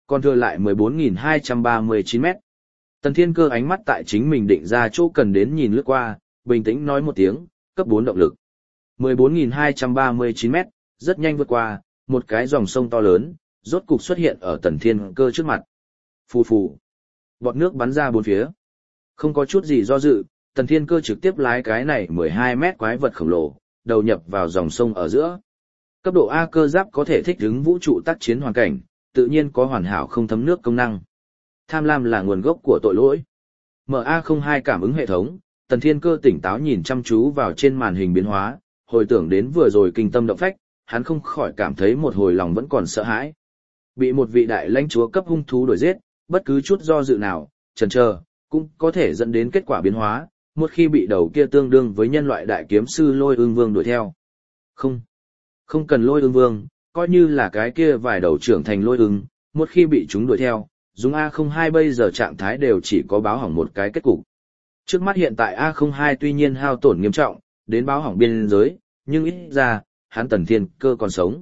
Còn thừa lại 14.239 mét. Tần Thiên Cơ ánh mắt tại chính mình định ra chỗ cần đến nhìn lướt qua, bình tĩnh nói một tiếng, cấp 4 động lực. 14.239 mét, rất nhanh vượt qua, một cái dòng sông to lớn, rốt cục xuất hiện ở Tần Thiên Cơ trước mặt. Phù phù. Bọt nước bắn ra bốn phía. Không có chút gì do dự, Tần Thiên Cơ trực tiếp lái cái này 12 mét quái vật khổng lồ, đầu nhập vào dòng sông ở giữa. Cấp độ A cơ giáp có thể thích ứng vũ trụ tác chiến hoàn cảnh, tự nhiên có hoàn hảo không thấm nước công năng. Tham lam là nguồn gốc của tội lỗi. MA02 cảm ứng hệ thống, Tần Thiên Cơ tỉnh táo nhìn chăm chú vào trên màn hình biến hóa, hồi tưởng đến vừa rồi kinh tâm động phách, hắn không khỏi cảm thấy một hồi lòng vẫn còn sợ hãi. Bị một vị đại lãnh chúa cấp hung thú đuổi giết, bất cứ chút do dự nào, chần chờ, cũng có thể dẫn đến kết quả biến hóa, một khi bị đầu kia tương đương với nhân loại đại kiếm sư Lôi Ưng Vương đuổi theo. Không cần Lôi Ưng Vương, coi như là cái kia vài đầu trưởng thành lôi ưng, một khi bị chúng đuổi theo, dùng A02 bây giờ trạng thái đều chỉ có báo hỏng một cái kết cục. Trước mắt hiện tại A02 tuy nhiên hao tổn nghiêm trọng, đến báo hỏng biên giới, nhưng ít ra, hắn Tần Thiên Cơ còn sống.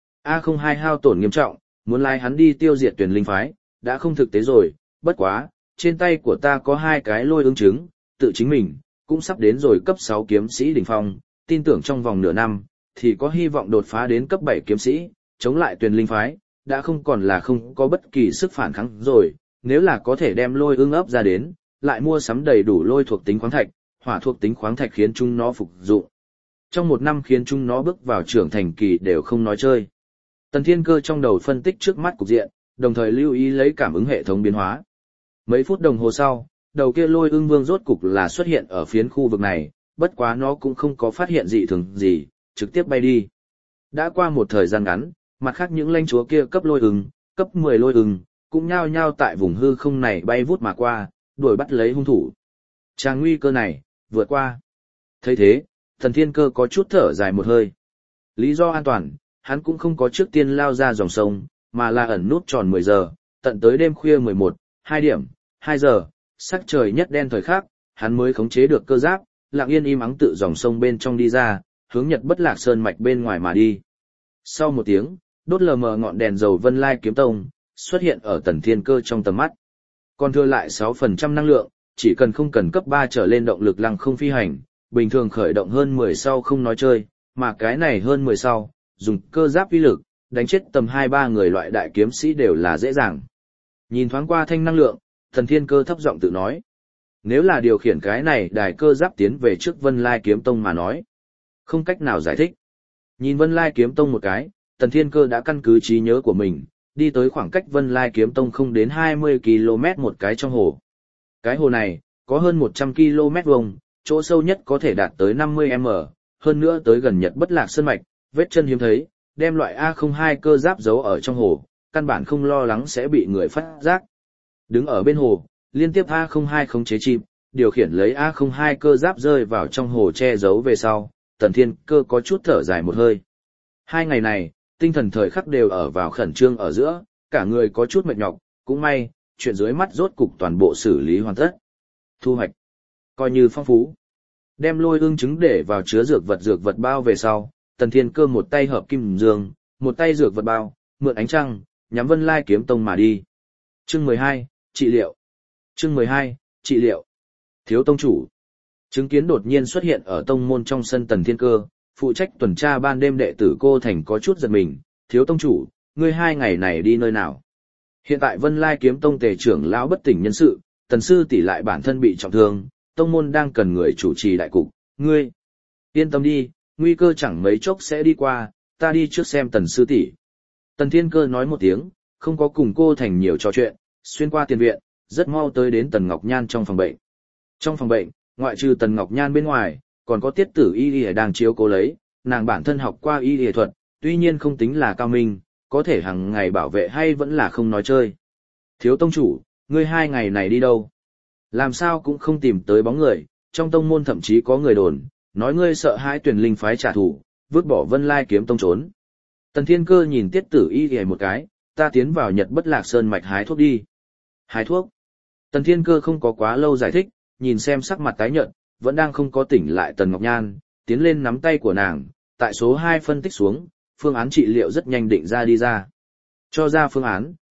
A02 hao tổn nghiêm trọng, muốn lái hắn đi tiêu diệt tuyển linh phái, đã không thực tế rồi, bất quá, trên tay của ta có 2 cái lôi ưng trứng, tự chính mình, cũng sắp đến rồi cấp 6 kiếm sĩ đỉnh phong, tin tưởng trong vòng nửa năm, thì có hy vọng đột phá đến cấp 7 kiếm sĩ, chống lại tuyển linh phái, đã không còn là không có bất kỳ sức phản kháng rồi, nếu là có thể đem lôi ưng ấp ra đến, lại mua sắm đầy đủ lôi thuộc tính khoáng thạch, hỏa thuộc tính khoáng thạch khiến chúng nó phục dụng. Trong một năm khiến chúng nó bước vào trưởng thành kỳ đều không nói chơi. Tần Thiên Cơ trong đầu phân tích trước mắt cục diện, đồng thời lưu ý lấy cảm ứng hệ thống biến hóa. Mấy phút đồng hồ sau, đầu kia lôi ưng vương rốt cục là xuất hiện ở phiến khu vực này, bất quá nó cũng không có phát hiện dị thường gì, trực tiếp bay đi. Đã qua một thời gian ngắn, mặt khác những lãnh chúa kia cấp lôi ưng, cấp 10 lôi ưng, cũng nhao nhao tại vùng hư không này bay vút mà qua, đuổi bắt lấy hung thủ. Tràng nguy cơ này, vượt qua. Thấy thế, Tần Thiên Cơ có chút thở dài một hơi. Lý do an toàn, hắn cũng không có trước tiên lao ra dòng sông, mà là ẩn nút tròn 10 giờ, tận tới đêm khuya 11, 2 điểm, 2 giờ, sắc trời nhất đen thời khắc, hắn mới khống chế được cơ giáp, lặng yên im ắng tự dòng sông bên trong đi ra, hướng Nhật Bất Lạc Sơn mạch bên ngoài mà đi. Sau một tiếng, đốt lờ mờ ngọn đèn dầu Vân Lai Kiếm Tông xuất hiện ở Tần Thiên Cơ trong tầm mắt. Còn thừa lại 6% năng lượng, chỉ cần không cần cấp 3 trở lên động lực lăng không phi hành, bình thường khởi động hơn 10 sau không nói chơi, mà cái này hơn 10 sau, dùng cơ giáp uy lực, đánh chết tầm 2-3 người loại đại kiếm sĩ đều là dễ dàng. Nhìn thoáng qua thanh năng lượng, Tần Thiên Cơ thấp giọng tự nói. Nếu là điều khiển cái này đài cơ giáp tiến về trước Vân Lai Kiếm Tông mà nói, không cách nào giải thích. Nhìn Vân Lai Kiếm Tông một cái, Tần Thiên Cơ đã căn cứ trí nhớ của mình, đi tới khoảng cách Vân Lai Kiếm Tông không đến 20 km một cái trong hồ. Cái hồ này, có hơn 100 km vuông, chỗ sâu nhất có thể đạt tới 50m, hơn nữa tới gần Nhật Bất Lạc Sơn mạch, vết chân hiếm thấy, đem loại A02 cơ giáp giấu ở trong hồ, căn bản không lo lắng sẽ bị người phát giác. Đứng ở bên hồ, liên tiếp A02 khống chế chim, điều khiển lấy A02 cơ giáp rơi vào trong hồ che giấu về sau, Tần Thiên Cơ có chút thở dài một hơi. 2 ngày này, tinh thần thời khắc đều ở vào khẩn trương ở giữa, cả người có chút mệt nhọc, cũng may, chuyện dưới mắt rốt cục toàn bộ xử lý hoàn tất. Thu hoạch, coi như phong phú. Đem lôi ương trứng để vào chứa dược vật bao về sau, Tần Thiên Cơ một tay hợp kim dương, một tay dược vật bao, mượn ánh trăng, nhắm Vân Lai Kiếm Tông mà đi. Chương 12, trị liệu. Chương 12, trị liệu. Thiếu tông chủ. Chứng kiến đột nhiên xuất hiện ở tông môn trong sân Tần Thiên Cơ, phụ trách tuần tra ban đêm đệ tử Cô Thành có chút giật mình. Thiếu tông chủ, ngươi 2 ngày này đi nơi nào? Hiện tại Vân Lai Kiếm Tông tề trưởng lão bất tỉnh nhân sự, Tần sư tỷ lại bản thân bị trọng thương, tông môn đang cần người chủ trì đại cục, ngươi yên tâm đi, nguy cơ chẳng mấy chốc sẽ đi qua, ta đi trước xem Tần sư tỷ. Tần Thiên Cơ nói một tiếng, không có cùng Cô Thành nhiều trò chuyện, xuyên qua tiền viện, rất mau tới đến Tần Ngọc Nhan trong phòng bệnh. Trong phòng bệnh, ngoại trừ Tần Ngọc Nhan bên ngoài, còn có Tiết Tử Y Y đang chiếu cố lấy, nàng bản thân học qua y y thuật, tuy nhiên không tính là cao minh, có thể hàng ngày bảo vệ hay vẫn là không nói chơi. Thiếu tông chủ, ngươi 2 ngày này đi đâu? Làm sao cũng không tìm tới bóng người, trong tông môn thậm chí có người đồn, nói ngươi sợ hãi tuyển linh phái trả thù, vứt bỏ Vân Lai Kiếm Tông trốn. Tần Thiên Cơ nhìn Tiết Tử Y Y một cái, ta tiến vào Nhật Bất Lạc Sơn mạch hái thuốc đi. Hái thuốc? Tần Thiên Cơ không có quá lâu giải thích, nhìn xem sắc mặt tái nhợt, vẫn đang không có tỉnh lại Tần Ngọc Nhan, tiến lên nắm tay của nàng, tại số 2 phân tích xuống, phương án trị liệu rất nhanh định ra đi ra. Cho ra phương án,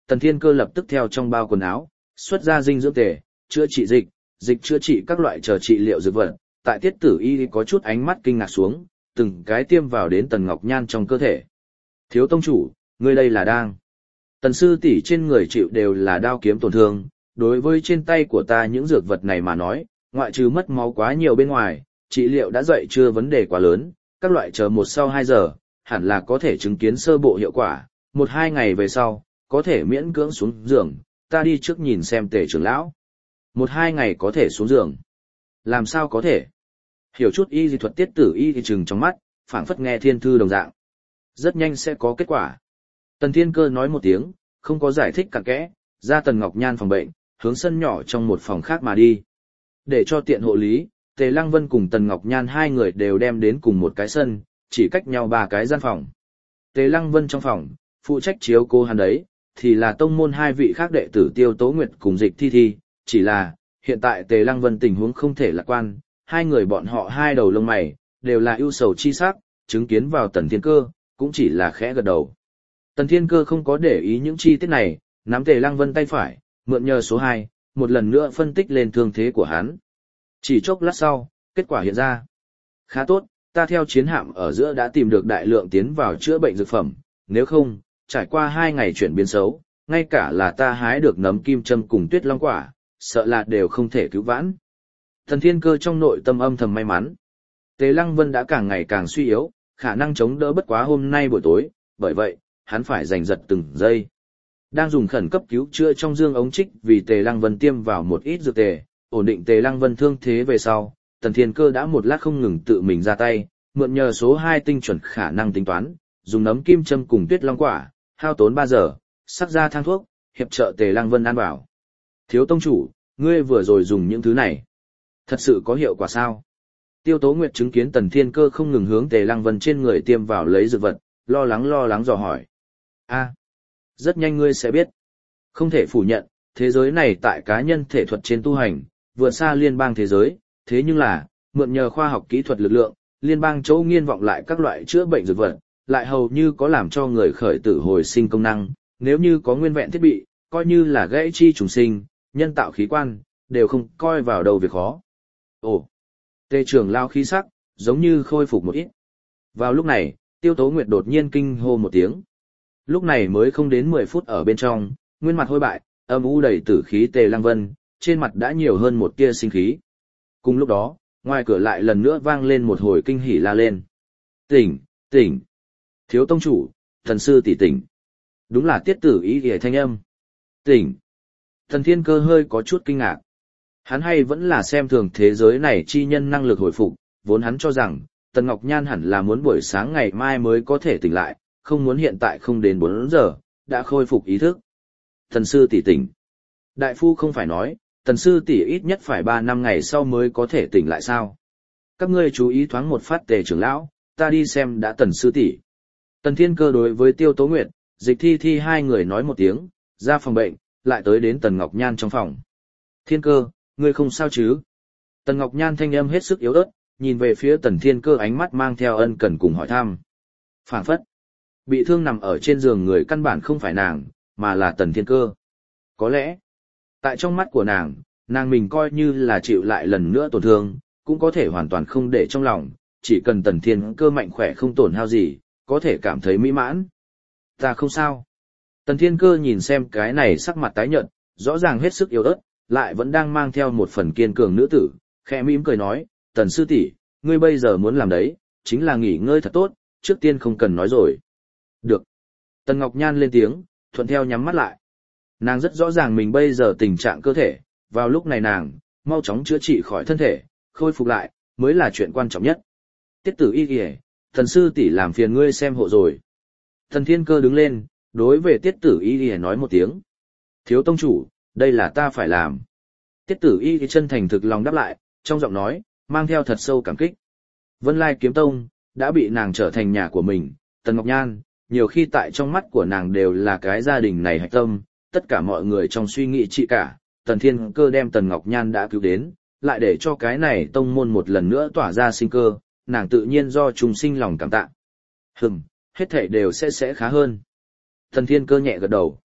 Tần Thiên Cơ lập tức theo trong bao quần áo, xuất ra dinh dưỡng tề, chữa trị dịch, dịch chữa trị các loại chờ trị liệu dược vật. Tại Tiết Tử Y có chút ánh mắt kinh ngạc xuống, từng cái tiêm vào đến Tần Ngọc Nhan trong cơ thể. Thiếu tông chủ, ngươi đây là đang. Tần sư tỷ trên người chịu đều là đao kiếm tổn thương, đối với trên tay của ta những dược vật này mà nói, ngoại trừ mất máu quá nhiều bên ngoài, trị liệu đã dậy chưa vấn đề quá lớn, các loại chờ 1 sau 2 giờ, hẳn là có thể chứng kiến sơ bộ hiệu quả, 1-2 ngày về sau, có thể miễn cưỡng xuống giường, ta đi trước nhìn xem Tề trưởng lão. 1-2 ngày có thể xuống giường. Làm sao có thể? Hiểu chút y dị thuật Tiết Tử Y thì trừng trong mắt, phảng phất nghe thiên thư đồng dạng. Rất nhanh sẽ có kết quả. Tần Thiên Cơ nói một tiếng, không có giải thích cặn kẽ, ra Tần Ngọc Nhan phòng bệnh, hướng sân nhỏ trong một phòng khác mà đi. Để cho tiện hộ lý, Tề Lăng Vân cùng Tần Ngọc Nhan hai người đều đem đến cùng một cái sân, chỉ cách nhau 3 cái gian phòng. Tề Lăng Vân trong phòng, phụ trách chiếu cô hắn đấy, thì là tông môn 2 vị khác đệ tử Tiêu Tố Nguyệt cùng Dịch Thi Thi, chỉ là, hiện tại Tề Lăng Vân tình huống không thể lạc quan, hai người bọn họ hai đầu lông mày, đều là ưu sầu chi sắc, chứng kiến vào Tần Thiên Cơ, cũng chỉ là khẽ gật đầu. Tần Thiên Cơ không có để ý những chi tiết này, nắm Tề Lăng Vân tay phải, mượn nhờ số 2, một lần nữa phân tích lên thương thế của hắn. Chỉ chốc lát sau, kết quả hiện ra. Khá tốt, ta theo chiến hạm ở giữa đã tìm được đại lượng tiến vào chữa bệnh dược phẩm, nếu không, trải qua 2 ngày chuyển biến xấu, ngay cả là ta hái được nấm kim châm cùng tuyết long quả, sợ là đều không thể cứu vãn. Tần Thiên Cơ trong nội tâm âm thầm may mắn. Tề Lăng Vân đã càng ngày càng suy yếu, khả năng chống đỡ bất quá hôm nay buổi tối, bởi vậy, hắn phải giành giật từng giây. Đang dùng khẩn cấp cứu chữa trong dương ống trích vì Tề Lăng Vân tiêm vào một ít dược tề, ổn định Tề Lăng Vân thương thế về sau, Tần Thiên Cơ đã một lát không ngừng tự mình ra tay, mượn nhờ số 2 tinh chuẩn khả năng tính toán, dùng nấm kim châm cùng tuyết long quả, hao tốn 3 giờ, sắc ra thang thuốc, hiệp trợ Tề Lăng Vân an bảo. Thiếu tông chủ, ngươi vừa rồi dùng những thứ này, thật sự có hiệu quả sao? Tiêu Tố Nguyệt chứng kiến Tần Thiên Cơ không ngừng hướng Tề Lăng Vân trên người tiêm vào lấy dược vật, lo lắng dò hỏi. Rất nhanh ngươi sẽ biết. Không thể phủ nhận, thế giới này tại cá nhân thể thuật trên tu hành, vượt xa liên bang thế giới, thế nhưng là, mượn nhờ khoa học kỹ thuật lực lượng, liên bang chỗ nghiên vọng lại các loại chữa bệnh dược vật, lại hầu như có làm cho người khởi tử hồi sinh công năng, nếu như có nguyên vẹn thiết bị, coi như là gãy chi trùng sinh, nhân tạo khí quan, đều không coi vào đầu việc khó. Ồ, Tề trưởng lao khí sắc, giống như khôi phục một ít. Vào lúc này, Tiêu Tố Nguyệt đột nhiên kinh hô một tiếng. Lúc này mới không đến 10 phút ở bên trong, nguyên mặt hôi bại, âm u đầy tử khí Tề Lăng Vân, trên mặt đã nhiều hơn một tia sinh khí. Cùng lúc đó, ngoài cửa lại lần nữa vang lên một hồi kinh hỉ la lên. Tỉnh, tỉnh. Thiếu tông chủ, thần sư tỷ tỉnh. Đúng là Tiết Tử Y ghề thanh âm. Tỉnh. Thần Thiên Cơ hơi có chút kinh ngạc. Hắn hay vẫn là xem thường thế giới này chi nhân năng lực hồi phục, vốn hắn cho rằng, Tần Ngọc Nhan hẳn là muốn buổi sáng ngày mai mới có thể tỉnh lại, không muốn hiện tại không đến 4 giờ, đã khôi phục ý thức. Thần sư tỷ tỉnh. Đại phu không phải nói, thần sư tỷ ít nhất phải 3 năm ngày sau mới có thể tỉnh lại sao? Các ngươi chú ý thoáng một phát Tề trưởng lão, ta đi xem đã Tần sư tỷ. Tần Thiên Cơ đối với Tiêu Tố Nguyệt, Dịch Thi Thi hai người nói một tiếng, ra phòng bệnh, lại tới đến Tần Ngọc Nhan trong phòng. Thiên Cơ, ngươi không sao chứ? Tần Ngọc Nhan thanh âm hết sức yếu ớt, nhìn về phía Tần Thiên Cơ ánh mắt mang theo ân cần cùng hỏi thăm. Phảng phất, bị thương nằm ở trên giường người căn bản không phải nàng, mà là Tần Thiên Cơ. Có lẽ, tại trong mắt của nàng mình coi như là chịu lại lần nữa tổn thương, cũng có thể hoàn toàn không để trong lòng, chỉ cần Tần Thiên Cơ mạnh khỏe không tổn hao gì, có thể cảm thấy mỹ mãn. Ta không sao. Tần Thiên Cơ nhìn xem cái này sắc mặt tái nhợt, rõ ràng hết sức yếu ớt, lại vẫn đang mang theo một phần kiên cường nữ tử, khẽ mỉm cười nói, Tần sư tỷ, ngươi bây giờ muốn làm đấy, chính là nghỉ ngơi thật tốt, trước tiên không cần nói rồi. Được. Tần Ngọc Nhan lên tiếng, thuận theo nhắm mắt lại. Nàng rất rõ ràng mình bây giờ tình trạng cơ thể, vào lúc này nàng, mau chóng chữa trị khỏi thân thể, khôi phục lại, mới là chuyện quan trọng nhất. Tiết Tử Y kìa, thần sư tỷ làm phiền ngươi xem hộ rồi. Thần Thiên Cơ đứng lên, đối về Tiết Tử Y kìa nói một tiếng. Thiếu tông chủ, đây là ta phải làm. Tiết Tử Y chân thành thực lòng đáp lại, trong giọng nói, mang theo thật sâu cảm kích. Vân Lai Kiếm Tông, đã bị nàng trở thành nhà của mình, Tần Ngọc Nhan, nhiều khi tại trong mắt của nàng đều là cái gia đình này hạch tâm, tất cả mọi người trong suy nghĩ chị cả, Tần Thiên Cơ đem Tần Ngọc Nhan đã cứu đến, lại để cho cái này tông môn một lần nữa tỏa ra sinh cơ, nàng tự nhiên do trùng sinh lòng cảm tạ. Hết thảy đều sẽ khá hơn. Tần Thiên Cơ nhẹ gật đầu.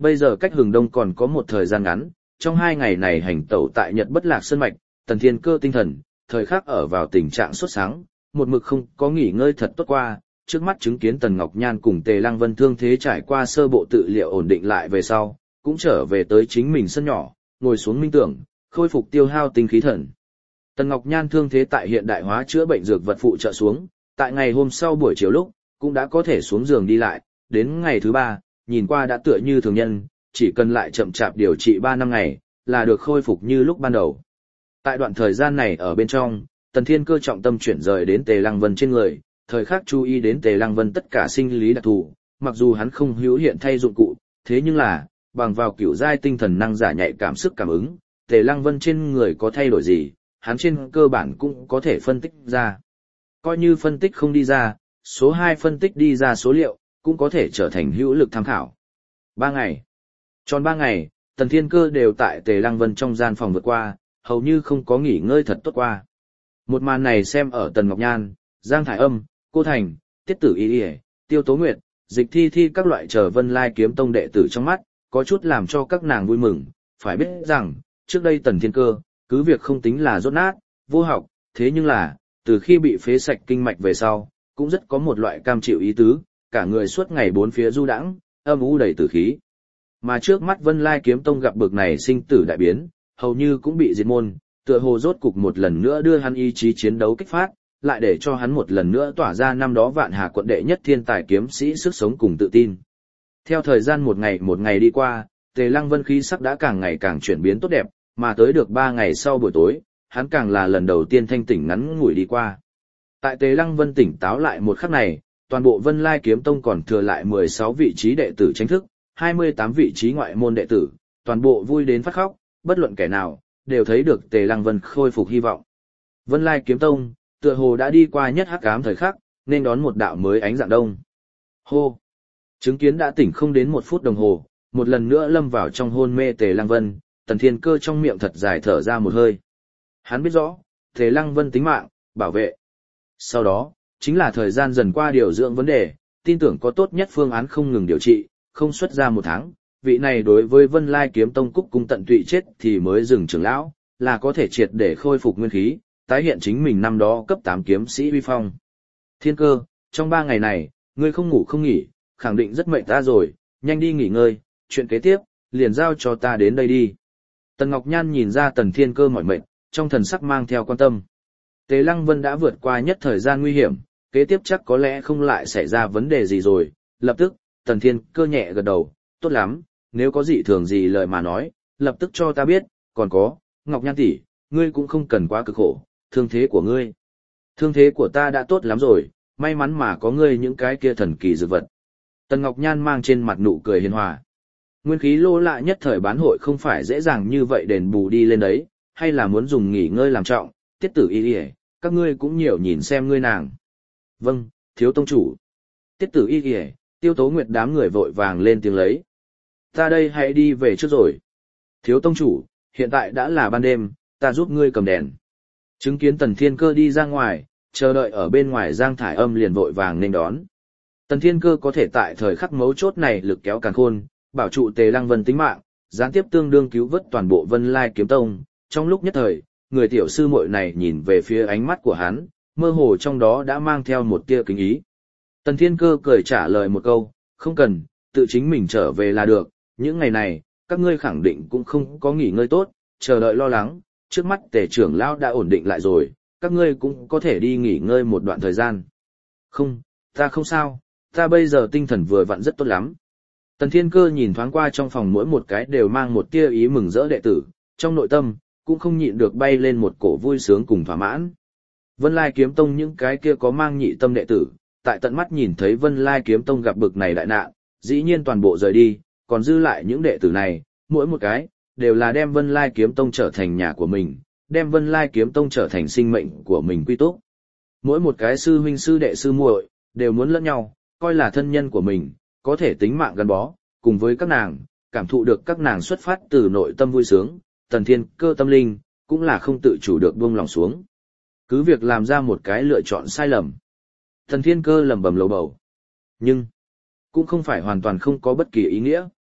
Bây giờ cách hừng đông còn có một thời gian ngắn, trong 2 ngày này hành tẩu tại Nhật Bất Lạc Sơn Mạch, Tần Thiên Cơ tinh thần, thời khắc ở vào tình trạng sốt sáng, một mực không có nghỉ ngơi thật tốt qua, trước mắt chứng kiến Tần Ngọc Nhan cùng Tề Lăng Vân thương thế trải qua sơ bộ tự liệu ổn định lại về sau, cũng trở về tới chính mình sân nhỏ, ngồi xuống minh tưởng, khôi phục tiêu hao tinh khí thần. Tần Ngọc Nhan thương thế tại hiện đại hóa chữa bệnh dược vật phụ trợ xuống, tại ngày hôm sau buổi chiều lúc, cũng đã có thể xuống giường đi lại, đến ngày thứ 3, nhìn qua đã tựa như thường nhân, chỉ cần lại chậm chạp điều trị 3 năm ngày, là được khôi phục như lúc ban đầu. Tại đoạn thời gian này ở bên trong, Tần Thiên Cơ trọng tâm chuyển rời đến Tề Lăng Vân trên người, thời khắc chú ý đến Tề Lăng Vân tất cả sinh lý đặc thù, mặc dù hắn không hữu hiện thay dụng cụ, thế nhưng là, bằng vào cửu giai tinh thần năng giả nhạy cảm sức cảm ứng, Tề Lăng Vân trên người có thay đổi gì, hắn trên cơ bản cũng có thể phân tích ra. Coi như phân tích không đi ra, số 2 phân tích đi ra số liệu, cũng có thể trở thành hữu lực tham khảo. 3 ngày. Tròn 3 ngày, Tần Thiên Cơ đều tại Tề Lăng Vân trong gian phòng vượt qua, hầu như không có nghỉ ngơi thật tốt qua. Một màn này xem ở Tần Ngọc Nhan, Giang Thải Âm, Cô Thành, Tiết Tử Y Y, Tiêu Tố Nguyệt, Dịch Thi Thi các loại chờ Vân Lai Kiếm Tông đệ tử trong mắt, có chút làm cho các nàng vui mừng, phải biết rằng, trước đây Tần Thiên Cơ, cứ việc không tính là rốt nát, vô học, thế nhưng là, từ khi bị phế sạch kinh mạch về sau, cũng rất có một loại cam chịu ý tứ, cả người suốt ngày bốn phía du đãng, âm u đầy tử khí. Mà trước mắt Vân Lai Kiếm Tông gặp bực này sinh tử đại biến, hầu như cũng bị diệt môn, tựa hồ rốt cục một lần nữa đưa hắn ý chí chiến đấu kích phát, lại để cho hắn một lần nữa tỏa ra năm đó Vạn Hà quận đệ nhất thiên tài kiếm sĩ sức sống cùng tự tin. Theo thời gian một ngày đi qua, Tề Lăng Vân khí sắc đã càng ngày càng chuyển biến tốt đẹp, mà tới được 3 ngày sau buổi tối, hắn càng là lần đầu tiên thanh tỉnh ngắn ngủi đi qua. Tại Tề Lăng Vân tỉnh táo lại một khắc này, toàn bộ Vân Lai Kiếm Tông còn thừa lại 16 vị trí đệ tử chính thức, 28 vị trí ngoại môn đệ tử, toàn bộ vui đến phát khóc, bất luận kẻ nào, đều thấy được Tề Lăng Vân khôi phục hy vọng. Vân Lai Kiếm Tông, tựa hồ đã đi qua nhất hắc ám thời khắc, nên đón một đạo mới ánh dạng đông. Hô! Chứng kiến đã tỉnh không đến 1 phút đồng hồ, một lần nữa lâm vào trong hôn mê Tề Lăng Vân, Tần Thiên Cơ trong miệng thật dài thở ra một hơi. Hắn biết rõ, Tề Lăng Vân tính mạng, bảo vệ. Sau đó, chính là thời gian dần qua điều dưỡng vấn đề, tin tưởng có tốt nhất phương án không ngừng điều trị, không xuất ra 1 tháng. Vị này đối với Vân Lai Kiếm Tông cúc cung tận tụy chết thì mới dừng trưởng lão, là có thể triệt để khôi phục nguyên khí, tái hiện chính mình năm đó cấp 8 kiếm sĩ uy phong. Thiên Cơ, trong 3 ngày này, ngươi không ngủ không nghỉ, khẳng định rất mệt ta rồi, nhanh đi nghỉ ngơi, chuyện kế tiếp, liền giao cho ta đến đây đi. Tần Ngọc Nhan nhìn ra Tần Thiên Cơ mỏi mệt, trong thần sắc mang theo quan tâm. Tề Lăng Vân đã vượt qua nhất thời gian nguy hiểm, kế tiếp chắc có lẽ không lại xảy ra vấn đề gì rồi. Lập tức, Tần Thiên Cơ nhẹ gật đầu, tốt lắm, nếu có dị thường gì lời mà nói, lập tức cho ta biết, còn có, Ngọc Nhan tỷ, ngươi cũng không cần quá cực khổ, thương thế của ngươi. Thương thế của ta đã tốt lắm rồi, may mắn mà có ngươi những cái kia thần kỳ dược vật. Tần Ngọc Nhan mang trên mặt nụ cười hiền hòa. Nguyên khí lô lạ nhất thời bán hội không phải dễ dàng như vậy đền bù đi lên đấy, hay là muốn dùng nghỉ ngơi làm trọng, Tiết Tử Y Y, các ngươi cũng nhiều nhìn xem ngươi nàng. Vâng, thiếu tông chủ. Tiết Tử Y Y, Tiêu Tố Nguyệt đám người vội vàng lên tiếng lấy. Ta đây hãy đi về trước rồi. Thiếu tông chủ, hiện tại đã là ban đêm, ta giúp ngươi cầm đèn. Chứng kiến Tần Thiên Cơ đi ra ngoài, chờ đợi ở bên ngoài Giang Thải Âm liền vội vàng nên đón. Tần Thiên Cơ có thể tại thời khắc mấu chốt này lực kéo càn khôn, bảo trụ Tề Lăng Vân tính mạng, gián tiếp tương đương cứu vớt toàn bộ Vân Lai Kiếm Tông. Trong lúc nhất thời, người tiểu sư muội này nhìn về phía ánh mắt của hắn, mơ hồ trong đó đã mang theo một tia kính ý. Tần Thiên Cơ cười trả lời một câu, không cần, tự chính mình trở về là được, những ngày này, các ngươi khẳng định cũng không có nghỉ ngơi tốt, chờ đợi lo lắng, trước mắt Tề trưởng lão đã ổn định lại rồi, các ngươi cũng có thể đi nghỉ ngơi một đoạn thời gian. Không, ta không sao, ta bây giờ tinh thần vừa vặn rất tốt lắm. Tần Thiên Cơ nhìn thoáng qua trong phòng mỗi một cái đều mang một tia ý mừng rỡ đệ tử, trong nội tâm, cũng không nhịn được bay lên một cổ vui sướng cùng thỏa mãn. Vân Lai Kiếm Tông những cái kia có mang nhị tâm đệ tử, tại tận mắt nhìn thấy Vân Lai Kiếm Tông gặp bực này đại nạn, dĩ nhiên toàn bộ rời đi, còn dư lại những đệ tử này, mỗi một cái, đều là đem Vân Lai Kiếm Tông trở thành nhà của mình, đem Vân Lai Kiếm Tông trở thành sinh mệnh của mình quy túc. Mỗi một cái sư huynh sư đệ sư muội đều muốn lẫn nhau, coi là thân nhân của mình, có thể tính mạng gắn bó, cùng với các nàng, cảm thụ được các nàng xuất phát từ nội tâm vui sướng, Tần Thiên Cơ tâm linh, cũng là không tự chủ được buông lòng xuống. Cứ việc làm ra một cái lựa chọn sai lầm. Tần Thiên Cơ lẩm bẩm lầu bầu. Nhưng, cũng không phải hoàn toàn không có bất kỳ ý nghĩa.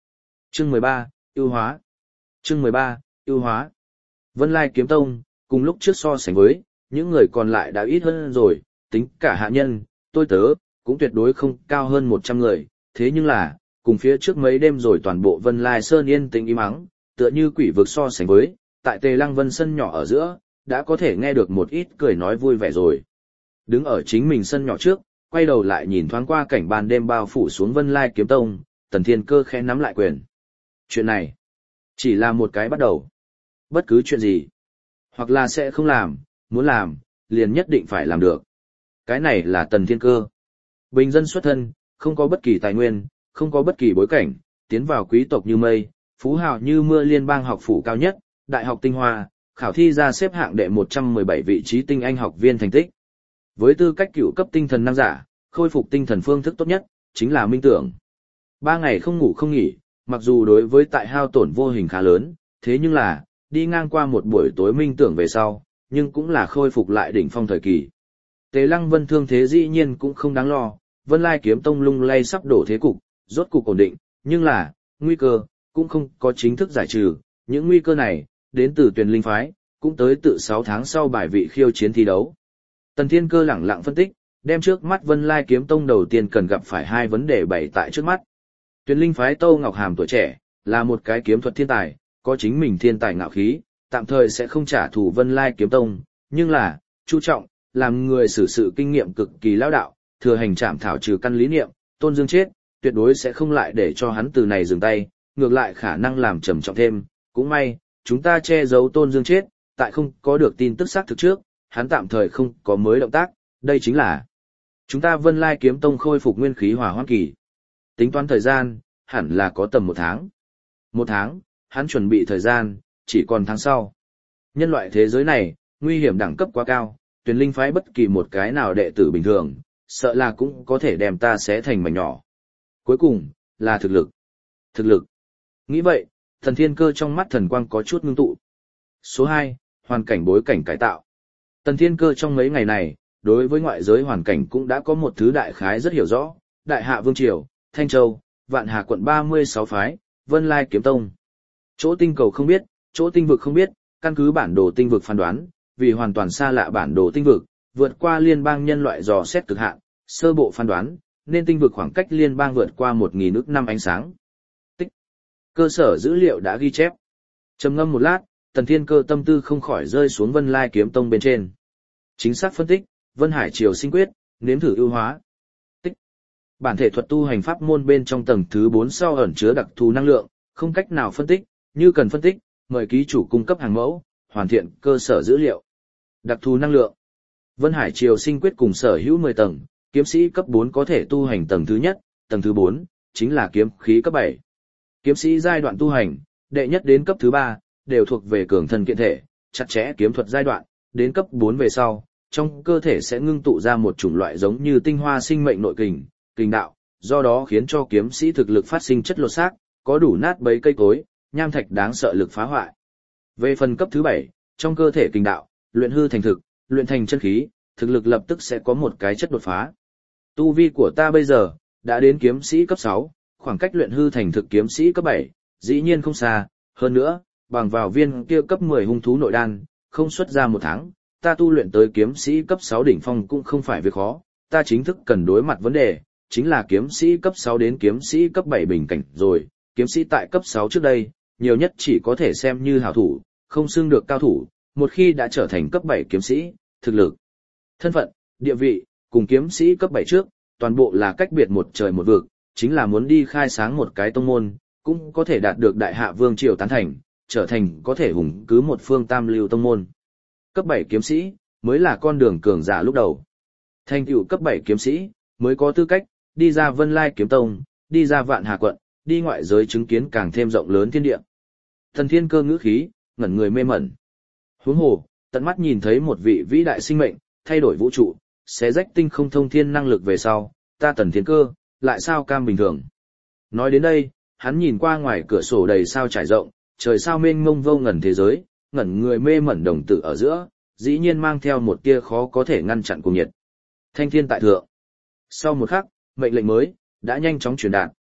Chương 13, ưu hóa. Chương 13, ưu hóa. Vân Lai Kiếm Tông, cùng lúc trước so sánh với, những người còn lại đã ít hơn rồi, tính cả hạ nhân, tôi tớ, cũng tuyệt đối không cao hơn 100 người, thế nhưng là, cùng phía trước mấy đêm rồi toàn bộ Vân Lai Sơn yên tĩnh im ắng, tựa như quỷ vực so sánh với, tại Tề Lăng Vân sân nhỏ ở giữa, đã có thể nghe được một ít cười nói vui vẻ rồi. Đứng ở chính mình sân nhỏ trước, quay đầu lại nhìn thoáng qua cảnh ban đêm bao phủ xuống Vân Lai Kiếm Tông, Tần Thiên Cơ khẽ nắm lại quyền. Chuyện này, chỉ là một cái bắt đầu. Bất cứ chuyện gì, hoặc là sẽ không làm, muốn làm, liền nhất định phải làm được. Cái này là Tần Thiên Cơ. Bình dân xuất thân, không có bất kỳ tài nguyên, không có bất kỳ bối cảnh, tiến vào quý tộc như mây, phú hào như mưa liên bang học phủ cao nhất, đại học tinh hoa, khảo thi ra xếp hạng đệ 117 vị trí tinh anh học viên thành tích. Với tư cách cựu cấp tinh thần năng giả, khôi phục tinh thần phương thức tốt nhất, chính là minh tưởng. 3 ngày không ngủ không nghỉ, mặc dù đối với tại hao tổn vô hình khá lớn, thế nhưng là, đi ngang qua một buổi tối minh tưởng về sau, nhưng cũng là khôi phục lại đỉnh phong thời kỳ. Tề Lăng Vân thương thế dĩ nhiên cũng không đáng lo, Vân Lai Kiếm Tông lung lay sắp đổ thế cục, rốt cục ổn định, nhưng là, nguy cơ, cũng không có chính thức giải trừ, những nguy cơ này, đến từ Tuyền Linh Phái, cũng tới tự 6 tháng sau bài vị khiêu chiến thi đấu. Tần Thiên Cơ lẳng lặng phân tích, đem trước mắt Vân Lai Kiếm Tông đầu tiên cần gặp phải hai vấn đề bày tại trước mắt. Tuyền Linh Phái Tô Ngọc Hàm tuổi trẻ, là một cái kiếm thuật thiên tài, có chính mình thiên tài ngạo khí, tạm thời sẽ không trả thù Vân Lai Kiếm Tông, nhưng là, Chu Trọng, làm người xử sự kinh nghiệm cực kỳ lão đạo, thừa hành trảm thảo trừ căn lý niệm, Tôn Dương chết, tuyệt đối sẽ không lại để cho hắn từ này dừng tay, ngược lại khả năng làm trầm trọng thêm, cũng may, chúng ta che giấu Tôn Dương chết, tại không có được tin tức xác thực trước, hắn tạm thời không có mới động tác, đây chính là chúng ta Vân Lai Kiếm Tông khôi phục nguyên khí hỏa hoãn kỳ. Tính toán thời gian, hẳn là có tầm 1 tháng. 1 tháng, hắn chuẩn bị thời gian, chỉ còn tháng sau. Nhân loại thế giới này, nguy hiểm đẳng cấp quá cao, Tuyền Linh Phái bất kỳ một cái nào đệ tử bình thường, sợ là cũng có thể đem ta xé thành mảnh nhỏ. Cuối cùng, là thực lực. Thực lực. Nghĩ vậy, Thần Thiên Cơ trong mắt thần quang có chút ngưng tụ. Số 2, hoàn cảnh bối cảnh cải tạo. Tần Thiên Cơ trong mấy ngày này, đối với ngoại giới hoàn cảnh cũng đã có một thứ đại khái rất hiểu rõ, Đại Hạ Vương Triều, Thanh Châu, Vạn Hà quận 36 phái, Vân Lai Kiếm Tông. Chỗ tinh cầu không biết, chỗ tinh vực không biết, căn cứ bản đồ tinh vực phán đoán, vì hoàn toàn xa lạ bản đồ tinh vực, vượt qua liên bang nhân loại dò xét cực hạn, sơ bộ phán đoán, nên tinh vực khoảng cách liên bang vượt qua 1000 ức năm ánh sáng. Tích. Cơ sở dữ liệu đã ghi chép. Trầm ngâm một lát, Tần Thiên Cơ tâm tư không khỏi rơi xuống Vân Lai Kiếm Tông bên trên. Chính xác phân tích, Vân Hải Triều sinh quyết, nếm thử ưu hóa. Tích. Bản thể thuật tu hành pháp môn bên trong tầng thứ 4 sau ẩn chứa đặc thù năng lượng, không cách nào phân tích, như cần phân tích, mời ký chủ cung cấp hàng mẫu, hoàn thiện cơ sở dữ liệu. Đặc thù năng lượng. Vân Hải Triều sinh quyết cùng sở hữu 10 tầng, kiếm sĩ cấp 4 có thể tu hành tầng thứ nhất, tầng thứ 4 chính là kiếm khí cấp 7. Kiếm sĩ giai đoạn tu hành, đệ nhất đến cấp thứ 3 đều thuộc về cường thân kiện thể, chặt chẽ kiếm thuật giai đoạn, đến cấp 4 về sau, trong cơ thể sẽ ngưng tụ ra một chủng loại giống như tinh hoa sinh mệnh nội kình, kình đạo, do đó khiến cho kiếm sĩ thực lực phát sinh chất lột xác, có đủ nát bấy cây cối, nham thạch đáng sợ lực phá hoại. Về phần cấp thứ 7, trong cơ thể kình đạo, luyện hư thành thực, luyện thành chân khí, thực lực lập tức sẽ có một cái chất đột phá. Tu vi của ta bây giờ, đã đến kiếm sĩ cấp 6, khoảng cách luyện hư thành thực kiếm sĩ cấp 7, dĩ nhiên không xa, hơn nữa, bằng vào viên kia cấp 10 hung thú nội đan, không xuất ra 1 tháng, ta tu luyện tới kiếm sĩ cấp 6 đỉnh phong cũng không phải việc khó, ta chính thức cần đối mặt vấn đề, chính là kiếm sĩ cấp 6 đến kiếm sĩ cấp 7 bình cảnh rồi, kiếm sĩ tại cấp 6 trước đây, nhiều nhất chỉ có thể xem như hảo thủ, không xưng được cao thủ, một khi đã trở thành cấp 7 kiếm sĩ, thực lực, thân phận, địa vị, cùng kiếm sĩ cấp 7 trước, toàn bộ là cách biệt một trời một vực, chính là muốn đi khai sáng một cái tông môn, cũng có thể đạt được Đại Hạ Vương Triều tán thành, trở thành có thể hùng cứ một phương tam lưu tông môn. Cấp 7 kiếm sĩ, mới là con đường cường giả lúc đầu. Thành tựu cấp 7 kiếm sĩ, mới có tư cách, đi ra Vân Lai Kiếm Tông, đi ra Vạn Hà quận, đi ngoại giới chứng kiến càng thêm rộng lớn thiên địa. Thần Thiên Cơ ngữ khí, ngẩn người mê mẩn. Huống hồ, tận mắt nhìn thấy một vị vĩ đại sinh mệnh, thay đổi vũ trụ, xé rách tinh không thông thiên năng lực về sau, ta Tần Thiên Cơ, lại sao cam bình thường. Nói đến đây, hắn nhìn qua ngoài cửa sổ đầy sao trải rộng, trời sao mênh mông vô ngần thế giới, ngẩn người mê mẩn đồng tử ở giữa, dĩ nhiên mang theo một tia khó có thể ngăn chặn cuồng nhiệt. Thanh thiên tại thượng. Sau một khắc, mệnh lệnh mới đã nhanh chóng truyền đạt.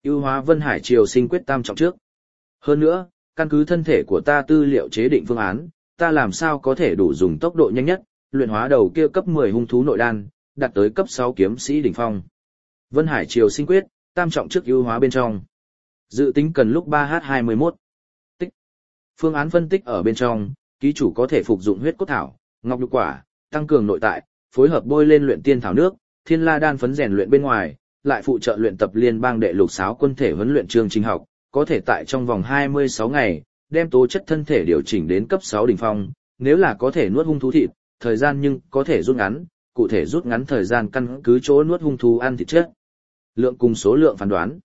Ưu hóa Vân Hải Triều Sinh quyết tam trọng trước. Hơn nữa, căn cứ thân thể của ta tư liệu chế định phương án, ta làm sao có thể đủ dùng tốc độ nhanh nhất, luyện hóa đầu kia cấp 10 hung thú nội đan, đạt tới cấp 6 kiếm sĩ đỉnh phong. Vân Hải Triều Sinh quyết, tam trọng trước ưu hóa bên trong. Dự tính cần lúc 3h21. Tích. Phương án phân tích ở bên trong, ký chủ có thể phục dụng huyết cốt thảo, ngọc nhục quả, tăng cường nội tại, phối hợp bôi lên luyện tiên thảo nước, thiên la đan phấn rèn luyện bên ngoài, lại phụ trợ luyện tập liên bang đệ lục sáo quân thể huấn luyện chương trình học, có thể tại trong vòng 26 ngày, đem tố chất thân thể điều chỉnh đến cấp 6 đỉnh phong, nếu là có thể nuốt hung thú thịt, thời gian nhưng có thể rút ngắn, cụ thể rút ngắn thời gian căn cứ chỗ nuốt hung thú ăn thịt chất. Lượng cùng số lượng phán đoán.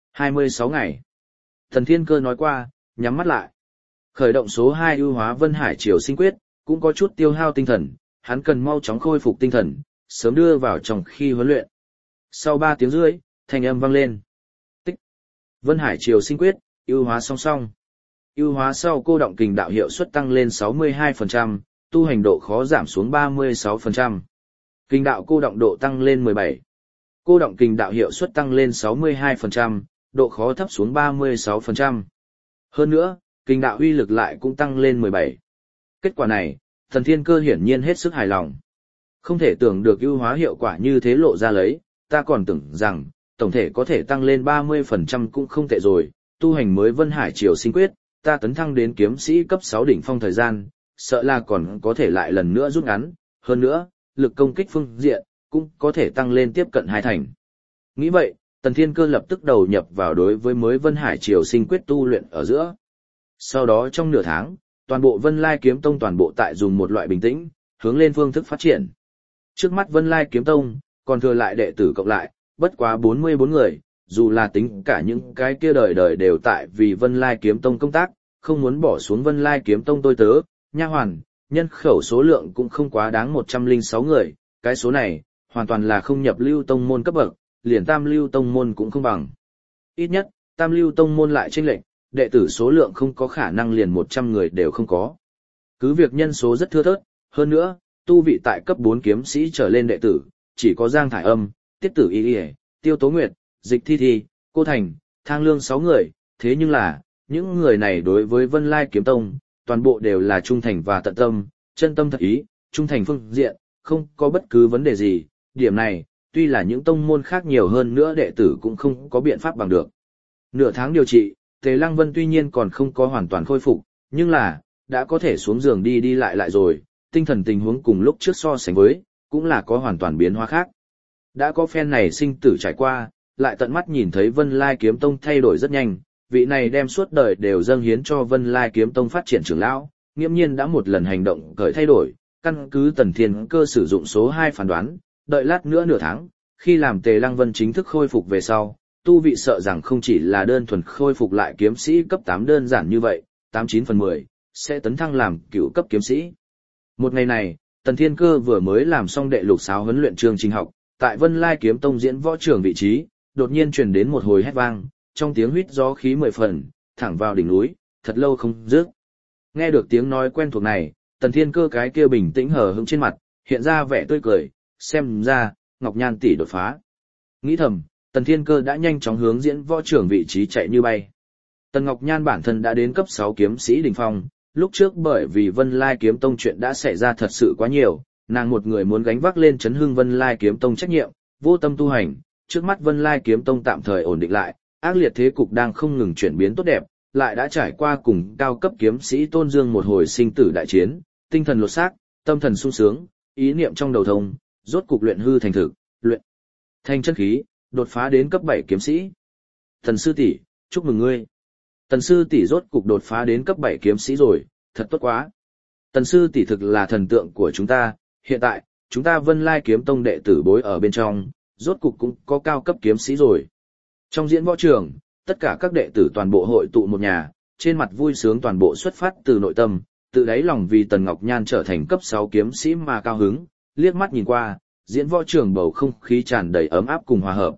26 ngày. Thần Thiên Cơ nói qua, nhắm mắt lại. Khởi động số 2 ưu hóa Vân Hải Triều Sinh quyết, cũng có chút tiêu hao tinh thần, hắn cần mau chóng khôi phục tinh thần, sớm đưa vào trong khi huấn luyện. Sau 3 tiếng rưỡi, thanh âm vang lên. Tích. Vân Hải Triều Sinh quyết, ưu hóa song song. Ưu hóa sau cô động kình đạo hiệu suất tăng lên 62%, tu hành độ khó giảm xuống 36%. Kình đạo cô động độ tăng lên 17. Cô động kình đạo hiệu suất tăng lên 62%, độ khó thấp xuống 36%. Hơn nữa, kình đạo uy lực lại cũng tăng lên 17. Kết quả này, Thần Thiên Cơ hiển nhiên hết sức hài lòng. Không thể tưởng được ưu hóa hiệu quả như thế lộ ra lấy, ta còn tưởng rằng, tổng thể có thể tăng lên 30% cũng không tệ rồi, tu hành mới Vân Hải Triều Sinh quyết, ta tấn thăng đến kiếm sĩ cấp 6 đỉnh phong thời gian, sợ là còn có thể lại lần nữa rút ngắn, hơn nữa, lực công kích phương diện, cũng có thể tăng lên tiếp cận 2 thành. Nghĩ vậy, Tần Thiên Cơ lập tức đầu nhập vào đối với mới Vân Hải Triều Sinh quyết tu luyện ở giữa. Sau đó trong nửa tháng, toàn bộ Vân Lai Kiếm Tông toàn bộ tại dùng một loại bình tĩnh, hướng lên phương thức phát triển. Trước mắt Vân Lai Kiếm Tông, còn thừa lại đệ tử cộng lại, bất quá 44 người, dù là tính cả những cái kia đời đời đều tại vì Vân Lai Kiếm Tông công tác, không muốn bỏ xuống Vân Lai Kiếm Tông tôi tớ, nha hoàn, nhân khẩu số lượng cũng không quá đáng 106 người, cái số này, hoàn toàn là không nhập lưu tông môn cấp bậc, liền tam lưu tông môn cũng không bằng. Ít nhất, tam lưu tông môn lại chênh lệch, đệ tử số lượng không có khả năng liền 100 người đều không có. Cứ việc nhân số rất thưa thớt, hơn nữa, tu vị tại cấp 4 kiếm sĩ trở lên đệ tử, chỉ có Giang Thải Âm, Tiết Tử Y Y, Tiêu Tố Nguyệt, Dịch Thi Thi, Cô Thành, Thang Lương 6 người, thế nhưng là, những người này đối với Vân Lai Kiếm Tông, toàn bộ đều là trung thành và tận tâm, chân tâm thật ý, trung thành phương diện, không có bất cứ vấn đề gì, điểm này, tuy là những tông môn khác nhiều hơn nữa đệ tử cũng không có biện pháp bằng được. Nửa tháng điều trị, Tề Lăng Vân tuy nhiên còn không có hoàn toàn khôi phục, nhưng là, đã có thể xuống giường đi đi lại rồi, tinh thần tình huống cùng lúc trước so sánh với, cũng là có hoàn toàn biến hóa khác. Đã có phen này sinh tử trải qua, lại tận mắt nhìn thấy Vân Lai Kiếm Tông thay đổi rất nhanh, vị này đem suốt đời đều dâng hiến cho Vân Lai Kiếm Tông phát triển trưởng lão, nghiễm nhiên đã một lần hành động cởi thay đổi, căn cứ Tần Thiên Cơ sử dụng số 2 phán đoán, đợi lát nữa nửa tháng, khi làm Tề Lăng Vân chính thức khôi phục về sau, tu vị sợ rằng không chỉ là đơn thuần khôi phục lại kiếm sĩ cấp 8 đơn giản như vậy, 89/10, sẽ tấn thăng làm cựu cấp kiếm sĩ. Một ngày này, Tần Thiên Cơ vừa mới làm xong đệ lục sáo huấn luyện chương trình học, tại Vân Lai Kiếm Tông diễn võ trường vị trí, đột nhiên truyền đến một hồi hét vang, trong tiếng huýt gió khí 10 phần, thẳng vào đỉnh núi, thật lâu không dứt. Nghe được tiếng nói quen thuộc này, Tần Thiên Cơ cái kia bình tĩnh hờ hững trên mặt, hiện ra vẻ tươi cười, xem ra, Ngọc Nhan tỷ đột phá. Nghĩ thầm, Tần Thiên Cơ đã nhanh chóng hướng diễn võ trưởng vị trí chạy như bay. Tần Ngọc Nhan bản thân đã đến cấp 6 kiếm sĩ đỉnh phong, lúc trước bởi vì Vân Lai Kiếm Tông chuyện đã xảy ra thật sự quá nhiều, nàng một người muốn gánh vác lên chấn hưng Vân Lai Kiếm Tông trách nhiệm, vô tâm tu hành, trước mắt Vân Lai Kiếm Tông tạm thời ổn định lại, ác liệt thế cục đang không ngừng chuyển biến tốt đẹp, lại đã trải qua cùng cao cấp kiếm sĩ Tôn Dương một hồi sinh tử đại chiến, tinh thần lột xác, tâm thần sung sướng, ý niệm trong đầu thông, rốt cục luyện hư thành thực, luyện thành chân khí, đột phá đến cấp 7 kiếm sĩ. Tần sư tỷ, chúc mừng ngươi. Tần sư tỷ rốt cục đột phá đến cấp 7 kiếm sĩ rồi, thật tốt quá. Tần sư tỷ thực là thần tượng của chúng ta, hiện tại, chúng ta Vân Lai Kiếm Tông đệ tử bối ở bên trong, rốt cục cũng có cao cấp kiếm sĩ rồi. Trong diễn võ trường, tất cả các đệ tử toàn bộ hội tụ một nhà, trên mặt vui sướng toàn bộ xuất phát từ nội tâm, tự đáy lòng vì Tần Ngọc Nhan trở thành cấp 6 kiếm sĩ mà cao hứng, liếc mắt nhìn qua, diễn võ trường bầu không khí tràn đầy ấm áp cùng hòa hợp.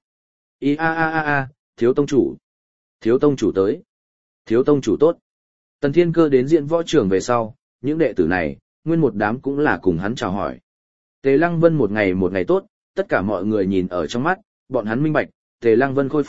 Thiếu tông chủ. Thiếu tông chủ tới. Thiếu tông chủ tốt. Tần Thiên Cơ đến diễn võ trường về sau, những đệ tử này, nguyên một đám cũng là cùng hắn chào hỏi. Tề Lăng Vân một ngày tốt, tất cả mọi người nhìn ở trong mắt, bọn hắn minh bạch, Tề Lăng Vân khôi phục,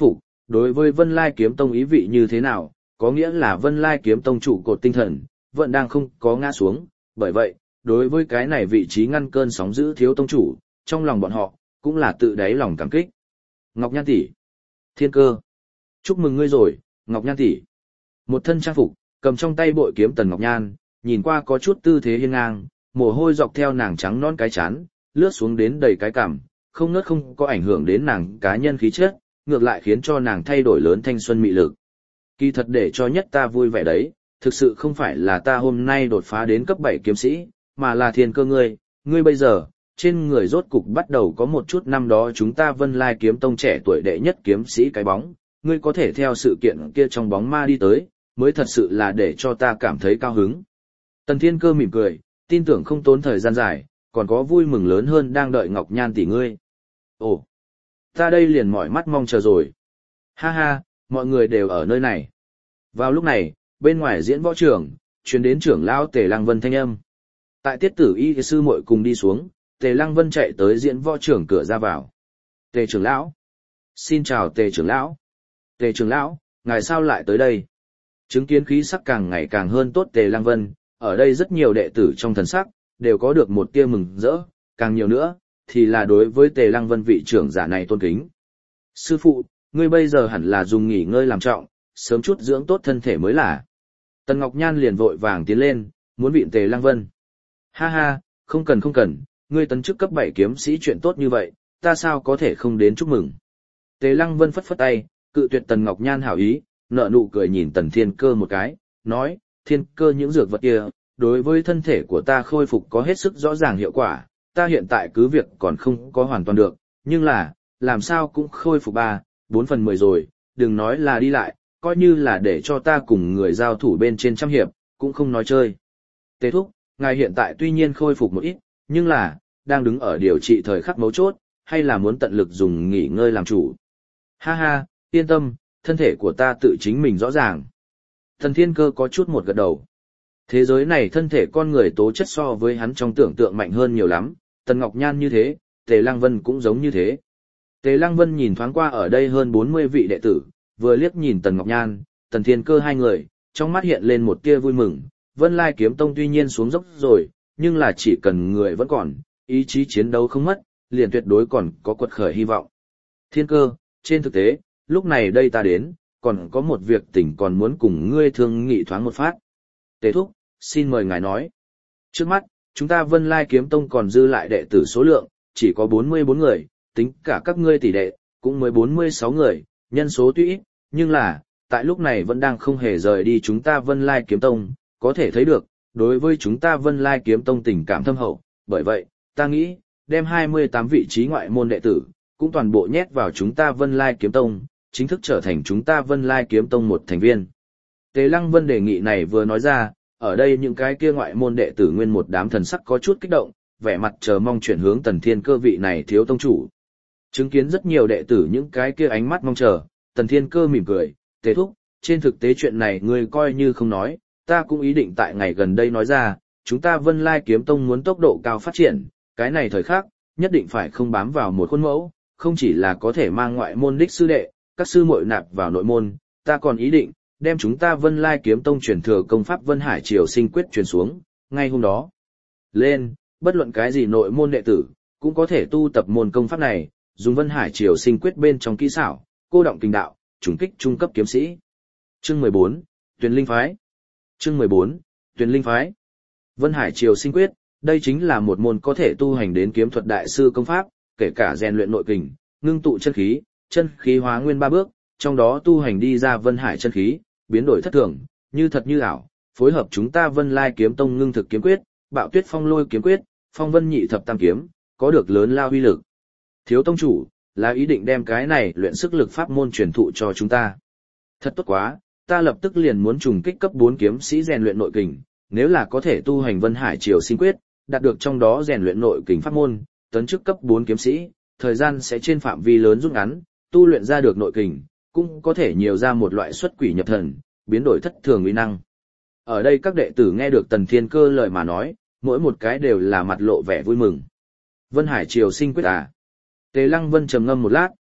Đối với Vân Lai Kiếm Tông ý vị như thế nào, có nghĩa là Vân Lai Kiếm Tông trụ cột tinh thần, vẫn đang không có ngã xuống, bởi vậy, đối với cái này vị trí ngăn cơn sóng dữ thiếu tông chủ, trong lòng bọn họ, cũng là tự đáy lòng cảm kích. Ngọc Nhan tỷ, Thiên Cơ, chúc mừng ngươi rồi, Ngọc Nhan tỷ. Một thân trang phục, cầm trong tay bội kiếm Tần Ngọc Nhan, nhìn qua có chút tư thế hiên ngang, mồ hôi dọc theo nàng trắng non cái chán, lướt xuống đến đầy cái cằm, không ngớt không có ảnh hưởng đến nàng cá nhân khí chất, ngược lại khiến cho nàng thay đổi lớn thanh xuân mị lực. Kỳ thật để cho nhất ta vui vẻ đấy, thực sự không phải là ta hôm nay đột phá đến cấp 7 kiếm sĩ, mà là Thiên Cơ ngươi bây giờ, trên người rốt cục bắt đầu có một chút năm đó chúng ta Vân Lai Kiếm Tông trẻ tuổi đệ nhất kiếm sĩ cái bóng, ngươi có thể theo sự kiện kia trong bóng ma đi tới, mới thật sự là để cho ta cảm thấy cao hứng. Tần Thiên Cơ mỉm cười, tin tưởng không tốn thời gian dài, còn có vui mừng lớn hơn đang đợi Ngọc Nhan tỷ ngươi. Ồ, ta đây liền mỏi mắt mong chờ rồi. Ha ha, mọi người đều ở nơi này. Vào lúc này, bên ngoài diễn võ trường, truyền đến trưởng lão Tề Lăng Vân thanh âm. Tại tiết tử y sư muội cùng đi xuống, Tề Lăng Vân chạy tới diễn võ trưởng cửa ra vào. Tề trưởng lão. Xin chào Tề trưởng lão. Tề trưởng lão, ngài sao lại tới đây? Chứng kiến khí sắc càng ngày càng hơn tốt Tề Lăng Vân, ở đây rất nhiều đệ tử trong thần sắc, đều có được một tia mừng rỡ, càng nhiều nữa, thì là đối với Tề Lăng Vân vị trưởng giả này tôn kính. Sư phụ, ngươi bây giờ hẳn là dùng nghỉ ngơi làm trọng, sớm chút dưỡng tốt thân thể mới là. Tần Ngọc Nhan liền vội vàng tiến lên, muốn vịn Tề Lăng Vân. Ha ha, không cần, ngươi tấn chức cấp 7 kiếm sĩ chuyện tốt như vậy, ta sao có thể không đến chúc mừng. Tề Lăng Vân phất phất tay, cự tuyệt Tần Ngọc Nhan hảo ý, nở nụ cười nhìn Tần Thiên Cơ một cái, nói, Thiên Cơ những dược vật kia, đối với thân thể của ta khôi phục có hết sức rõ ràng hiệu quả, ta hiện tại cứ việc còn không có hoàn toàn được, nhưng là, làm sao cũng khôi phục 3-4 phần 10 rồi, đừng nói là đi lại, coi như là để cho ta cùng người giao thủ bên trên trăm hiệp, cũng không nói chơi. Tề thúc, ngài hiện tại tuy nhiên khôi phục một ít, nhưng là, đang đứng ở điều trị thời khắc mấu chốt, hay là muốn tận lực dùng nghỉ ngơi làm chủ. Ha ha, yên tâm, thân thể của ta tự chính mình rõ ràng. Thần Thiên Cơ có chút một gật đầu. Thế giới này thân thể con người tố chất so với hắn trong tưởng tượng mạnh hơn nhiều lắm, Tần Ngọc Nhan như thế, Tề Lăng Vân cũng giống như thế. Tề Lăng Vân nhìn thoáng qua ở đây hơn 40 vị đệ tử, vừa liếc nhìn Tần Ngọc Nhan, Tần Thiên Cơ hai người, trong mắt hiện lên một tia vui mừng. Vân Lai Kiếm Tông tuy nhiên xuống dốc rồi, nhưng là chỉ cần người vẫn còn, ý chí chiến đấu không mất, liền tuyệt đối còn có quật khởi hy vọng. Thiên Cơ, trên thực tế, lúc này đây ta đến, còn có một việc tỉnh còn muốn cùng ngươi thương nghị thoáng một phát. Tề thúc, xin mời ngài nói. Trước mắt, chúng ta Vân Lai Kiếm Tông còn dư lại đệ tử số lượng, chỉ có 44 người, tính cả các ngươi tỷ đệ, cũng mới 46 người, nhân số tuy ít, nhưng là, tại lúc này vẫn đang không hề rời đi chúng ta Vân Lai Kiếm Tông, có thể thấy được, đối với chúng ta Vân Lai Kiếm Tông tình cảm thâm hậu, bởi vậy, ta nghĩ, đem 28 vị trí ngoại môn đệ tử, cũng toàn bộ nhét vào chúng ta Vân Lai Kiếm Tông, chính thức trở thành chúng ta Vân Lai Kiếm Tông một thành viên. Tề Lăng Vân đề nghị này vừa nói ra, ở đây những cái kia ngoại môn đệ tử nguyên một đám thần sắc có chút kích động, vẻ mặt chờ mong chuyển hướng Tần Thiên Cơ vị này thiếu tông chủ. Chứng kiến rất nhiều đệ tử những cái kia ánh mắt mong chờ, Tần Thiên Cơ mỉm cười, Tề thúc, trên thực tế chuyện này ngươi coi như không nói, ta cũng ý định tại ngày gần đây nói ra, chúng ta Vân Lai Kiếm Tông muốn tốc độ cao phát triển, cái này thời khắc, nhất định phải không bám vào một khuôn mẫu, không chỉ là có thể mang ngoại môn đích sư đệ, các sư muội nạp vào nội môn, ta còn ý định, đem chúng ta Vân Lai Kiếm Tông truyền thừa công pháp Vân Hải Triều Sinh Quyết truyền xuống, ngay hôm đó. Lên, bất luận cái gì nội môn đệ tử, cũng có thể tu tập môn công pháp này, dùng Vân Hải Triều Sinh Quyết bên trong kỹ xảo, cô động kinh đạo, trùng kích trung cấp kiếm sĩ. Chương 14, Tuyền Linh Phái. Chương 14, Tuyền Linh Phái. Vân Hải Triều Sinh Quyết, đây chính là một môn có thể tu hành đến kiếm thuật đại sư công pháp, kể cả rèn luyện nội kình, ngưng tụ chân khí hóa nguyên 3 bước, trong đó tu hành đi ra Vân Hải chân khí, biến đổi thất thường, như thật như ảo, phối hợp chúng ta Vân Lai Kiếm Tông ngưng thực kiếm quyết, Bạo Tuyết Phong Lôi kiếm quyết, Phong Vân Nhị thập tam kiếm, có được lớn lao uy lực. Thiếu tông chủ, là ý định đem cái này luyện sức lực pháp môn truyền thụ cho chúng ta. Thật tốt quá, ta lập tức liền muốn trùng kích cấp 4 kiếm sĩ rèn luyện nội kình, nếu là có thể tu hành Vân Hải Triều Sinh Quyết, đạt được trong đó rèn luyện nội kình pháp môn, tấn chức cấp 4 kiếm sĩ, thời gian sẽ trên phạm vi lớn rút ngắn, tu luyện ra được nội kình, cũng có thể nhiều ra một loại xuất quỷ nhập thần, biến đổi thất thường uy năng. Ở đây các đệ tử nghe được Tần Thiên Cơ lời mà nói, mỗi một cái đều là mặt lộ vẻ vui mừng. Vân Hải Triều Sinh Quyết à? Tề Lăng Vân trầm ngâm một lát,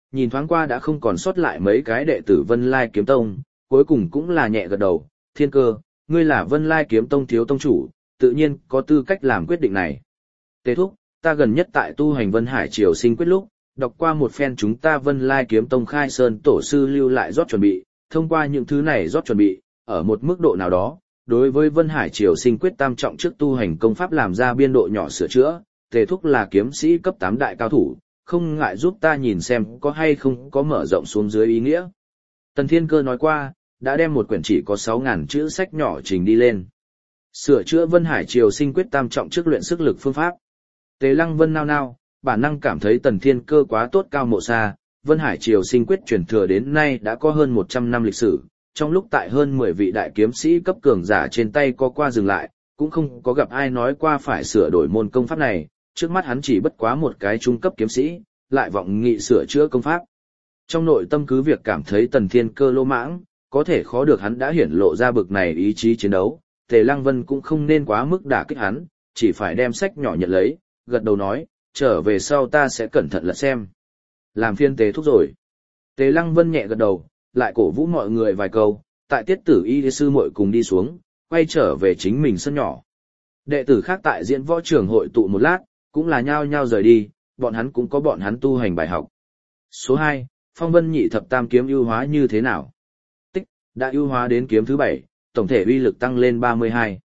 nhìn thoáng qua đã không còn sót lại mấy cái đệ tử Vân Lai Kiếm Tông, cuối cùng cũng là nhẹ gật đầu, Thiên Cơ, ngươi là Vân Lai Kiếm Tông thiếu tông chủ, tự nhiên có tư cách làm quyết định này. Tề thúc, ta gần nhất tại tu hành Vân Hải Triều Sinh quyết lúc, đọc qua một phen chúng ta Vân Lai Kiếm Tông khai sơn tổ sư lưu lại rót chuẩn bị, thông qua những thứ này rót chuẩn bị, ở một mức độ nào đó, đối với Vân Hải Triều Sinh quyết tam trọng trước tu hành công pháp làm ra biên độ nhỏ sửa chữa, Tề thúc là kiếm sĩ cấp 8 đại cao thủ, không ngại giúp ta nhìn xem có hay không có mở rộng xuống dưới ý nghĩa. Tần Thiên Cơ nói qua, đã đem một quyển chỉ có 6.000 chữ sách nhỏ trình đi lên. Sửa chữa Vân Hải Triều Sinh quyết tam trọng trước luyện sức lực phương pháp. Tề Lăng Vân nao nao, bản năng cảm thấy Tần Thiên Cơ quá tốt cao mộ xa, Vân Hải Triều Sinh quyết truyền thừa đến nay đã có hơn 100 năm lịch sử, trong lúc tại hơn 10 vị đại kiếm sĩ cấp cường giả trên tay có qua dừng lại, cũng không có gặp ai nói qua phải sửa đổi môn công pháp này, trước mắt hắn chỉ bất quá một cái trung cấp kiếm sĩ, lại vọng nghị sửa chữa công pháp. Trong nội tâm cứ việc cảm thấy Tần Thiên Cơ lô mãng, có thể khó được hắn đã hiển lộ ra bực này ý chí chiến đấu, Tề Lăng Vân cũng không nên quá mức đả kích hắn, chỉ phải đem sách nhỏ nhận lấy, gật đầu nói, trở về sau ta sẽ cẩn thận lật xem. Làm phiên Tề thúc rồi. Tề Lăng Vân nhẹ gật đầu, lại cổ vũ mọi người vài câu, tại tiết tử y sư muội cùng đi xuống, quay trở về chính mình sân nhỏ. Đệ tử khác tại diễn võ trường hội tụ một lát, cũng là nhao nhao rời đi, bọn hắn cũng có bọn hắn tu hành bài học. Số 2, Phong Vân nhị thập tam kiếm ưu hóa như thế nào? Tích, đã ưu hóa đến kiếm thứ 7, tổng thể uy lực tăng lên 32.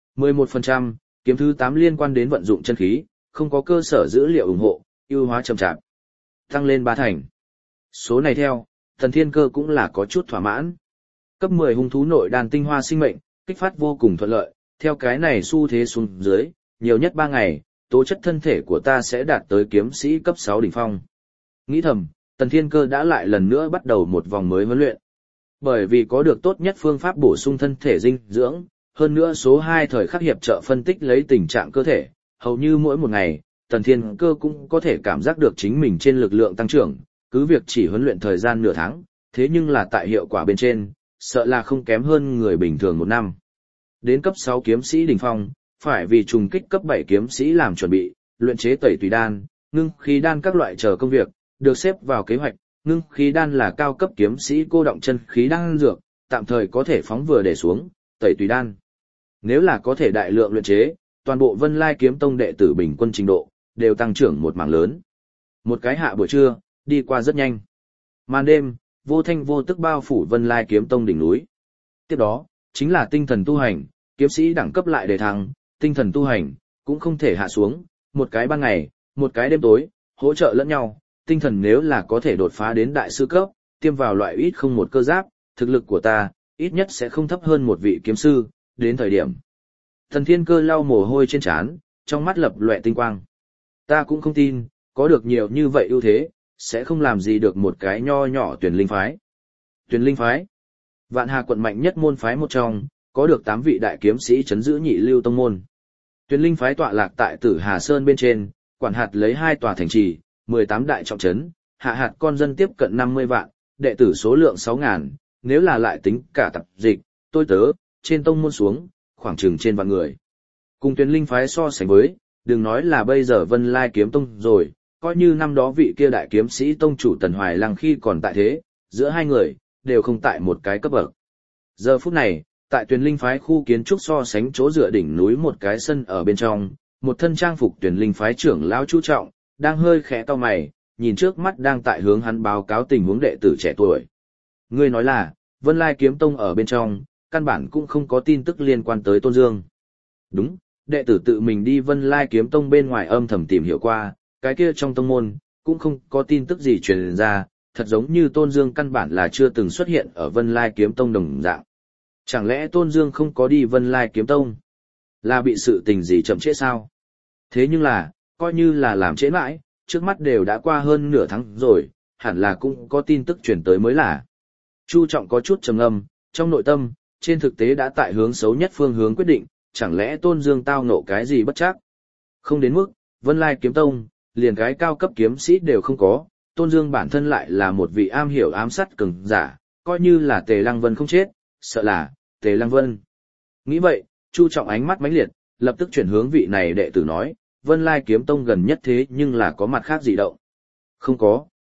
11%, kiếm thứ 8 liên quan đến vận dụng chân khí, không có cơ sở dữ liệu ủng hộ, ưu hóa chậm chạp. Tăng lên 3 thành. Số này theo, Tần Thiên Cơ cũng là có chút thỏa mãn. Cấp 10 hung thú nội đàn tinh hoa sinh mệnh, kích phát vô cùng thuận lợi, theo cái này xu thế xuống dưới, nhiều nhất 3 ngày, tố chất thân thể của ta sẽ đạt tới kiếm sĩ cấp 6 đỉnh phong. Nghĩ thầm, Tần Thiên Cơ đã lại lần nữa bắt đầu một vòng mới huấn luyện. Bởi vì có được tốt nhất phương pháp bổ sung thân thể dinh dưỡng, hơn nữa số 2 thời khắc hiệp trợ phân tích lấy tình trạng cơ thể, hầu như mỗi một ngày, Tần Thiên Cơ cũng có thể cảm giác được chính mình trên lực lượng tăng trưởng, cứ việc chỉ huấn luyện thời gian nửa tháng, thế nhưng là tại hiệu quả bên trên, sợ là không kém hơn người bình thường một năm. Đến cấp 6 kiếm sĩ đỉnh phong, phải vì trùng kích cấp 7 kiếm sĩ làm chuẩn bị, luyện chế tẩy tùy đan, ngưng khí đan các loại chờ công việc, được xếp vào kế hoạch, ngưng khí đan là cao cấp kiếm sĩ cô động chân khí đan dược, tạm thời có thể phóng vừa để xuống, tẩy tùy đan. Nếu là có thể đại lượng luyện chế, toàn bộ Vân Lai Kiếm Tông đệ tử bình quân trình độ, đều tăng trưởng một mảng lớn. Một cái hạ buổi trưa, đi qua rất nhanh. Màn đêm, vô thanh vô tức bao phủ Vân Lai Kiếm Tông đỉnh núi. Tiếp đó, chính là tinh thần tu hành, kiếm sĩ đẳng cấp lại đề thăng, tinh thần tu hành, cũng không thể hạ xuống, một cái ban ngày, một cái đêm tối, hỗ trợ lẫn nhau, tinh thần nếu là có thể đột phá đến đại sư cấp, tiêm vào loại ít không một cơ giáp, thực lực của ta, ít nhất sẽ không thấp hơn một vị kiếm sư, đến thời điểm. Thần Thiên Cơ lau mồ hôi trên trán, trong mắt lập lòe tinh quang. Ta cũng không tin, có được nhiều như vậy ưu thế, sẽ không làm gì được một cái nho nhỏ Tuyền Linh phái. Tuyền Linh phái, Vạn Hà quận mạnh nhất môn phái một trong, có được 8 vị đại kiếm sĩ trấn giữ nhị lưu tông môn. Tuyền Linh phái tọa lạc tại Tử Hà Sơn bên trên, quản hạt lấy 2 tòa thành trì, 18 đại trọng trấn, hạ hạt con dân tiếp cận 50 vạn, đệ tử số lượng 6.000, nếu là lại tính cả tập dịch, tôi tớ, trên tông môn xuống, khoảng chừng trên vạn người. Cùng Tuyền Linh phái so sánh với, đừng nói là bây giờ Vân Lai Kiếm Tông rồi, coi như năm đó vị kia đại kiếm sĩ tông chủ Tần Hoài Lăng khi còn tại thế, giữa hai người, đều không tại một cái cấp bậc. Giờ phút này, tại Tuyền Linh phái khu kiến trúc so sánh chỗ dựa đỉnh núi một cái sân ở bên trong, một thân trang phục Tuyền Linh phái trưởng lão chú trọng, đang hơi khẽ cau mày, nhìn trước mắt đang tại hướng hắn báo cáo tình huống đệ tử trẻ tuổi. Ngươi nói là, Vân Lai Kiếm Tông ở bên trong, căn bản cũng không có tin tức liên quan tới Tôn Dương. Đúng, đệ tử tự mình đi Vân Lai Kiếm Tông bên ngoài âm thầm tìm hiểu qua, cái kia trong tông môn, cũng không có tin tức gì truyền ra, thật giống như Tôn Dương căn bản là chưa từng xuất hiện ở Vân Lai Kiếm Tông đồng dạng. Chẳng lẽ Tôn Dương không có đi Vân Lai Kiếm Tông? Là bị sự tình gì chậm trễ sao? Thế nhưng là, coi như là làm trễ mãi, trước mắt đều đã qua hơn nửa tháng rồi, hẳn là cũng có tin tức truyền tới mới là. Chu Trọng có chút trầm ngâm, trong nội tâm, trên thực tế đã tại hướng xấu nhất phương hướng quyết định, chẳng lẽ Tôn Dương tao ngộ cái gì bất trắc? Không đến mức, Vân Lai Kiếm Tông, liền cái cao cấp kiếm sĩ đều không có, Tôn Dương bản thân lại là một vị am hiểu ám sát cường giả, coi như là Tề Lăng Vân không chết, sợ là Tề Lăng Vân. Nghĩ vậy, Chu Trọng ánh mắt mãnh liệt, lập tức chuyển hướng vị này đệ tử nói, Vân Lai Kiếm Tông gần nhất thế nhưng là có mặt khác gì động. Không có,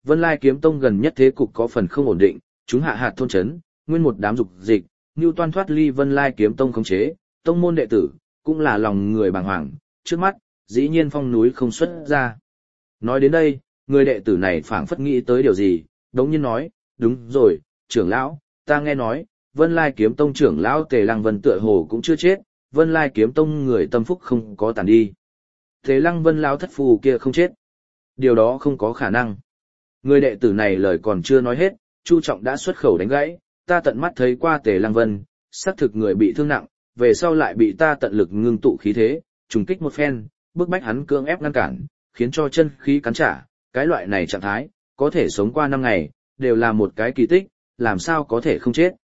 Vân Lai Kiếm Tông gần nhất thế cục có phần không ổn định, chúng hạ hạt thôn trấn, nguyên một đám dục dịch, như toan thoát ly Vân Lai Kiếm Tông khống chế, tông môn đệ tử, cũng là lòng người bàng hoàng, trước mắt, dĩ nhiên phong núi không xuất ra. Nói đến đây, người đệ tử này phảng phất nghĩ tới điều gì, đống nhiên nói, đúng rồi, trưởng lão, ta nghe nói, Vân Lai Kiếm Tông trưởng lão Tề Lăng Vân tựa hồ cũng chưa chết, Vân Lai Kiếm Tông người tâm phúc không có tàn đi. Tề Lăng Vân lão thất phù kia không chết. Điều đó không có khả năng. Người đệ tử này lời còn chưa nói hết, Chu Trọng đã xuất khẩu đánh gãy, ta tận mắt thấy qua Tề Lăng Vân, xác thực người bị thương nặng, về sau lại bị ta tận lực ngưng tụ khí thế, trùng kích một phen, bức bách hắn cưỡng ép ngăn cản, khiến cho chân khí cắn trả, cái loại này trạng thái, có thể sống qua 5 ngày, đều là một cái kỳ tích, làm sao có thể không chết.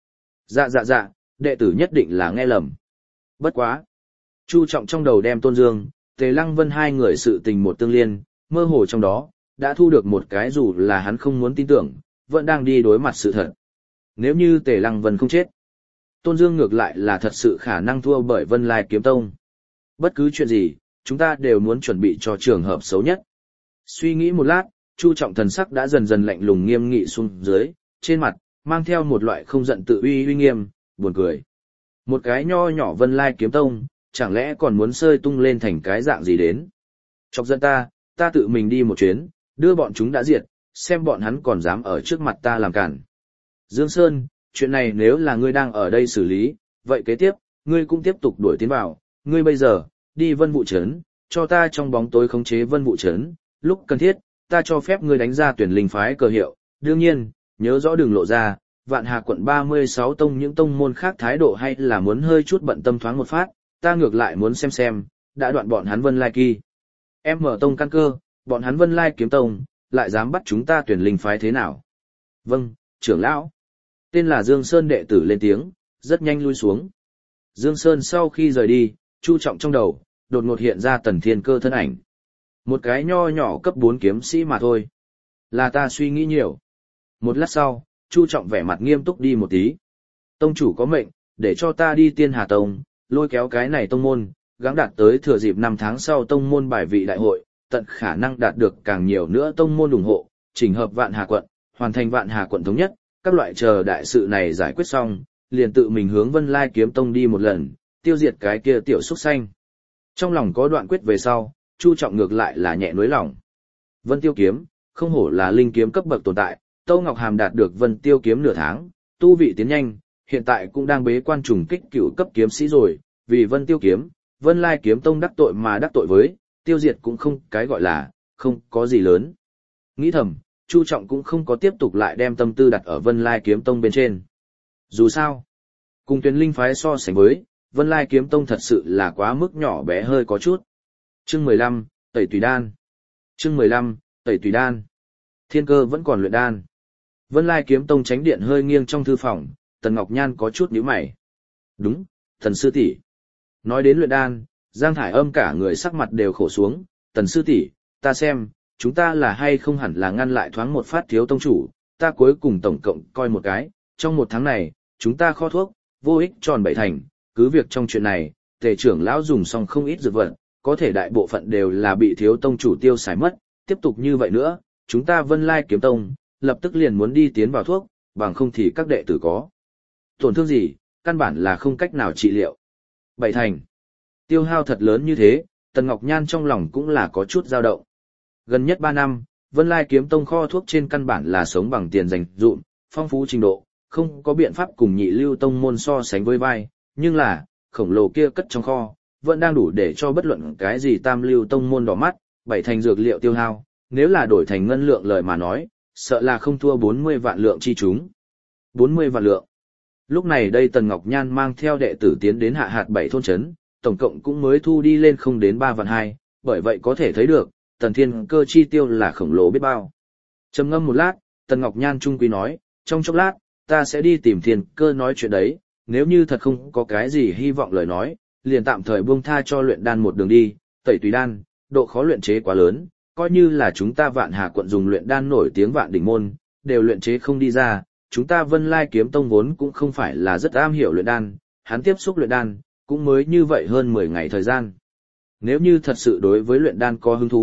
Dạ, đệ tử nhất định là nghe lầm. Bất quá. Chu Trọng trong đầu đem Tôn Dương, Tề Lăng Vân hai người sự tình một tương liên, mơ hồ trong đó, đã thu được một cái dù là hắn không muốn tin tưởng, vẫn đang đi đối mặt sự thật. Nếu như Tề Lăng Vân không chết, Tôn Dương ngược lại là thật sự khả năng thua bởi Vân Lai Kiếm Tông. Bất cứ chuyện gì, chúng ta đều muốn chuẩn bị cho trường hợp xấu nhất. Suy nghĩ một lát, Chu Trọng thần sắc đã dần dần lạnh lùng nghiêm nghị xuống dưới, trên mặt, mang theo một loại không giận tự uy nghiêm, buồn cười. Một cái nho nhỏ Vân Lai Kiếm Tông, chẳng lẽ còn muốn sơi tung lên thành cái dạng gì đến. Chọc giận ta tự mình đi một chuyến, đưa bọn chúng đã diệt, xem bọn hắn còn dám ở trước mặt ta làm cản. Dương Sơn, chuyện này nếu là ngươi đang ở đây xử lý, vậy kế tiếp, ngươi cũng tiếp tục đuổi tiến vào, ngươi bây giờ, đi Vân Vũ Trấn, cho ta trong bóng tối khống chế Vân Vũ Trấn, lúc cần thiết, ta cho phép ngươi đánh ra tuyển linh phái cờ hiệu, đương nhiên, nhớ rõ đừng lộ ra, Vạn Hà quận 36 tông những tông môn khác thái độ hay là muốn hơi chút bận tâm thoáng một phát, ta ngược lại muốn xem, đã đoạn bọn hắn Vân Lai Kỳ. Em mở tông căn cơ, bọn hắn Vân Lai Kiếm Tông, lại dám bắt chúng ta tuyển linh phái thế nào? Vâng, trưởng lão. Tên là Dương Sơn đệ tử lên tiếng, rất nhanh lui xuống. Dương Sơn sau khi rời đi, Chu Trọng trong đầu, đột ngột hiện ra Tần Thiên Cơ thân ảnh. Một cái nho nhỏ cấp 4 kiếm sĩ mà thôi. Là ta suy nghĩ nhiều. Một lát sau, Chu Trọng vẻ mặt nghiêm túc đi một tí. Tông chủ có mệnh, để cho ta đi Tiên Hà Tông, lôi kéo cái này tông môn, gắng đạt tới thừa dịp 5 tháng sau tông môn bài vị đại hội, tận khả năng đạt được càng nhiều nữa tông môn ủng hộ, chỉnh hợp Vạn Hà quận, hoàn thành Vạn Hà quận thống nhất, các loại chờ đại sự này giải quyết xong, liền tự mình hướng Vân Lai Kiếm Tông đi một lần, tiêu diệt cái kia tiểu xúc xanh. Trong lòng có đoạn quyết về sau, Chu Trọng ngược lại là nhẹ nối lòng. Vân Tiêu kiếm, không hổ là linh kiếm cấp bậc tồn tại, Tâu Ngọc Hàm đạt được Vân Tiêu kiếm nửa tháng, tu vị tiến nhanh, hiện tại cũng đang bế quan trùng kích cửu cấp kiếm sĩ rồi, vì Vân Tiêu kiếm, Vân Lai Kiếm Tông đắc tội mà đắc tội với, tiêu diệt cũng không cái gọi là, không có gì lớn. Nghĩ thầm, Chu Trọng cũng không có tiếp tục lại đem tâm tư đặt ở Vân Lai Kiếm Tông bên trên. Dù sao, cùng Tuyển linh phái so sánh với, Vân Lai Kiếm Tông thật sự là quá mức nhỏ bé hơi có chút. Chương 15, Tẩy Tùy Đan. Chương 15, Tẩy Tùy Đan. Thiên Cơ vẫn còn luyện đan. Vân Lai Kiếm Tông tránh điện hơi nghiêng trong thư phòng, Tần Ngọc Nhan có chút nhíu mày. Đúng, Tần sư tỷ. Nói đến luyện đan, Giang Thải Âm cả người sắc mặt đều khổ xuống, Tần sư tỷ, ta xem, chúng ta là hay không hẳn là ngăn lại thoáng một phát thiếu tông chủ, ta cuối cùng tổng cộng coi một cái, trong 1 tháng này, chúng ta kho thuốc, vô ích tròn 7 thành, cứ việc trong chuyện này, Tề trưởng lão dùng xong không ít dược vật, có thể đại bộ phận đều là bị thiếu tông chủ tiêu xài mất, tiếp tục như vậy nữa, chúng ta Vân Lai Kiếm Tông, lập tức liền muốn đi tiến vào thuốc, bằng không thì các đệ tử có tổn thương gì, căn bản là không cách nào trị liệu. 7 thành. Tiêu hao thật lớn như thế, Tần Ngọc Nhan trong lòng cũng là có chút dao động. Gần nhất 3 năm, Vân Lai Kiếm Tông kho thuốc trên căn bản là sống bằng tiền dành dụm, phong phú trình độ, không có biện pháp cùng nhị lưu tông môn so sánh với vai, nhưng là, khổng lồ kia cất trong kho, vẫn đang đủ để cho bất luận cái gì tam lưu tông môn đỏ mắt, 7 thành dược liệu tiêu hao, nếu là đổi thành ngân lượng lời mà nói, sợ là không thua 40 vạn lượng chi chúng. 40 vạn lượng. Lúc này đây Tần Ngọc Nhan mang theo đệ tử tiến đến hạ hạt 7 thôn trấn, tổng cộng cũng mới thu đi lên không đến 3 vạn 2, bởi vậy có thể thấy được, Tần Thiên Cơ chi tiêu là khổng lồ biết bao. Trầm ngâm một lát, Tần Ngọc Nhan trung quy nói, trong chốc lát, ta sẽ đi tìm Thiên Cơ nói chuyện đấy, nếu như thật không có cái gì hy vọng lời nói, liền tạm thời buông tha cho luyện đan một đường đi, Tẩy Tùy Đan, độ khó luyện chế quá lớn, coi như là chúng ta Vạn Hà quận dùng luyện đan nổi tiếng vạn đỉnh môn, đều luyện chế không đi ra, chúng ta Vân Lai Kiếm Tông vốn cũng không phải là rất am hiểu luyện đan, hắn tiếp xúc luyện đan, cũng mới như vậy hơn 10 ngày thời gian. Nếu như thật sự đối với luyện đan có hứng thú,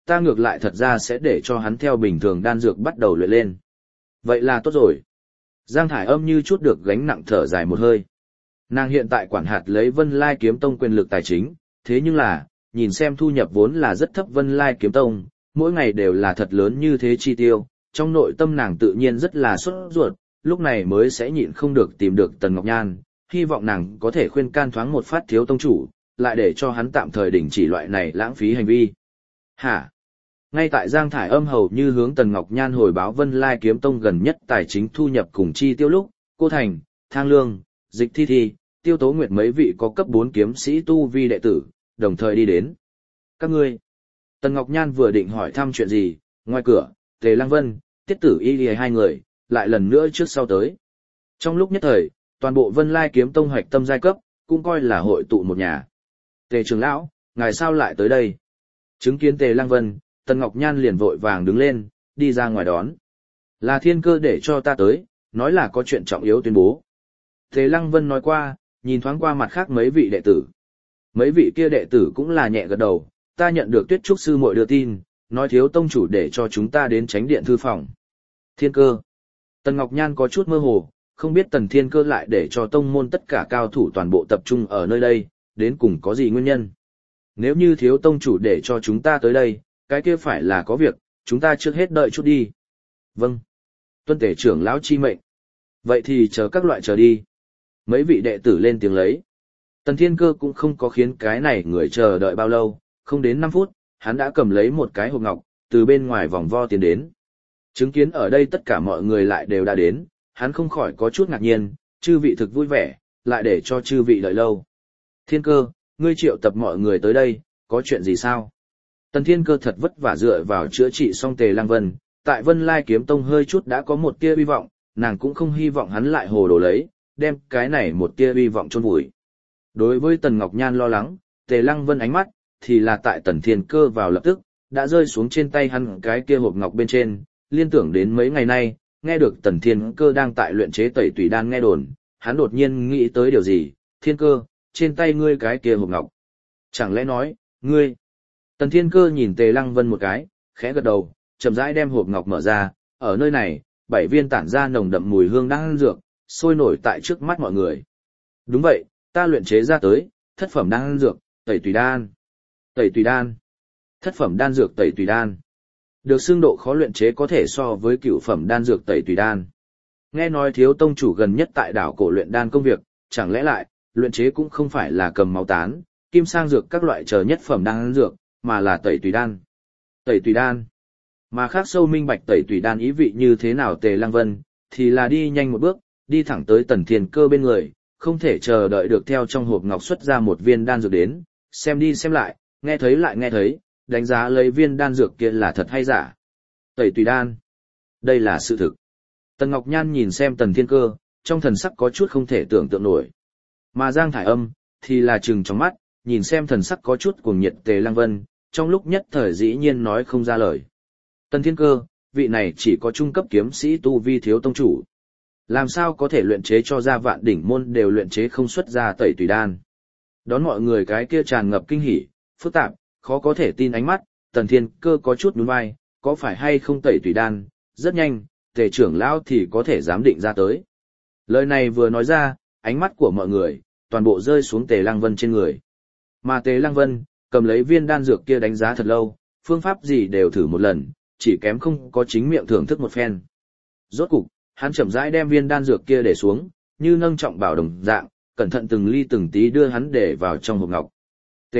ta ngược lại thật ra sẽ để cho hắn theo bình thường đan dược bắt đầu luyện lên. Vậy là tốt rồi. Giang Thải Âm như chút được gánh nặng thở dài một hơi. Nàng hiện tại quản hạt lấy Vân Lai Kiếm Tông quyền lực tài chính, thế nhưng là, nhìn xem thu nhập vốn là rất thấp Vân Lai Kiếm Tông, mỗi ngày đều là thật lớn như thế chi tiêu, trong nội tâm nàng tự nhiên rất là sốt ruột, lúc này mới sẽ nhịn không được tìm được Tần Ngọc Nhan, hy vọng nàng có thể khuyên can thoáng một phát thiếu tông chủ, lại để cho hắn tạm thời đình chỉ loại này lãng phí hành vi. Hả? Ngay tại Giang Thải Âm hầu như hướng Tần Ngọc Nhan hồi báo Vân Lai Kiếm Tông gần nhất tài chính thu nhập cùng chi tiêu lúc, Cô Thành, Thang Lương, Dịch Thi Thi, Tiêu Tố Nguyệt mấy vị có cấp 4 kiếm sĩ tu vi đệ tử, đồng thời đi đến. Các ngươi. Tần Ngọc Nhan vừa định hỏi thăm chuyện gì, ngoài cửa, Tề Lăng Vân, Tiết Tử Y Lìa hai người, lại lần nữa trước sau tới. Trong lúc nhất thời, toàn bộ Vân Lai Kiếm Tông hoạch tâm giai cấp, cũng coi là hội tụ một nhà. Tề trưởng lão, ngài sao lại tới đây? Chứng kiến Tề Lăng Vân, Tần Ngọc Nhan liền vội vàng đứng lên, đi ra ngoài đón. Là Thiên Cơ để cho ta tới, nói là có chuyện trọng yếu tuyên bố. Tề Lăng Vân nói qua, nhìn thoáng qua mặt khác mấy vị đệ tử. Mấy vị kia đệ tử cũng là nhẹ gật đầu, ta nhận được Tuyết Trúc sư muội đưa tin, nói thiếu tông chủ để cho chúng ta đến Chánh Điện thư phòng. Thiên Cơ. Tần Ngọc Nhan có chút mơ hồ, không biết Tần Thiên Cơ lại để cho tông môn tất cả cao thủ toàn bộ tập trung ở nơi đây, đến cùng có gì nguyên nhân. Nếu như thiếu tông chủ để cho chúng ta tới đây, cái kia phải là có việc, chúng ta trước hết đợi chút đi. Vâng. Tuân Tể trưởng lão chi mệnh. Vậy thì chờ các loại chờ đi. Mấy vị đệ tử lên tiếng lấy. Tần Thiên Cơ cũng không có khiến cái này người chờ đợi bao lâu, không đến 5 phút, hắn đã cầm lấy một cái hộp ngọc, từ bên ngoài vòng vo tiến đến. Chứng kiến ở đây tất cả mọi người lại đều đã đến, hắn không khỏi có chút ngạc nhiên, chư vị thực vui vẻ, lại để cho chư vị đợi lâu. Thiên Cơ, ngươi triệu tập mọi người tới đây, có chuyện gì sao? Tần Thiên Cơ thật vất vả dựa vào chữa trị xong Tề Lăng Vân, tại Vân Lai Kiếm Tông hơi chút đã có một tia hy vọng, nàng cũng không hy vọng hắn lại hồ đồ lấy, đem cái này một tia hy vọng chôn vùi. Đối với Tần Ngọc Nhan lo lắng, Tề Lăng Vân ánh mắt, thì là tại Tần Thiên Cơ vào lập tức, đã rơi xuống trên tay hắn cái kia hộp ngọc bên trên, liên tưởng đến mấy ngày nay, nghe được Tần Thiên Cơ đang tại luyện chế tẩy tùy đan nghe đồn, hắn đột nhiên nghĩ tới điều gì, Thiên Cơ, trên tay ngươi cái kia hộp ngọc. Chẳng lẽ nói, ngươi... Tần Thiên Cơ nhìn Tề Lăng Vân một cái, khẽ gật đầu, chậm rãi đem hộp ngọc mở ra, ở nơi này, 7 viên tản ra nồng đậm mùi hương đan dược, sôi nổi tại trước mắt mọi người. Đúng vậy, ta luyện chế ra tới, thất phẩm đan dược, tẩy tùy đan. Tẩy tùy đan. Thất phẩm đan dược tẩy tùy đan. Được xương độ khó luyện chế có thể so với cửu phẩm đan dược tẩy tùy đan. Nghe nói thiếu tông chủ gần nhất tại đảo cổ luyện đan công việc, chẳng lẽ lại, luyện chế cũng không phải là cầm máu tán, kim sang dược các loại chờ nhất phẩm đan dược, mà là tẩy tùy đan. Tẩy tùy đan. Mà khác sâu minh bạch tẩy tùy đan ý vị như thế nào Tề Lăng Vân, thì là đi nhanh một bước, đi thẳng tới Tần Thiên Cơ bên người, không thể chờ đợi được theo trong hộp ngọc xuất ra một viên đan dược đến, xem đi xem lại, nghe thấy, đánh giá lấy viên đan dược kia là thật hay giả. Tẩy tùy đan. Đây là sự thực. Tần Ngọc Nhan nhìn xem Tần Thiên Cơ, trong thần sắc có chút không thể tưởng tượng nổi. Mà Giang Thải Âm, thì là trừng trong mắt, nhìn xem thần sắc có chút cuồng nhiệt Tề Lăng Vân, trong lúc nhất thời dĩ nhiên nói không ra lời. Tần Thiên Cơ, vị này chỉ có trung cấp kiếm sĩ tu vi thiếu tông chủ. Làm sao có thể luyện chế cho ra vạn đỉnh môn đều luyện chế không xuất ra tẩy tùy đan. Đón mọi người cái kia tràn ngập kinh hỉ, phức tạp, khó có thể tin ánh mắt, Tần Thiên Cơ có chút nhún vai, có phải hay không tẩy tùy đan, rất nhanh, Tề trưởng lão thì có thể giám định ra tới. Lời này vừa nói ra, ánh mắt của mọi người, toàn bộ rơi xuống Tề Lăng Vân trên người. Mà Tề Lăng Vân, cầm lấy viên đan dược kia đánh giá thật lâu, phương pháp gì đều thử một lần, chỉ kém không có chính miệng thưởng thức một phen. Rốt cục, hắn chậm rãi đem viên đan dược kia để xuống, như nâng trọng bảo đồng dạng, cẩn thận từng ly từng tí đưa hắn để vào trong hộp ngọc. Tề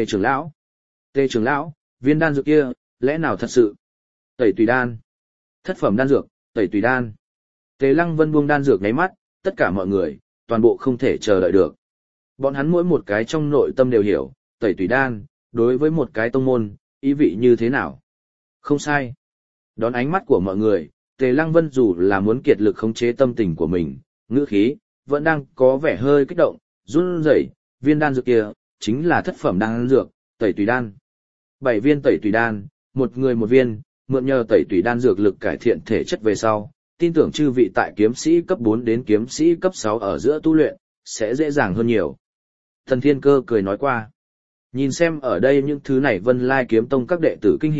trưởng lão, viên đan dược kia, lẽ nào thật sự? Tẩy tùy đan. Thất phẩm đan dược, tẩy tùy đan. Tề Lăng Vân buông đan dược nháy mắt, tất cả mọi người, toàn bộ không thể chờ đợi được. Bọn hắn mỗi một cái trong nội tâm đều hiểu, tẩy tùy đan, đối với một cái tông môn, ý vị như thế nào. Không sai. Đón ánh mắt của mọi người, Tề Lăng Vân dù là muốn kiệt lực khống chế tâm tình của mình, ngữ khí, vẫn đang có vẻ hơi kích động, run rẩy, viên đan dược kia, chính là thất phẩm đan dược, tẩy tùy đan. 7 viên tẩy tùy đan, một người một viên, mượn nhờ tẩy tùy đan dược lực cải thiện thể chất về sau, tin tưởng chư vị tại kiếm sĩ cấp 4 đến kiếm sĩ cấp 6 ở giữa tu luyện, sẽ dễ dàng hơn nhiều. Tần Thiên Cơ cười nói qua. Nhìn xem ở đây những thứ này Vân Lai Kiếm Tông các đệ tử kinh hỉ,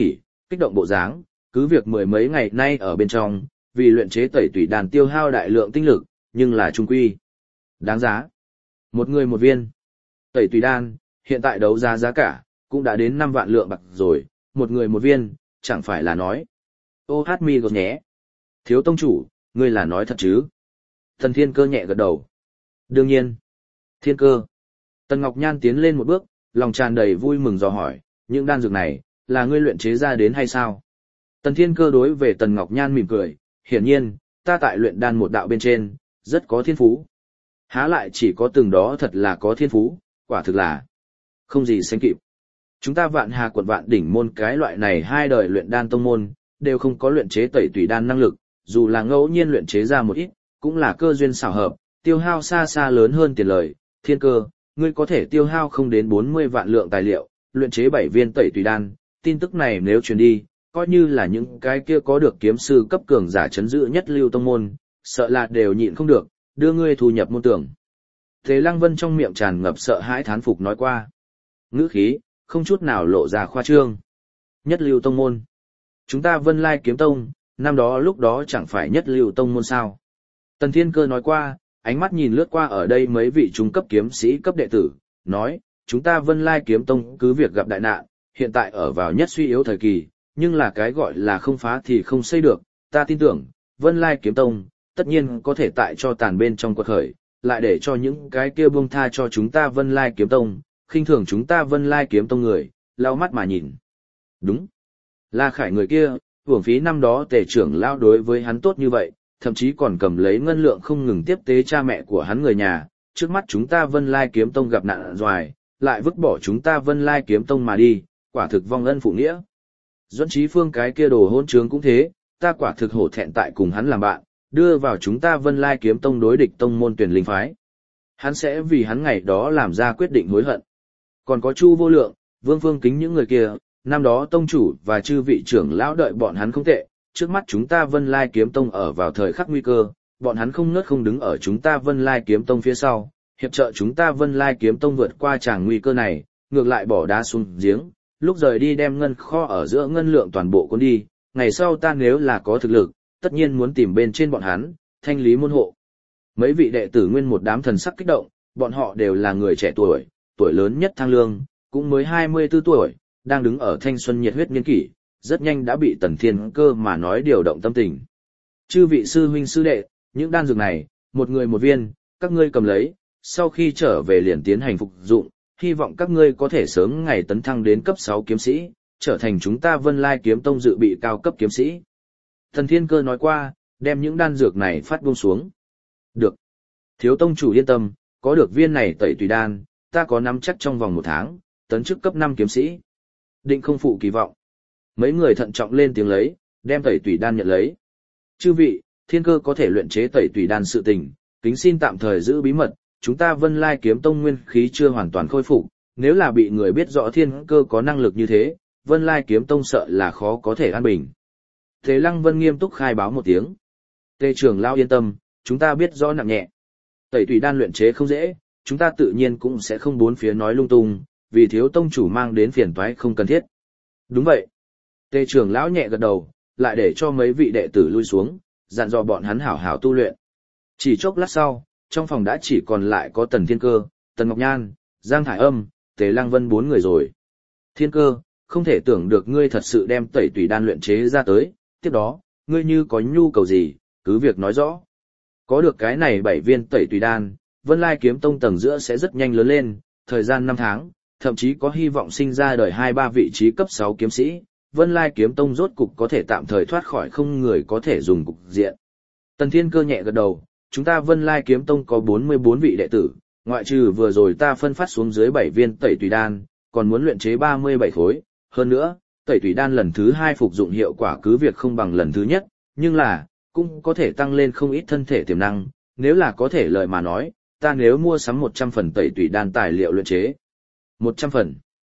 kích động bộ dáng, cứ việc mười mấy ngày nay ở bên trong, vì luyện chế tẩy tủy đan tiêu hao đại lượng tinh lực, nhưng là trung quy. Đáng giá. Một người một viên. Tẩy tủy đan, hiện tại đấu giá giá cả, cũng đã đến 5 vạn lượng bạc rồi, một người một viên, chẳng phải là nói. Ô hát mi gật nhé. Thiếu tông chủ, ngươi là nói thật chứ? Thần Thiên Cơ nhẹ gật đầu. Đương nhiên. Thiên Cơ. Tần Ngọc Nhan tiến lên một bước, lòng tràn đầy vui mừng dò hỏi, những đan dược này, là ngươi luyện chế ra đến hay sao? Tần Thiên Cơ đối về Tần Ngọc Nhan mỉm cười, hiển nhiên, ta tại luyện đan một đạo bên trên, rất có thiên phú. Há lại chỉ có từng đó thật là có thiên phú, quả thực là không gì sánh kịp. Chúng ta Vạn Hà quận Vạn Đỉnh môn cái loại này hai đời luyện đan tông môn, đều không có luyện chế tẩy tùy đan năng lực, dù là ngẫu nhiên luyện chế ra một ít, cũng là cơ duyên xảo hợp, tiêu hao xa xa lớn hơn tiền lời. Thiên Cơ, ngươi có thể tiêu hao không đến 40 vạn lượng tài liệu, luyện chế 7 viên tẩy tùy đan, tin tức này nếu truyền đi, coi như là những cái kia có được kiếm sư cấp cường giả chấn giữ nhất lưu tông môn, sợ là đều nhịn không được, đưa ngươi thu nhập môn tưởng. Tề Lăng Vân trong miệng tràn ngập sợ hãi thán phục nói qua. Ngữ khí, không chút nào lộ ra khoa trương. Nhất lưu tông môn. Chúng ta Vân Lai Kiếm Tông, năm đó lúc đó chẳng phải nhất lưu tông môn sao. Tần Thiên Cơ nói qua, ánh mắt nhìn lướt qua ở đây mấy vị trung cấp kiếm sĩ cấp đệ tử, nói, chúng ta Vân Lai Kiếm Tông cứ việc gặp đại nạn, hiện tại ở vào nhất suy yếu thời kỳ, nhưng là cái gọi là không phá thì không xây được, ta tin tưởng, Vân Lai Kiếm Tông, tất nhiên có thể tại cho tàn bên trong quật khởi, lại để cho những cái kia buông tha cho chúng ta Vân Lai Kiếm Tông, khinh thường chúng ta Vân Lai Kiếm Tông người, lau mắt mà nhìn. Đúng. La Khải người kia, hưởng phí năm đó Tề trưởng lao đối với hắn tốt như vậy, thậm chí còn cầm lấy ngân lượng không ngừng tiếp tế cha mẹ của hắn người nhà, trước mắt chúng ta Vân Lai Kiếm Tông gặp nạn doài, lại vứt bỏ chúng ta Vân Lai Kiếm Tông mà đi, quả thực vong ân phụ nghĩa. Duẫn Chí Phương cái kia đồ hôn trướng cũng thế, ta quả thực hổ thẹn tại cùng hắn làm bạn, đưa vào chúng ta Vân Lai Kiếm Tông đối địch tông môn tuyển linh phái. Hắn sẽ vì hắn ngày đó làm ra quyết định hối hận. Còn có Chu Vô Lượng, Vương Phương Kính những người kia, năm đó tông chủ và chư vị trưởng lão đợi bọn hắn không tệ, trước mắt chúng ta Vân Lai Kiếm Tông ở vào thời khắc nguy cơ, bọn hắn không ngớt không đứng ở chúng ta Vân Lai Kiếm Tông phía sau, hiệp trợ chúng ta Vân Lai Kiếm Tông vượt qua tràng nguy cơ này, ngược lại bỏ đá xuống giếng, lúc rời đi đem ngân kho ở giữa ngân lượng toàn bộ cuốn đi, ngày sau ta nếu là có thực lực, tất nhiên muốn tìm bên trên bọn hắn, thanh lý môn hộ. Mấy vị đệ tử nguyên một đám thần sắc kích động, bọn họ đều là người trẻ tuổi, tuổi lớn nhất Thang Lương, cũng mới 24 tuổi, đang đứng ở thanh xuân nhiệt huyết niên kỷ, rất nhanh đã bị Tần Thiên Cơ mà nói điều động tâm tình. Chư vị sư huynh sư đệ, những đan dược này, một người một viên, các ngươi cầm lấy, sau khi trở về liền tiến hành phục dụng, hy vọng các ngươi có thể sớm ngày tấn thăng đến cấp 6 kiếm sĩ, trở thành chúng ta Vân Lai Kiếm Tông dự bị cao cấp kiếm sĩ. Tần Thiên Cơ nói qua, đem những đan dược này phát buông xuống. Được. Thiếu tông chủ yên tâm, có được viên này tẩy tùy đan, ta có nắm chắc trong vòng 1 tháng, tấn chức cấp 5 kiếm sĩ. Định không phụ kỳ vọng. Mấy người thận trọng lên tiếng lấy, đem tẩy tùy đan nhận lấy. Chư vị, Thiên Cơ có thể luyện chế tẩy tùy đan sự tình, kính xin tạm thời giữ bí mật, chúng ta Vân Lai Kiếm Tông nguyên khí chưa hoàn toàn khôi phục, nếu là bị người biết rõ Thiên Cơ có năng lực như thế, Vân Lai Kiếm Tông sợ là khó có thể an bình. Tề Lăng Vân nghiêm túc khai báo một tiếng. Tề trưởng lão yên tâm, chúng ta biết rõ nặng nhẹ. Tẩy tùy đan luyện chế không dễ, chúng ta tự nhiên cũng sẽ không bốn phía nói lung tung, vì thiếu tông chủ mang đến phiền toái không cần thiết. Đúng vậy. Tề trưởng lão nhẹ gật đầu, lại để cho mấy vị đệ tử lui xuống, dặn dò bọn hắn hảo hảo tu luyện. Chỉ chốc lát sau, trong phòng đã chỉ còn lại có Tần Thiên Cơ, Tần Ngọc Nhan, Giang Thải Âm, Tề Lăng Vân 4 người rồi. Thiên Cơ, không thể tưởng được ngươi thật sự đem tẩy tùy đan luyện chế ra tới, tiếp đó, ngươi như có nhu cầu gì, cứ việc nói rõ. Có được cái này 7 viên tẩy tùy đan, Vân Lai Kiếm Tông tầng giữa sẽ rất nhanh lớn lên, thời gian 5 tháng, thậm chí có hy vọng sinh ra đời 2-3 vị trí cấp 6 kiếm sĩ, Vân Lai Kiếm Tông rốt cục có thể tạm thời thoát khỏi không người có thể dùng cục diện. Tần Thiên Cơ nhẹ gật đầu, chúng ta Vân Lai Kiếm Tông có 44 vị đệ tử, ngoại trừ vừa rồi ta phân phát xuống dưới 7 viên tẩy tùy đan, còn muốn luyện chế 37 khối, hơn nữa, tẩy tùy đan lần thứ 2 phục dụng hiệu quả cứ việc không bằng lần thứ nhất, nhưng là, cũng có thể tăng lên không ít thân thể tiềm năng, nếu là có thể lời mà nói, ta nếu mua sắm 100 phần tẩy tùy đan tài liệu luyện chế. 100 phần.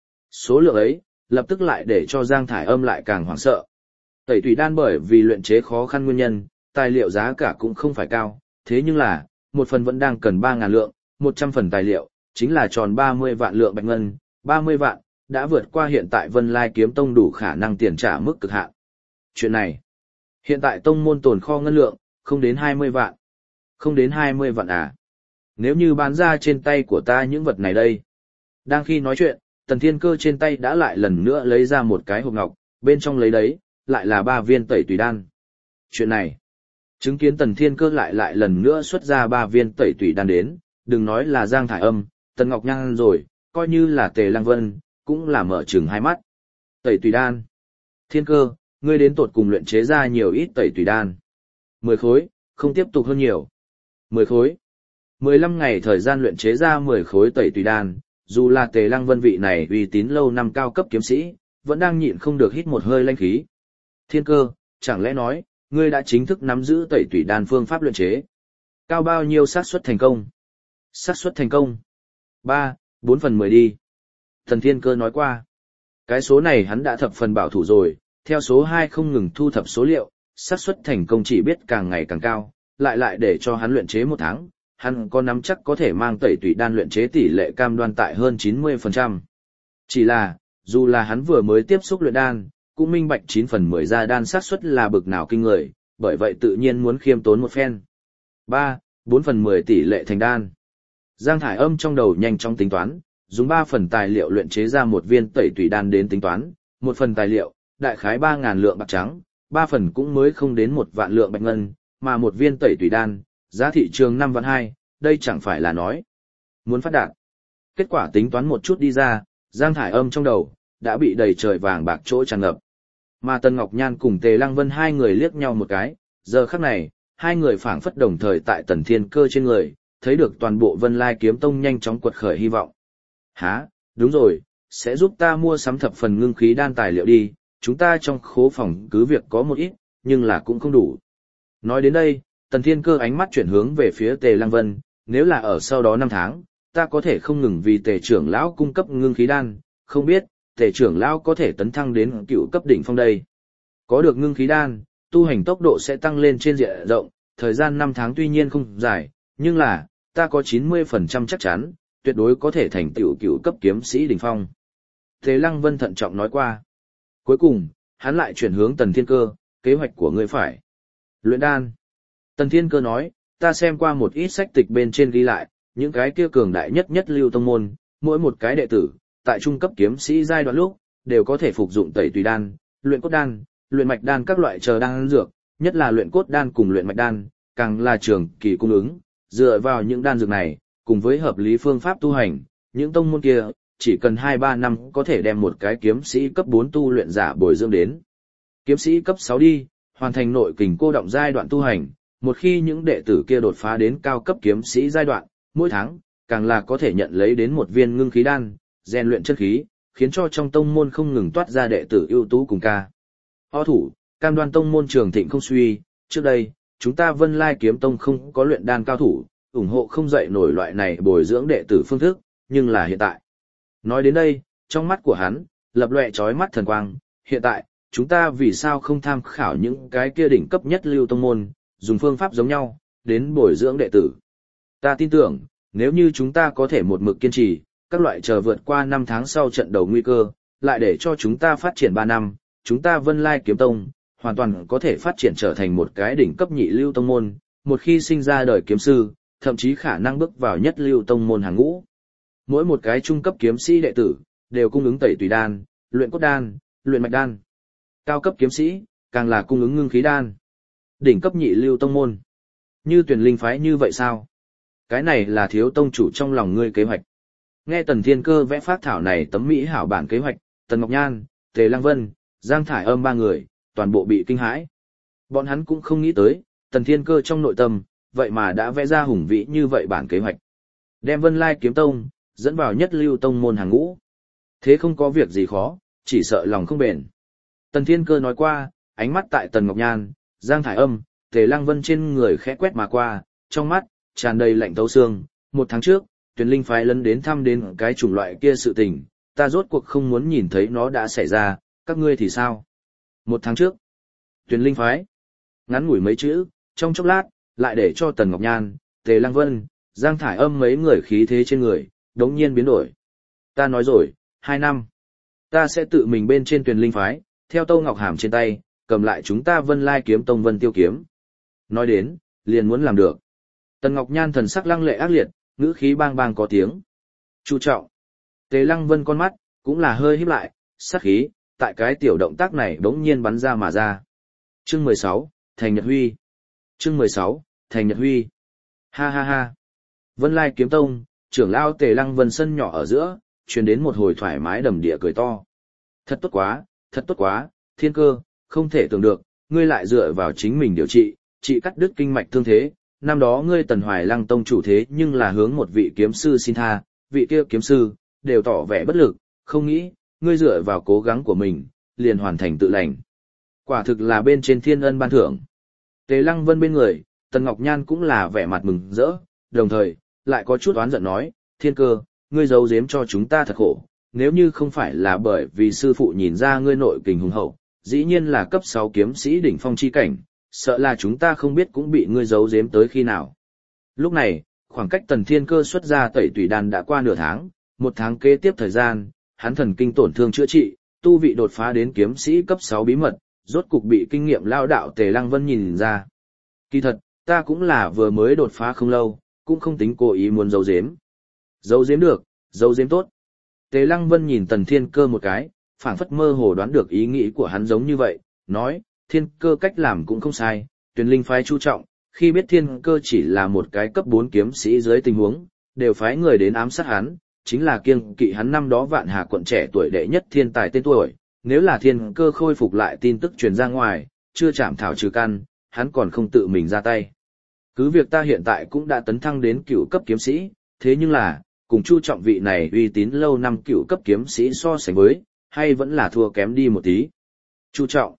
Số lượng ấy, lập tức lại để cho Giang Thải Âm lại càng hoảng sợ. Tẩy tùy đan bởi vì luyện chế khó khăn nguyên nhân, tài liệu giá cả cũng không phải cao, thế nhưng là, một phần vẫn đang cần 3.000 lượng, 100 phần tài liệu, chính là tròn 30 vạn lượng bạch ngân, 30 vạn, đã vượt qua hiện tại Vân Lai Kiếm Tông đủ khả năng tiền trả mức cực hạn. Chuyện này, hiện tại tông môn tồn kho ngân lượng, không đến 20 vạn. Không đến 20 vạn à? Nếu như bán ra trên tay của ta những vật này đây. Đang khi nói chuyện, Tần Thiên Cơ trên tay đã lại lần nữa lấy ra một cái hộp ngọc, bên trong lấy đấy, lại là 3 viên tẩy tùy đan. Chuyện này, chứng kiến Tần Thiên Cơ lại lần nữa xuất ra 3 viên tẩy tùy đan đến, đừng nói là Giang Thải Âm, Tần Ngọc Nhan rồi, coi như là Tề Lăng Vân, cũng là mở trừng hai mắt. Tẩy tùy đan. Thiên Cơ, ngươi đến tột cùng luyện chế ra nhiều ít tẩy tùy đan. 10 khối, không tiếp tục hơn nhiều. 10 khối. 15 ngày thời gian luyện chế ra 10 khối tẩy tùy đan, dù là Tề Lăng Vân vị này uy tín lâu năm cao cấp kiếm sĩ, vẫn đang nhịn không được hít một hơi lanh khí. Thiên Cơ, chẳng lẽ nói, ngươi đã chính thức nắm giữ tẩy tùy đan phương pháp luyện chế? Cao bao nhiêu xác suất thành công? Xác suất thành công? 3/4 đi. Thần Thiên Cơ nói qua. Cái số này hắn đã thập phần bảo thủ rồi, theo số 2 không ngừng thu thập số liệu, xác suất thành công chỉ biết càng ngày càng cao, lại để cho hắn luyện chế 1 tháng, hắn có nắm chắc có thể mang tẩy tùy đan luyện chế tỷ lệ cam đoan tại hơn 90%. Chỉ là, dù là hắn vừa mới tiếp xúc luyện đan, cũng minh bạch 9/10 ra đan xác suất là bực nào kinh người, bởi vậy tự nhiên muốn khiêm tốn một phen. 3/4 tỷ lệ thành đan. Giang Thải Âm trong đầu nhanh chóng tính toán, dùng 3 phần tài liệu luyện chế ra một viên tẩy tùy đan đến tính toán, 1 phần tài liệu, đại khái 3.000 lượng bạc trắng, 3 phần cũng mới không đến 1 vạn lượng bạch ngân, mà một viên tẩy tùy đan, giá thị trường 5 vạn 2, đây chẳng phải là nói muốn phát đạt. Kết quả tính toán một chút đi ra, Giang Thải Âm trong đầu đã bị đầy trời vàng bạc chỗ tràn ngập. Mà Tần Ngọc Nhan cùng Tề Lăng Vân hai người liếc nhau một cái, giờ khắc này, hai người phảng phất đồng thời tại Tần Thiên Cơ trên người, thấy được toàn bộ Vân Lai Kiếm Tông nhanh chóng quật khởi hy vọng. Hả, đúng rồi, sẽ giúp ta mua sắm thập phần ngưng khí đan tài liệu đi, chúng ta trong khố phòng cứ việc có một ít, nhưng là cũng không đủ. Nói đến đây, Tần Thiên Cơ ánh mắt chuyển hướng về phía Tề Lăng Vân, nếu là ở sau đó 5 tháng, ta có thể không ngừng vì Tề trưởng lão cung cấp ngưng khí đan, không biết, Tề trưởng lão có thể tấn thăng đến cựu cấp đỉnh phong đây. Có được ngưng khí đan, tu hành tốc độ sẽ tăng lên trên diện rộng, thời gian 5 tháng tuy nhiên không dài, nhưng là, ta có 90% chắc chắn, tuyệt đối có thể thành tựu cựu cấp kiếm sĩ đỉnh phong. Tề Lăng Vân thận trọng nói qua. Cuối cùng, hắn lại chuyển hướng Tần Thiên Cơ, kế hoạch của ngươi phải. Luyện đan. Tần Thiên Cơ nói, ta xem qua một ít sách tịch bên trên ghi lại, những cái kia cường đại nhất lưu tông môn, mỗi một cái đệ tử, tại trung cấp kiếm sĩ giai đoạn lúc, đều có thể phục dụng tẩy tùy đan, luyện cốt đan, luyện mạch đan các loại chờ đan dược, nhất là luyện cốt đan cùng luyện mạch đan, càng là trường kỳ cung ứng, dựa vào những đan dược này, cùng với hợp lý phương pháp tu hành, những tông môn kia, chỉ cần 2-3 năm có thể đem một cái kiếm sĩ cấp 4 tu luyện giả bồi dưỡng đến. Kiếm sĩ cấp 6 đi, hoàn thành nội kình cô động giai đoạn tu hành, một khi những đệ tử kia đột phá đến cao cấp kiếm sĩ giai đoạn, mỗi tháng, càng là có thể nhận lấy đến một viên ngưng khí đan, rèn luyện chân khí, khiến cho trong tông môn không ngừng toát ra đệ tử ưu tú cùng ca. Ho thủ, cam đoan tông môn trường thịnh không suy, trước đây, chúng ta Vân Lai Kiếm Tông không có luyện đan cao thủ, ủng hộ không dậy nổi loại này bồi dưỡng đệ tử phương thức, nhưng là hiện tại. Nói đến đây, trong mắt của hắn, lập lòe chói mắt thần quang, hiện tại, chúng ta vì sao không tham khảo những cái kia đỉnh cấp nhất lưu tông môn, dùng phương pháp giống nhau, đến bồi dưỡng đệ tử. Ta tin tưởng, nếu như chúng ta có thể một mực kiên trì, các loại chờ vượt qua 5 tháng sau trận đầu nguy cơ, lại để cho chúng ta phát triển 3 năm, chúng ta Vân Lai Kiếm Tông, hoàn toàn có thể phát triển trở thành một cái đỉnh cấp nhị lưu tông môn, một khi sinh ra đời kiếm sư, thậm chí khả năng bước vào nhất lưu tông môn hàng ngũ. Mỗi một cái trung cấp kiếm sĩ đệ tử, đều cung ứng tẩy tùy đan, luyện cốt đan, luyện mạch đan. Cao cấp kiếm sĩ, càng là cung ứng ngưng khí đan. Đỉnh cấp nhị lưu tông môn. Như Tuyển Linh phái như vậy sao? Cái này là thiếu tông chủ trong lòng ngươi kế hoạch. Nghe Tần Thiên Cơ vẽ phác thảo này tấm mỹ hảo bản kế hoạch, Tần Ngọc Nhan, Tề Lăng Vân, Giang Thải Âm 3 người, toàn bộ bị kinh hãi. Bọn hắn cũng không nghĩ tới, Tần Thiên Cơ trong nội tâm, vậy mà đã vẽ ra hùng vĩ như vậy bản kế hoạch. Đem Vân Lai Kiếm Tông, dẫn vào nhất lưu tông môn hàng ngũ. Thế không có việc gì khó, chỉ sợ lòng không bền. Tần Thiên Cơ nói qua, ánh mắt tại Tần Ngọc Nhan, Giang Thải Âm, Tề Lăng Vân trên người khẽ quét mà qua, trong mắt, tràn đầy lạnh thấu xương. 1 tháng trước, Tuyển Linh phái lấn đến thăm đến cái chủng loại kia sự tình, ta rốt cuộc không muốn nhìn thấy nó đã xảy ra, các ngươi thì sao? 1 tháng trước, Tuyển Linh phái, ngắn ngủi mấy chữ, trong chốc lát, lại để cho Tần Ngọc Nhan, Tề Lăng Vân, Giang Thải Âm mấy người khí thế trên người, đống nhiên biến đổi. Ta nói rồi, 2 năm. Ta sẽ tự mình bên trên Tuyền Linh phái, theo Tâu Ngọc Hàm trên tay, cầm lại chúng ta Vân Lai kiếm tông Vân Tiêu kiếm. Nói đến, liền muốn làm được. Tần Ngọc Nhan thần sắc lăng lệ ác liệt, ngữ khí bang bang có tiếng. Chu trọng. Tề Lăng Vân con mắt, cũng là hơi híp lại, sát khí, tại cái tiểu động tác này đống nhiên bắn ra mà ra. Chương 16, Thành Nhật Huy. Chương 16, Thành Nhật Huy. Ha ha ha. Vân Lai kiếm tông, trưởng lão Tề Lăng Vân sân nhỏ ở giữa, truyền đến một hồi thoải mái đầm địa cười to. Thật tốt quá, Thiên Cơ, không thể tưởng được, ngươi lại dựa vào chính mình điều trị cắt đứt kinh mạch thương thế. Năm đó ngươi Tần Hoài Lăng tông chủ thế nhưng là hướng một vị kiếm sư xin tha, vị kia kiếm sư đều tỏ vẻ bất lực, không nghĩ, ngươi dựa vào cố gắng của mình, liền hoàn thành tự lành. Quả thực là bên trên thiên ân ban thưởng. Tề Lăng Vân bên người, Tần Ngọc Nhan cũng là vẻ mặt mừng rỡ, đồng thời, lại có chút oán giận nói, Thiên Cơ, ngươi giấu giếm cho chúng ta thật khổ, nếu như không phải là bởi vì sư phụ nhìn ra ngươi nội kình hùng hậu, dĩ nhiên là cấp 6 kiếm sĩ đỉnh phong chi cảnh, sợ là chúng ta không biết cũng bị ngươi giấu giếm tới khi nào. Lúc này, khoảng cách Tần Thiên Cơ xuất ra tẩy tùy đan đã qua nửa tháng, một tháng kế tiếp thời gian, hắn thần kinh tổn thương chữa trị, tu vị đột phá đến kiếm sĩ cấp 6 bí mật, rốt cục bị kinh nghiệm lao đạo Tề Lăng Vân nhìn ra. Kỳ thật, ta cũng là vừa mới đột phá không lâu, cũng không tính cố ý muốn giấu giếm. Giấu giếm được, giấu giếm tốt. Tề Lăng Vân nhìn Tần Thiên Cơ một cái, phảng phất mơ hồ đoán được ý nghĩ của hắn giống như vậy, nói, Thiên Cơ cách làm cũng không sai, Tuyền Linh phái chu trọng, khi biết Thiên Cơ chỉ là một cái cấp 4 kiếm sĩ dưới tình huống, đều phái người đến ám sát hắn, chính là kiêng kỵ hắn năm đó Vạn Hà quận trẻ tuổi đệ nhất thiên tài tên tuổi, nếu là Thiên Cơ khôi phục lại tin tức truyền ra ngoài, chưa chạm thảo trừ căn, hắn còn không tự mình ra tay. Cứ việc ta hiện tại cũng đã tấn thăng đến cựu cấp kiếm sĩ, thế nhưng là, cùng chu trọng vị này uy tín lâu năm cựu cấp kiếm sĩ so sánh với, hay vẫn là thua kém đi một tí. Chu trọng,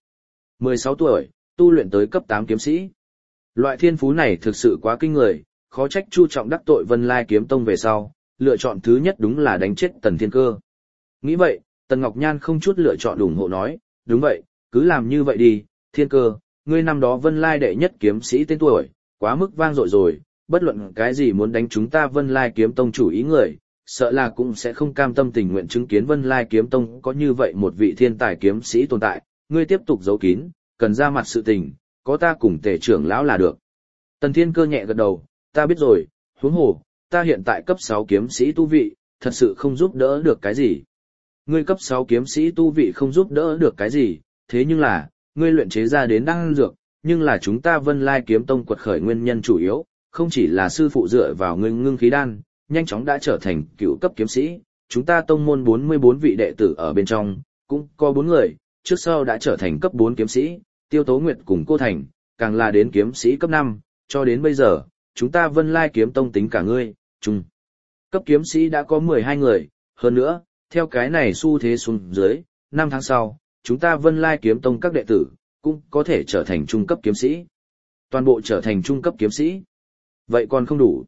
16 tuổi, tu luyện tới cấp 8 kiếm sĩ. Loại thiên phú này thực sự quá kinh người, khó trách chu trọng đắc tội Vân Lai kiếm tông về sau, lựa chọn thứ nhất đúng là đánh chết Tần Thiên Cơ. Nghĩ vậy, Tần Ngọc Nhan không chút lựa chọn ủng hộ nói, đúng vậy, cứ làm như vậy đi, Thiên Cơ, ngươi năm đó Vân Lai đệ nhất kiếm sĩ tên tuổi, quá mức vang dội rồi, bất luận cái gì muốn đánh chúng ta Vân Lai kiếm tông chủ ý người, sợ là cũng sẽ không cam tâm tình nguyện chứng kiến Vân Lai kiếm tông có như vậy một vị thiên tài kiếm sĩ tồn tại, ngươi tiếp tục giấu kín, cần ra mặt sự tình, có ta cùng Tề trưởng lão là được. Tần Thiên Cơ nhẹ gật đầu, ta biết rồi, huống hồ, ta hiện tại cấp 6 kiếm sĩ tu vị, thật sự không giúp đỡ được cái gì. Ngươi cấp 6 kiếm sĩ tu vị không giúp đỡ được cái gì, thế nhưng là, ngươi luyện chế ra đến đan dược, nhưng là chúng ta Vân Lai kiếm tông quật khởi nguyên nhân chủ yếu, không chỉ là sư phụ dựa vào ngươi ngưng khí đan, nhanh chóng đã trở thành cựu cấp kiếm sĩ, chúng ta tông môn 44 vị đệ tử ở bên trong, cũng có 4 người, trước sau đã trở thành cấp 4 kiếm sĩ, Tiêu Tố Nguyệt cùng Cô Thành, càng là đến kiếm sĩ cấp 5, cho đến bây giờ, chúng ta Vân Lai kiếm tông tính cả ngươi, chung. Cấp kiếm sĩ đã có 12 người, hơn nữa, theo cái này xu thế xuống dưới, 5 tháng sau, chúng ta Vân Lai kiếm tông các đệ tử, cũng có thể trở thành trung cấp kiếm sĩ. Toàn bộ trở thành trung cấp kiếm sĩ. Vậy còn không đủ.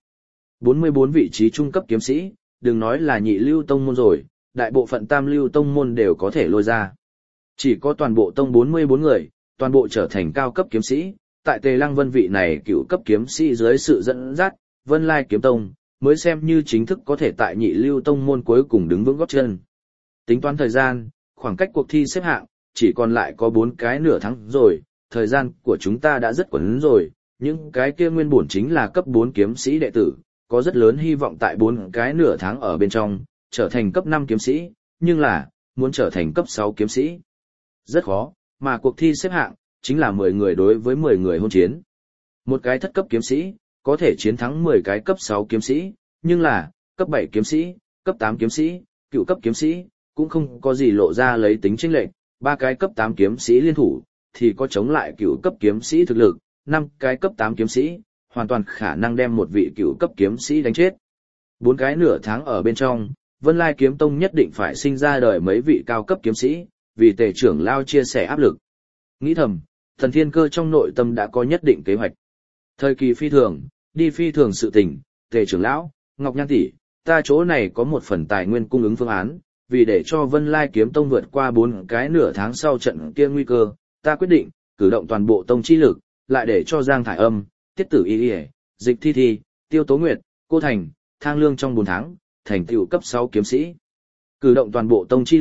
44 vị trí trung cấp kiếm sĩ, đừng nói là nhị lưu tông môn rồi, đại bộ phận tam lưu tông môn đều có thể lôi ra. Chỉ có toàn bộ tông 44 người, toàn bộ trở thành cao cấp kiếm sĩ, tại Tề Lăng Vân vị này cựu cấp kiếm sĩ dưới sự dẫn dắt, Vân Lai kiếm tông, mới xem như chính thức có thể tại nhị lưu tông môn cuối cùng đứng vững gót chân. Tính toán thời gian, khoảng cách cuộc thi xếp hạng, chỉ còn lại có 4 cái nửa tháng rồi, thời gian của chúng ta đã rất quấn rồi, những cái kia nguyên bổn chính là cấp 4 kiếm sĩ đệ tử, có rất lớn hy vọng tại 4 cái nửa tháng ở bên trong, trở thành cấp 5 kiếm sĩ, nhưng là, muốn trở thành cấp 6 kiếm sĩ. Rất khó, mà cuộc thi xếp hạng, chính là 10 người đối với 10 người hôn chiến. Một cái thất cấp kiếm sĩ, có thể chiến thắng 10 cái cấp 6 kiếm sĩ, nhưng là, cấp 7 kiếm sĩ, cấp 8 kiếm sĩ, cựu cấp kiếm sĩ, cũng không có gì lộ ra lấy tính chênh lệch, 3 cái cấp 8 kiếm sĩ liên thủ, thì có chống lại cựu cấp kiếm sĩ thực lực, 5 cái cấp 8 kiếm sĩ, hoàn toàn khả năng đem một vị cựu cấp kiếm sĩ đánh chết. 4 cái nửa tháng ở bên trong, Vân Lai kiếm tông nhất định phải sinh ra đời mấy vị cao cấp kiếm sĩ, vì Tề trưởng lao chia sẻ áp lực. Nghĩ thầm, Thần Thiên Cơ trong nội tâm đã có nhất định kế hoạch. Thời kỳ phi thường, đi phi thường sự tình, Tề trưởng lão, Ngọc Nhan tỷ, ta chỗ này có một phần tài nguyên cung ứng phương án, vì để cho Vân Lai kiếm tông vượt qua 4 cái nửa tháng sau trận kia nguy cơ, ta quyết định cử động toàn bộ tông chi lực, lại để cho Giang Thải Âm, Tiết Tử Y, Dịch Thi Thi, Tiêu Tố Nguyệt, Cô Thành, Thang Lương trong 4 tháng, thành tựu cấp 6 kiếm sĩ. Cử động toàn bộ tông chi lực,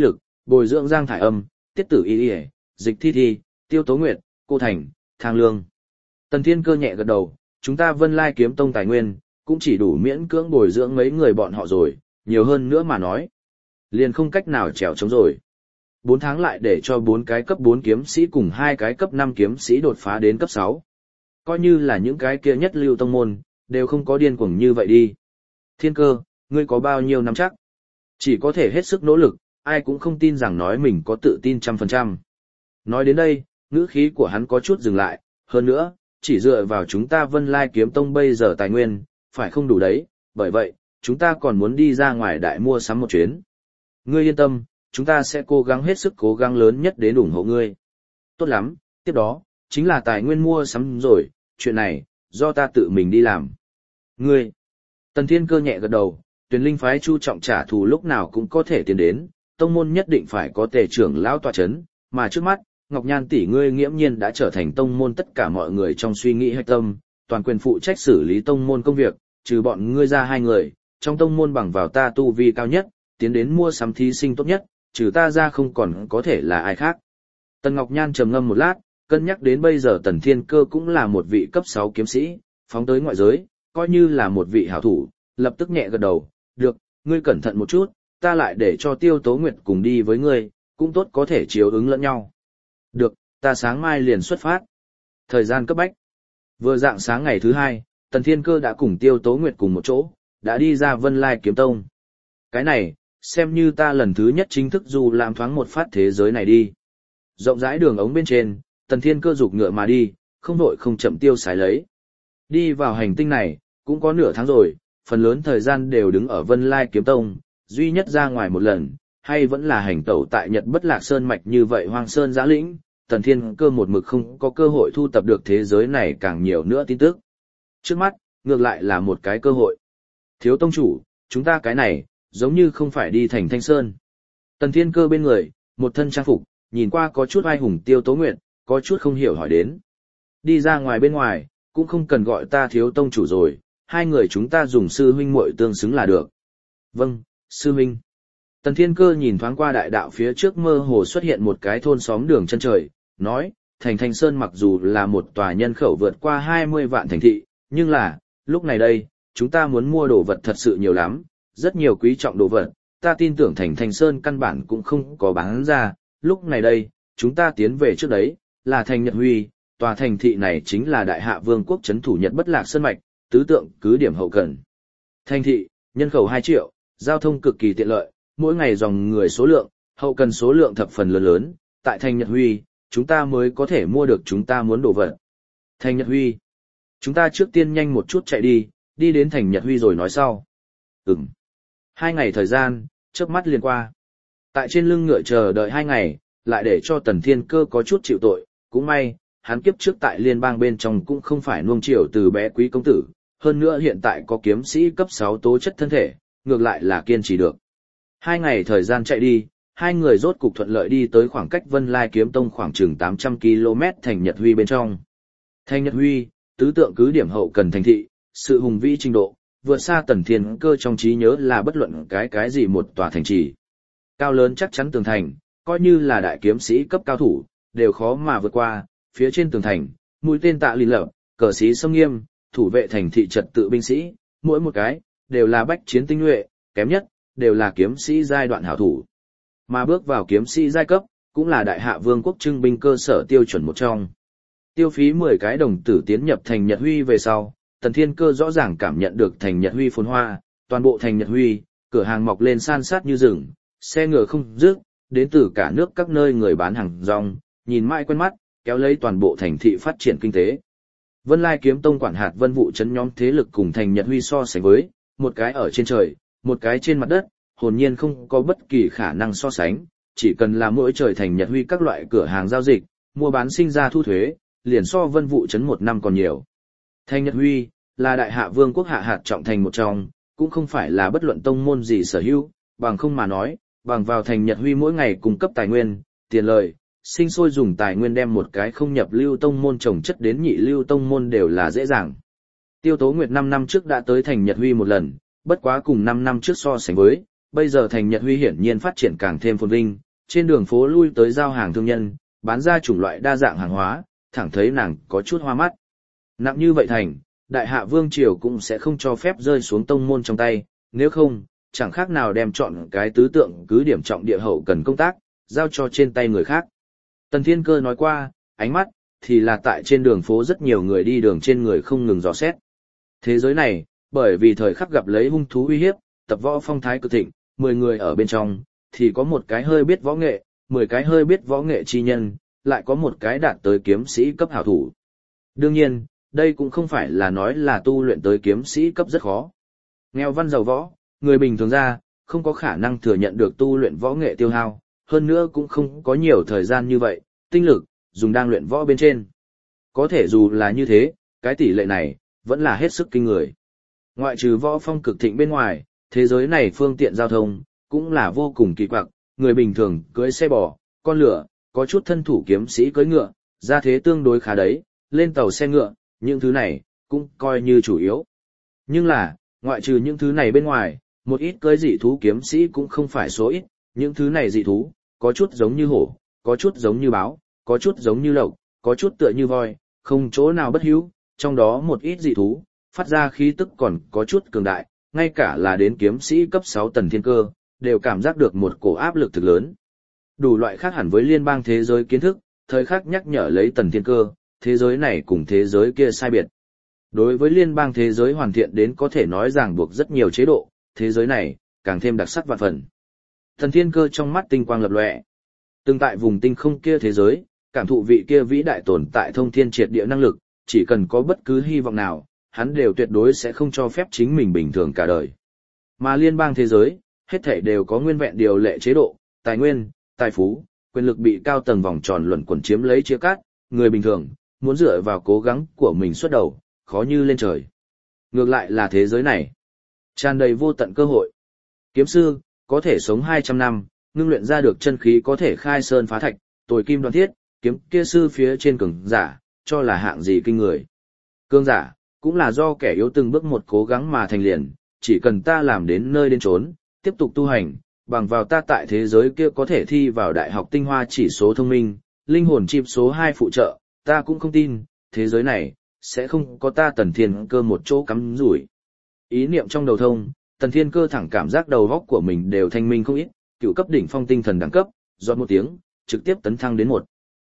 bồi dưỡng Giang Thải Âm, Tiết Tử Y Y, Dịch Thi Thi, Tiêu Tố Nguyệt, Cô Thành, Thang Lương. Tần Thiên Cơ nhẹ gật đầu, chúng ta Vân Lai Kiếm Tông tài nguyên, cũng chỉ đủ miễn cưỡng bồi dưỡng mấy người bọn họ rồi, nhiều hơn nữa mà nói. Liền không cách nào trèo chống rồi. 4 tháng lại để cho 4 cái cấp 4 kiếm sĩ cùng 2 cái cấp 5 kiếm sĩ đột phá đến cấp 6. Coi như là những cái kia nhất lưu tông môn, đều không có điên cuồng như vậy đi. Thiên Cơ, ngươi có bao nhiêu năm chắc? Chỉ có thể hết sức nỗ lực, ai cũng không tin rằng nói mình có tự tin 100%. Nói đến đây, ngữ khí của hắn có chút dừng lại, hơn nữa, chỉ dựa vào chúng ta Vân Lai Kiếm Tông bây giờ tài nguyên, phải không đủ đấy, bởi vậy, chúng ta còn muốn đi ra ngoài đại mua sắm một chuyến. Ngươi yên tâm, chúng ta sẽ cố gắng hết sức cố gắng lớn nhất đến ủng hộ ngươi. Tốt lắm, tiếp đó, chính là tài nguyên mua sắm rồi, chuyện này, do ta tự mình đi làm. Ngươi, Tần Thiên Cơ nhẹ gật đầu, Tuyền Linh phái Chu Trọng trả thù lúc nào cũng có thể tiến đến, tông môn nhất định phải có tề trưởng lão tọa chấn, mà trước mắt, Ngọc Nhan tỷ ngươi nghiễm nhiên đã trở thành tông môn tất cả mọi người trong suy nghĩ hạch tâm, toàn quyền phụ trách xử lý tông môn công việc, trừ bọn ngươi ra 2 người, trong tông môn bằng vào ta tu vi cao nhất, tiến đến mua sắm thí sinh tốt nhất, trừ ta ra không còn có thể là ai khác. Tần Ngọc Nhan trầm ngâm một lát, cân nhắc đến bây giờ Tần Thiên Cơ cũng là một vị cấp 6 kiếm sĩ, phóng tới ngoại giới, coi như là một vị hảo thủ, lập tức nhẹ gật đầu, được, ngươi cẩn thận một chút, ta lại để cho Tiêu Tố Nguyệt cùng đi với ngươi, cũng tốt có thể chiếu ứng lẫn nhau. Được, ta sáng mai liền xuất phát. Thời gian cấp bách. Vừa dạng sáng ngày thứ 2, Tần Thiên Cơ đã cùng Tiêu Tố Nguyệt cùng một chỗ, đã đi ra Vân Lai Kiếm Tông. Cái này, xem như ta lần thứ nhất chính thức du làm thoáng một phát thế giới này đi. Rộng rãi đường ống bên trên, Tần Thiên Cơ giục ngựa mà đi, không vội không chậm tiêu sái lấy. Đi vào hành tinh này, cũng có nửa tháng rồi, phần lớn thời gian đều đứng ở Vân Lai Kiếm Tông, duy nhất ra ngoài một lần, hay vẫn là hành tẩu tại Nhật Bất Lạc Sơn mạch như vậy hoang sơn giã lĩnh, Tần Thiên Cơ một mực không có cơ hội thu tập được thế giới này càng nhiều nữa tin tức. Trước mắt, ngược lại là một cái cơ hội. Thiếu tông chủ, chúng ta cái này, giống như không phải đi thành Thanh Sơn. Tần Thiên Cơ bên người, một thân trang phục, nhìn qua có chút oai hùng Tiêu Tố Nguyệt, có chút không hiểu hỏi đến. Đi ra ngoài bên ngoài, cũng không cần gọi ta thiếu tông chủ rồi, 2 người chúng ta dùng sư huynh muội tương xứng là được. Vâng, sư huynh. Tần Thiên Cơ nhìn thoáng qua đại đạo phía trước mơ hồ xuất hiện một cái thôn xóm đường chân trời, nói, thành Thanh Sơn mặc dù là một tòa nhân khẩu vượt qua 20 vạn thành thị, nhưng là, lúc này đây, chúng ta muốn mua đồ vật thật sự nhiều lắm, rất nhiều quý trọng đồ vật, ta tin tưởng thành Thanh Sơn căn bản cũng không có bán ra, lúc này đây, chúng ta tiến về trước đấy, là thành Nhật Huy, tòa thành thị này chính là Đại Hạ Vương quốc trấn thủ Nhật Bất Lạc Sơn mạch, tứ tượng cứ điểm hậu cần. Thành thị, nhân khẩu 2 triệu, giao thông cực kỳ tiện lợi, mỗi ngày dòng người số lượng, hậu cần số lượng thập phần lớn, tại thành Nhật Huy, chúng ta mới có thể mua được chúng ta muốn đồ vật. Thành Nhật Huy, chúng ta trước tiên nhanh một chút chạy đi, đi đến thành Nhật Huy rồi nói sau. 2 ngày thời gian, chớp mắt liền qua. Tại trên lưng ngựa chờ đợi 2 ngày, lại để cho Tần Thiên Cơ có chút chịu tội, cũng may, hắn kiếp trước tại liên bang bên trong cũng không phải nuông chiều từ bé quý công tử, hơn nữa hiện tại có kiếm sĩ cấp 6 tố chất thân thể, ngược lại là kiên trì được. 2 ngày thời gian chạy đi, 2 người rốt cục thuận lợi đi tới khoảng cách Vân Lai Kiếm Tông khoảng chừng 800 km thành Nhật Huy bên trong. Thành Nhật Huy, tứ tượng cứ điểm hậu cần thành thị, sự hùng vĩ trình độ, vượt xa Tần Thiên Cơ trong trí nhớ là bất luận cái gì một tòa thành trì. Cao lớn chắc chắn tường thành, coi như là đại kiếm sĩ cấp cao thủ, đều khó mà vượt qua, phía trên tường thành, mũi tên tạ lìn lở, cờ sĩ sông nghiêm, thủ vệ thành thị trật tự binh sĩ, mỗi một cái, đều là bách chiến tinh nhuệ, kém nhất, đều là kiếm sĩ giai đoạn hảo thủ. Mà bước vào kiếm sĩ giai cấp, cũng là Đại Hạ Vương quốc trưng binh cơ sở tiêu chuẩn một trong. Tiêu phí 10 cái đồng tử tiến nhập thành Nhật Huy về sau, Tần Thiên Cơ rõ ràng cảm nhận được thành Nhật Huy phồn hoa, toàn bộ thành Nhật Huy, cửa hàng mọc lên san sát như rừng, xe ngựa không dứt, đến từ cả nước các nơi người bán hàng rong, nhìn mãi quen mắt, kéo lấy toàn bộ thành thị phát triển kinh tế. Vân Lai Kiếm Tông quản hạt Vân Vũ trấn nhóm thế lực cùng thành Nhật Huy so sánh với, một cái ở trên trời, một cái trên mặt đất, hồn nhiên không có bất kỳ khả năng so sánh, chỉ cần là mỗi trời thành Nhật Huy các loại cửa hàng giao dịch, mua bán sinh ra thu thuế, liền so Vân Vũ trấn một năm còn nhiều. Thành Nhật Huy là Đại Hạ Vương quốc hạ hạt trọng thành một trong, cũng không phải là bất luận tông môn gì sở hữu, bằng không mà nói, bằng vào thành Nhật Huy mỗi ngày cung cấp tài nguyên, tiền lời, sinh sôi dùng tài nguyên đem một cái không nhập lưu tông môn trồng chất đến nhị lưu tông môn đều là dễ dàng. Tiêu Tố Nguyệt 5 năm trước đã tới thành Nhật Huy một lần, bất quá cùng 5 năm trước so sánh với, bây giờ thành Nhật Huy hiển nhiên phát triển càng thêm phồn vinh, trên đường phố lui tới giao hàng thương nhân, bán ra chủng loại đa dạng hàng hóa, thẳng thấy nàng có chút hoa mắt. Nặng như vậy thành, đại hạ vương triều cũng sẽ không cho phép rơi xuống tông môn trong tay, nếu không, chẳng khác nào đem chọn cái tứ tượng cứ điểm trọng địa hậu cần công tác, giao cho trên tay người khác. Tần Thiên Cơ nói qua, ánh mắt, thì là tại trên đường phố rất nhiều người đi đường trên người không ngừng dò xét. Thế giới này, bởi vì thời khắc gặp lấy hung thú uy hiếp, tập võ phong thái cực thịnh, 10 người ở bên trong, thì có một cái hơi biết võ nghệ, 10 cái hơi biết võ nghệ chi nhân, lại có một cái đạt tới kiếm sĩ cấp hảo thủ. Đương nhiên, đây cũng không phải là nói là tu luyện tới kiếm sĩ cấp rất khó. Nghèo văn giàu võ, người bình thường ra, không có khả năng thừa nhận được tu luyện võ nghệ tiêu hao, hơn nữa cũng không có nhiều thời gian như vậy, tinh lực, dùng đang luyện võ bên trên. Có thể dù là như thế, cái tỷ lệ này, vẫn là hết sức kinh người. Ngoại trừ võ phong cực thịnh bên ngoài, thế giới này phương tiện giao thông, cũng là vô cùng kỳ quặc, người bình thường cưỡi xe bò, con lửa, có chút thân thủ kiếm sĩ cưỡi ngựa, ra thế tương đối khá đấy, lên tàu xe ngựa, những thứ này, cũng coi như chủ yếu. Nhưng là, ngoại trừ những thứ này bên ngoài, một ít cưỡi dị thú kiếm sĩ cũng không phải số ít, những thứ này dị thú, có chút giống như hổ, có chút giống như báo, có chút giống như lộc, có chút tựa như voi, không chỗ nào bất hữu, trong đó một ít dị thú, phát ra khí tức còn có chút cường đại, ngay cả là đến kiếm sĩ cấp 6 Tần Thiên Cơ, đều cảm giác được một cổ áp lực thực lớn. Đủ loại khác hẳn với liên bang thế giới kiến thức, thời khắc nhắc nhở lấy Tần Thiên Cơ, thế giới này cùng thế giới kia sai biệt. Đối với liên bang thế giới hoàn thiện đến có thể nói ràng buộc rất nhiều chế độ, thế giới này, càng thêm đặc sắc vạn phần. Tần Thiên Cơ trong mắt tinh quang lập lòe. Từng tại vùng tinh không kia thế giới, cảm thụ vị kia vĩ đại tồn tại thông thiên triệt địa năng lực, chỉ cần có bất cứ hy vọng nào, hắn đều tuyệt đối sẽ không cho phép chính mình bình thường cả đời. Mà liên bang thế giới, hết thảy đều có nguyên vẹn điều lệ chế độ, tài nguyên, tài phú, quyền lực bị cao tầng vòng tròn luẩn quẩn chiếm lấy chia cắt, người bình thường, muốn dựa vào cố gắng của mình xuất đầu, khó như lên trời. Ngược lại là thế giới này, tràn đầy vô tận cơ hội. Kiếm sư, có thể sống 200 năm, ngưng luyện ra được chân khí có thể khai sơn phá thạch, tồi kim đoan thiết, kiếm kia sư phía trên cường giả, cho là hạng gì kinh người. Cường giả, cũng là do kẻ yếu từng bước một cố gắng mà thành liền, chỉ cần ta làm đến nơi đến chốn, tiếp tục tu hành, bằng vào ta tại thế giới kia có thể thi vào đại học tinh hoa chỉ số thông minh, linh hồn chip số 2 phụ trợ, ta cũng không tin, thế giới này, sẽ không có ta Tần Thiên Cơ một chỗ cắm rủi. Ý niệm trong đầu thông, Tần Thiên Cơ thẳng cảm giác đầu óc của mình đều thanh minh không ít, cựu cấp đỉnh phong tinh thần đẳng cấp, giọt một tiếng, trực tiếp tấn thăng đến một,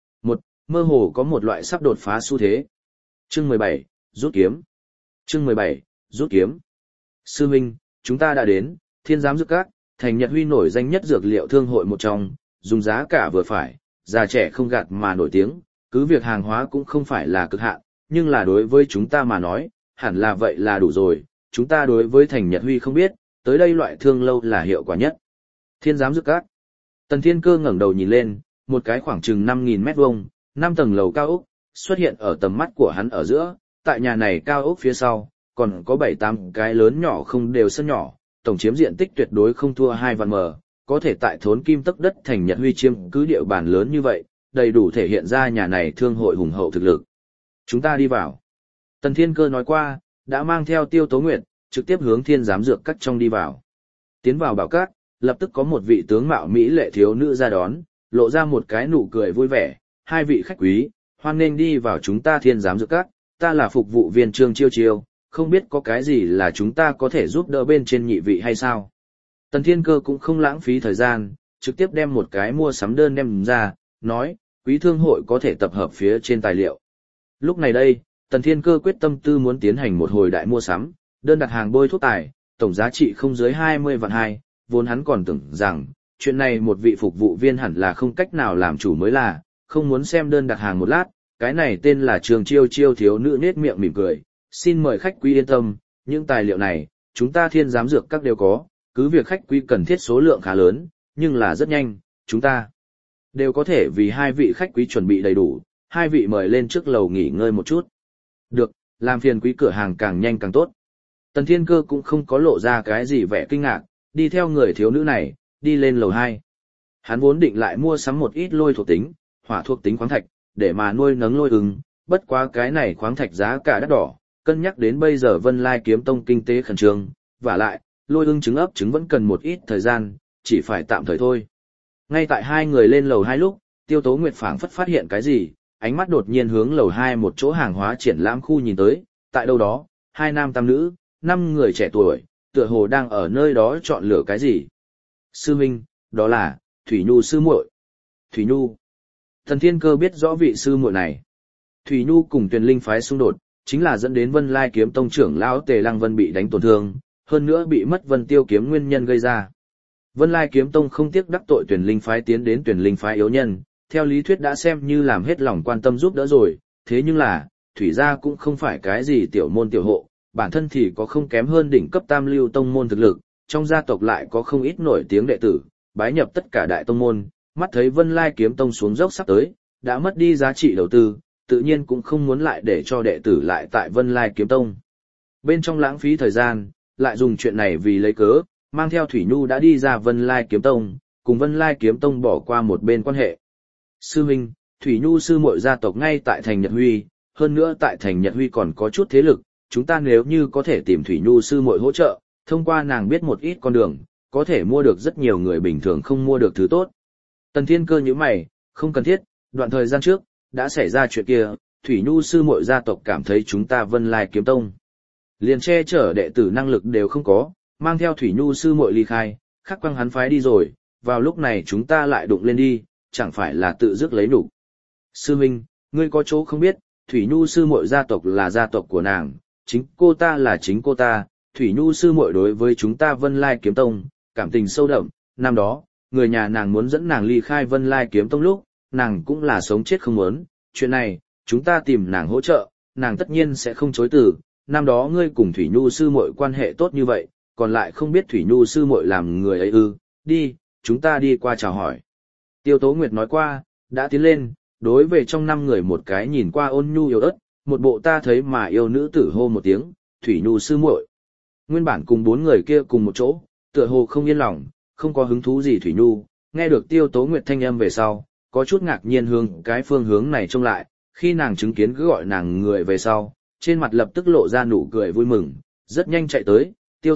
mơ hồ có một loại sắp đột phá xu thế. Chương 17, rút kiếm. Chương 17, rút kiếm. Sư huynh, chúng ta đã đến, Thiên Giám Dược Các, thành Nhật Huy nổi danh nhất dược liệu thương hội một trong, dùng giá cả vừa phải, già trẻ không gạt mà nổi tiếng, cứ việc hàng hóa cũng không phải là cực hạn, nhưng là đối với chúng ta mà nói, hẳn là vậy là đủ rồi, chúng ta đối với thành Nhật Huy không biết, tới đây loại thương lâu là hiệu quả nhất. Thiên Giám Dược Các. Tần Thiên Cơ ngẩng đầu nhìn lên, một cái khoảng chừng 5.000 mét vuông, 5 tầng lầu cao ốc, xuất hiện ở tầm mắt của hắn ở giữa, tại nhà này cao ốc phía sau, còn có 7-8 cái lớn nhỏ không đều sân nhỏ, tổng chiếm diện tích tuyệt đối không thua 2 vạn mờ, có thể tại thốn kim tấc đất thành Nhật Huy chiếm cứ địa bàn lớn như vậy, đầy đủ thể hiện ra nhà này thương hội hùng hậu thực lực. Chúng ta đi vào. Tần Thiên Cơ nói qua, đã mang theo Tiêu Tố Nguyệt, trực tiếp hướng Thiên Giám Dược Các trong đi vào. Tiến vào bảo các, lập tức có một vị tướng mạo mỹ lệ thiếu nữ ra đón, lộ ra một cái nụ cười vui vẻ, hai vị khách quý, hoan nghênh đi vào chúng ta Thiên Giám Dược Các, ta là phục vụ viên Trương Chiêu Chiêu, không biết có cái gì là chúng ta có thể giúp đỡ bên trên nhị vị hay sao. Tần Thiên Cơ cũng không lãng phí thời gian, trực tiếp đem một cái mua sắm đơn đem ra, nói, quý thương hội có thể tập hợp phía trên tài liệu. Lúc này đây, Tần Thiên Cơ quyết tâm tư muốn tiến hành một hồi đại mua sắm, đơn đặt hàng bôi thuốc tài, tổng giá trị không dưới 20 vạn 2, vốn hắn còn tưởng rằng, chuyện này một vị phục vụ viên hẳn là không cách nào làm chủ mới là, không muốn xem đơn đặt hàng một lát, cái này tên là Trường Chiêu Chiêu thiếu nữ nết miệng mỉm cười, xin mời khách quý yên tâm, những tài liệu này, chúng ta Thiên Giám Dược Các đều có, cứ việc khách quý cần thiết số lượng khá lớn, nhưng là rất nhanh, chúng ta đều có thể vì hai vị khách quý chuẩn bị đầy đủ, hai vị mời lên trước lầu nghỉ ngơi một chút. Được, làm phiền quý cửa hàng càng nhanh càng tốt. Tần Thiên Cơ cũng không có lộ ra cái gì vẻ kinh ngạc, đi theo người thiếu nữ này, đi lên lầu 2. Hắn vốn định lại mua sắm một ít lôi thuộc tính, hỏa thuộc tính khoáng thạch, để mà nuôi nấng lôi ưng, bất quá cái này khoáng thạch giá cả đắt đỏ, cân nhắc đến bây giờ Vân Lai Kiếm Tông kinh tế khẩn trương, và lại, lôi ưng trứng ấp trứng vẫn cần một ít thời gian, chỉ phải tạm thời thôi. Ngay tại hai người lên lầu 2 lúc, Tiêu Tố Nguyệt phảng phất phát hiện cái gì, ánh mắt đột nhiên hướng lầu 2 một chỗ hàng hóa triển lãm khu nhìn tới, tại đâu đó, hai nam tam nữ, 5 người trẻ tuổi, tựa hồ đang ở nơi đó chọn lựa cái gì. Sư huynh, đó là Thủy Nhu sư muội. Thủy Nhu. Thần Thiên Cơ biết rõ vị sư muội này. Thủy Nhu cùng Tuyền Linh phái xung đột, chính là dẫn đến Vân Lai Kiếm Tông trưởng lão Tề Lăng Vân bị đánh tổn thương, hơn nữa bị mất Vân Tiêu kiếm nguyên nhân gây ra. Vân Lai Kiếm Tông không tiếc đắc tội Tuyền Linh phái tiến đến Tuyền Linh phái yếu nhân, theo lý thuyết đã xem như làm hết lòng quan tâm giúp đỡ rồi, thế nhưng là, Thủy gia cũng không phải cái gì tiểu môn tiểu hộ, bản thân thì có không kém hơn đỉnh cấp tam lưu tông môn thực lực, trong gia tộc lại có không ít nổi tiếng đệ tử, bái nhập tất cả đại tông môn, mắt thấy Vân Lai Kiếm Tông xuống dốc sắp tới, đã mất đi giá trị đầu tư, tự nhiên cũng không muốn lại để cho đệ tử lại tại Vân Lai Kiếm Tông. Bên trong lãng phí thời gian, lại dùng chuyện này vì lấy cớ, mang theo Thủy Nhu đã đi ra Vân Lai Kiếm Tông, cùng Vân Lai Kiếm Tông bỏ qua một bên quan hệ. Sư huynh, Thủy Nhu sư muội gia tộc ngay tại thành Nhật Huy, hơn nữa tại thành Nhật Huy còn có chút thế lực, chúng ta nếu như có thể tìm Thủy Nhu sư muội hỗ trợ, thông qua nàng biết một ít con đường, có thể mua được rất nhiều người bình thường không mua được thứ tốt. Tần Thiên Cơ như mày, không cần thiết, đoạn thời gian trước, đã xảy ra chuyện kia, Thủy Nhu sư muội gia tộc cảm thấy chúng ta Vân Lai Kiếm Tông liền che chở đệ tử năng lực đều không có, mang theo Thủy Nhu sư muội ly khai, khắc quăng hắn phái đi rồi, vào lúc này chúng ta lại đụng lên đi, chẳng phải là tự dứt lấy nhục. Sư huynh, ngươi có chỗ không biết, Thủy Nhu sư muội gia tộc là gia tộc của nàng, chính cô ta là chính cô ta, Thủy Nhu sư muội đối với chúng ta Vân Lai Kiếm Tông, cảm tình sâu đậm, năm đó, người nhà nàng muốn dẫn nàng ly khai Vân Lai Kiếm Tông lúc, nàng cũng là sống chết không muốn, chuyện này, chúng ta tìm nàng hỗ trợ, nàng tất nhiên sẽ không chối từ, năm đó ngươi cùng Thủy Nhu sư muội quan hệ tốt như vậy, còn lại không biết Thủy Nhu sư muội làm người ấy ư, đi, chúng ta đi qua chào hỏi. Tiêu Tố Nguyệt nói qua, đã tiến lên, đối về trong 5 người một cái nhìn qua ôn nhu yếu ớt, một bộ ta thấy mà yêu nữ tử hô một tiếng, Thủy Nhu sư muội. Nguyên bản cùng 4 người kia cùng một chỗ, tựa hồ không yên lòng, không có hứng thú gì Thủy Nhu, nghe được Tiêu Tố Nguyệt thanh âm về sau, có chút ngạc nhiên hướng cái phương hướng này trông lại, khi nàng chứng kiến cứ gọi nàng người về sau, trên mặt lập tức lộ ra nụ cười vui mừng, rất nhanh chạy tới, Tiêu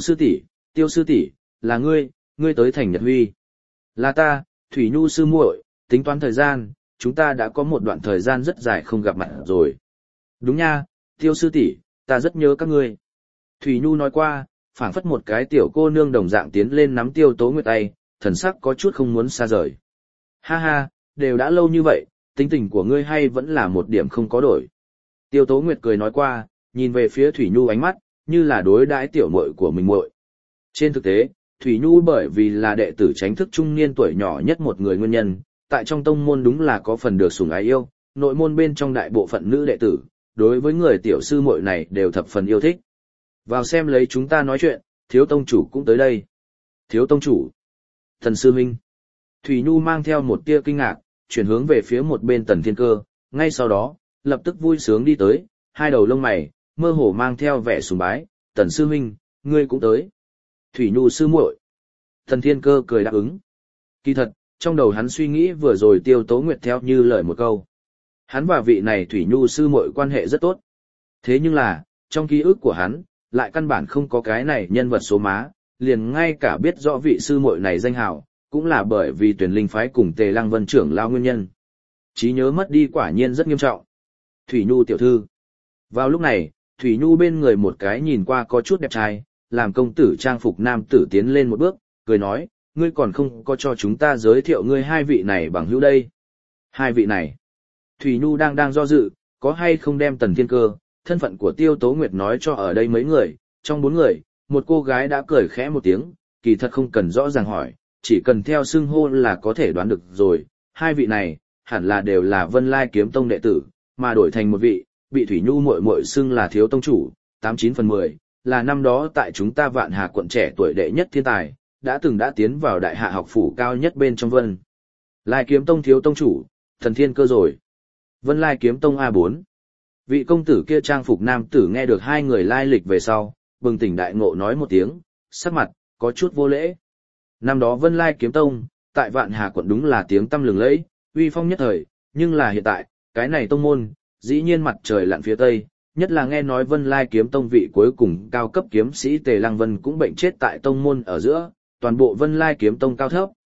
sư tỷ, là ngươi tới thành Nhật Huy. Là ta, Thủy Nhu sư muội, tính toán thời gian, chúng ta đã có một đoạn thời gian rất dài không gặp mặt rồi. Đúng nha, Tiêu sư tỷ, ta rất nhớ các ngươi. Thủy Nhu nói qua, phảng phất một cái tiểu cô nương đồng dạng tiến lên nắm Tiêu Tố Nguyệt tay, thần sắc có chút không muốn xa rời. Ha ha, đều đã lâu như vậy, tính tình của ngươi hay vẫn là một điểm không có đổi. Tiêu Tố Nguyệt cười nói qua, nhìn về phía Thủy Nhu ánh mắt, như là đối đãi tiểu muội của mình muội. Trên thực tế, Thủy Nhu bởi vì là đệ tử tránh thức trung niên tuổi nhỏ nhất một người nguyên nhân, tại trong tông môn đúng là có phần được sủng ái yêu, nội môn bên trong đại bộ phận nữ đệ tử, đối với người tiểu sư muội này đều thập phần yêu thích. Vào xem lấy chúng ta nói chuyện, Thiếu tông chủ cũng tới đây. Thiếu tông chủ. Thần sư huynh. Thủy Nhu mang theo một tia kinh ngạc, chuyển hướng về phía một bên Tần Thiên Cơ, ngay sau đó, lập tức vui sướng đi tới, hai đầu lông mày, mơ hồ mang theo vẻ sùng bái, Tần sư huynh, ngươi cũng tới. Thủy Nhu sư muội. Tần Thiên Cơ cười đáp ứng. Kỳ thật, trong đầu hắn suy nghĩ vừa rồi Tiêu Tố Nguyệt theo như lời một câu. Hắn và vị này Thủy Nhu sư muội quan hệ rất tốt. Thế nhưng là, trong ký ức của hắn, lại căn bản không có cái này nhân vật số má, liền ngay cả biết rõ vị sư muội này danh hào, cũng là bởi vì Tuyển Linh phái cùng Tề Lăng Vân trưởng lao nguyên nhân. Trí nhớ mất đi quả nhiên rất nghiêm trọng. Thủy Nhu tiểu thư. Vào lúc này, Thủy Nhu bên người một cái nhìn qua có chút đẹp trai, làm công tử trang phục nam tử tiến lên một bước, cười nói, ngươi còn không có cho chúng ta giới thiệu ngươi hai vị này bằng hữu đây. Hai vị này. Thủy Nhu đang do dự, có hay không đem Tần Thiên Cơ, thân phận của Tiêu Tố Nguyệt nói cho ở đây mấy người, trong 4 người, một cô gái đã cười khẽ một tiếng, kỳ thật không cần rõ ràng hỏi, chỉ cần theo xưng hô là có thể đoán được rồi, hai vị này, hẳn là đều là Vân Lai Kiếm Tông đệ tử, mà đổi thành một vị, bị Thủy Nhu muội muội xưng là Thiếu tông chủ, 89/10, là năm đó tại chúng ta Vạn Hà quận trẻ tuổi đệ nhất thiên tài, đã tiến vào đại hạ học phủ cao nhất bên trong Vân Lai Kiếm Tông Thiếu tông chủ, Thần Thiên Cơ rồi. Vân Lai Kiếm Tông A4. Vị công tử kia trang phục nam tử nghe được hai người lai lịch về sau, bừng tỉnh đại ngộ nói một tiếng, sắc mặt có chút vô lễ. Năm đó Vân Lai Kiếm Tông, tại Vạn Hà quận đúng là tiếng tăm lừng lẫy, uy phong nhất thời, nhưng là hiện tại, cái này tông môn, dĩ nhiên mặt trời lặn phía tây, nhất là nghe nói Vân Lai Kiếm Tông vị cuối cùng cao cấp kiếm sĩ Tề Lăng Vân cũng bệnh chết tại tông môn ở giữa, toàn bộ Vân Lai Kiếm Tông cao thấp,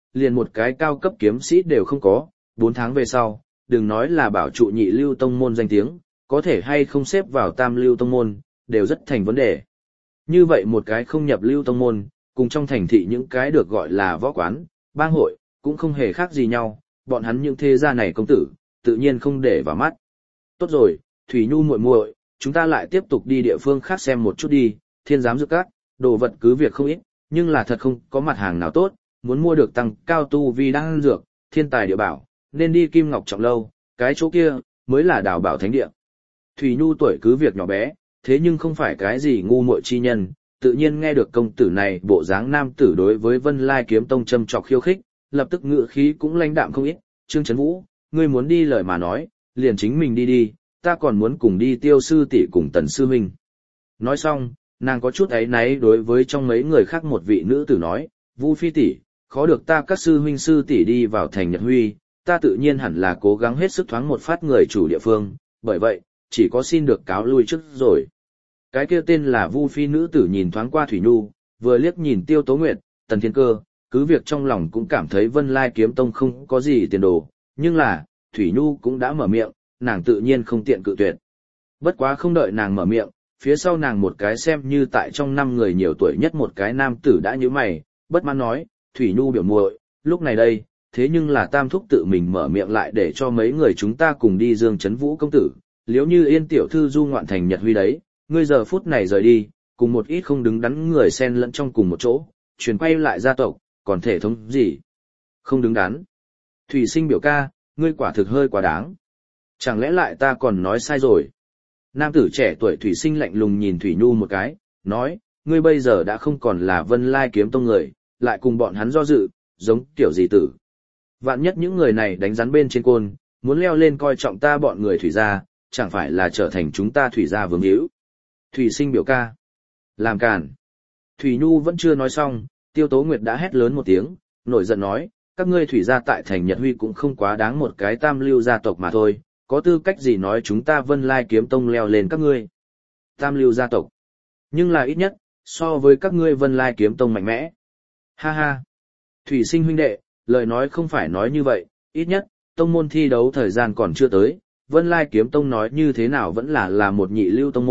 liền một cái cao cấp kiếm sĩ đều không có, 4 tháng về sau, đừng nói là bảo trụ nhị lưu tông môn danh tiếng, có thể hay không xếp vào tam lưu tông môn, đều rất thành vấn đề. Như vậy một cái không nhập lưu tông môn, cùng trong thành thị những cái được gọi là võ quán, bang hội, cũng không hề khác gì nhau, bọn hắn những thế gia này công tử, tự nhiên không để vào mắt. Tốt rồi, Thủy Nhu muội muội, chúng ta lại tiếp tục đi địa phương khác xem một chút đi, Thiên Giám Dược Các, đồ vật cứ việc không ít, nhưng là thật không có mặt hàng nào tốt, muốn mua được tăng cao tu vi đan dược, thiên tài địa bảo, nên đi Kim Ngọc Trọng Lâu, cái chỗ kia mới là đào bảo thánh địa. Thủy Nhu tuổi cứ việc nhỏ bé, thế nhưng không phải cái gì ngu muội chi nhân, tự nhiên nghe được công tử này bộ dáng nam tử đối với Vân Lai Kiếm Tông châm chọc khiêu khích, lập tức ngựa khí cũng lãnh đạm không ít, Trương Chấn Vũ, ngươi muốn đi lời mà nói, liền chính mình đi đi, ta còn muốn cùng đi Tiêu sư tỷ cùng Tần sư huynh. Nói xong, nàng có chút áy náy đối với trong mấy người khác một vị nữ tử nói, Vu phi tỷ, khó được ta các sư huynh sư tỷ đi vào thành Nhật Huy, ta tự nhiên hẳn là cố gắng hết sức thoáng một phát người chủ địa phương, bởi vậy, chỉ có xin được cáo lui trước rồi. Cái kia tên là Vu phi nữ tử nhìn thoáng qua Thủy Nhu, vừa liếc nhìn Tiêu Tố Nguyệt, Tần Thiên Cơ, cứ việc trong lòng cũng cảm thấy Vân Lai Kiếm Tông không có gì tiền đồ, nhưng là, Thủy Nhu cũng đã mở miệng, nàng tự nhiên không tiện cự tuyệt. Bất quá không đợi nàng mở miệng, phía sau nàng một cái xem như tại trong 5 người nhiều tuổi nhất một cái nam tử đã nhíu mày, bất mãn nói, Thủy Nhu biểu muội, lúc này đây, thế nhưng là Tam thúc tự mình mở miệng lại để cho mấy người chúng ta cùng đi Dương Chấn Vũ công tử, liếu như Yên tiểu thư du ngoạn thành Nhật Huy đấy, ngươi giờ phút này rời đi, cùng một ít không đứng đắn người xen lẫn trong cùng một chỗ, chuyển quay lại gia tộc, còn thể thống gì? Không đứng đắn. Thủy Sinh biểu ca, ngươi quả thực hơi quá đáng. Chẳng lẽ lại ta còn nói sai rồi? Nam tử trẻ tuổi Thủy Sinh lạnh lùng nhìn Thủy Nhu một cái, nói, ngươi bây giờ đã không còn là Vân Lai Kiếm Tông người, lại cùng bọn hắn do dự, giống kiểu gì tử. Vạn nhất những người này đánh rắn bên trên côn, muốn leo lên coi trọng ta bọn người Thủy gia, chẳng phải là trở thành chúng ta Thủy gia vướng hữu. Thủy Sinh biểu ca. Làm càn. Thủy Nhu vẫn chưa nói xong, Tiêu Tố Nguyệt đã hét lớn một tiếng, nổi giận nói, các ngươi Thủy gia tại thành Nhật Huy cũng không quá đáng một cái tam lưu gia tộc mà thôi, có tư cách gì nói chúng ta Vân Lai Kiếm Tông leo lên các ngươi. Tam lưu gia tộc. Nhưng là ít nhất, so với các ngươi Vân Lai Kiếm Tông mạnh mẽ. Ha ha. Thủy Sinh huynh đệ, lời nói không phải nói như vậy, ít nhất, tông môn thi đấu thời gian còn chưa tới, Vân Lai Kiếm Tông nói như thế nào vẫn là một nhị lưu tông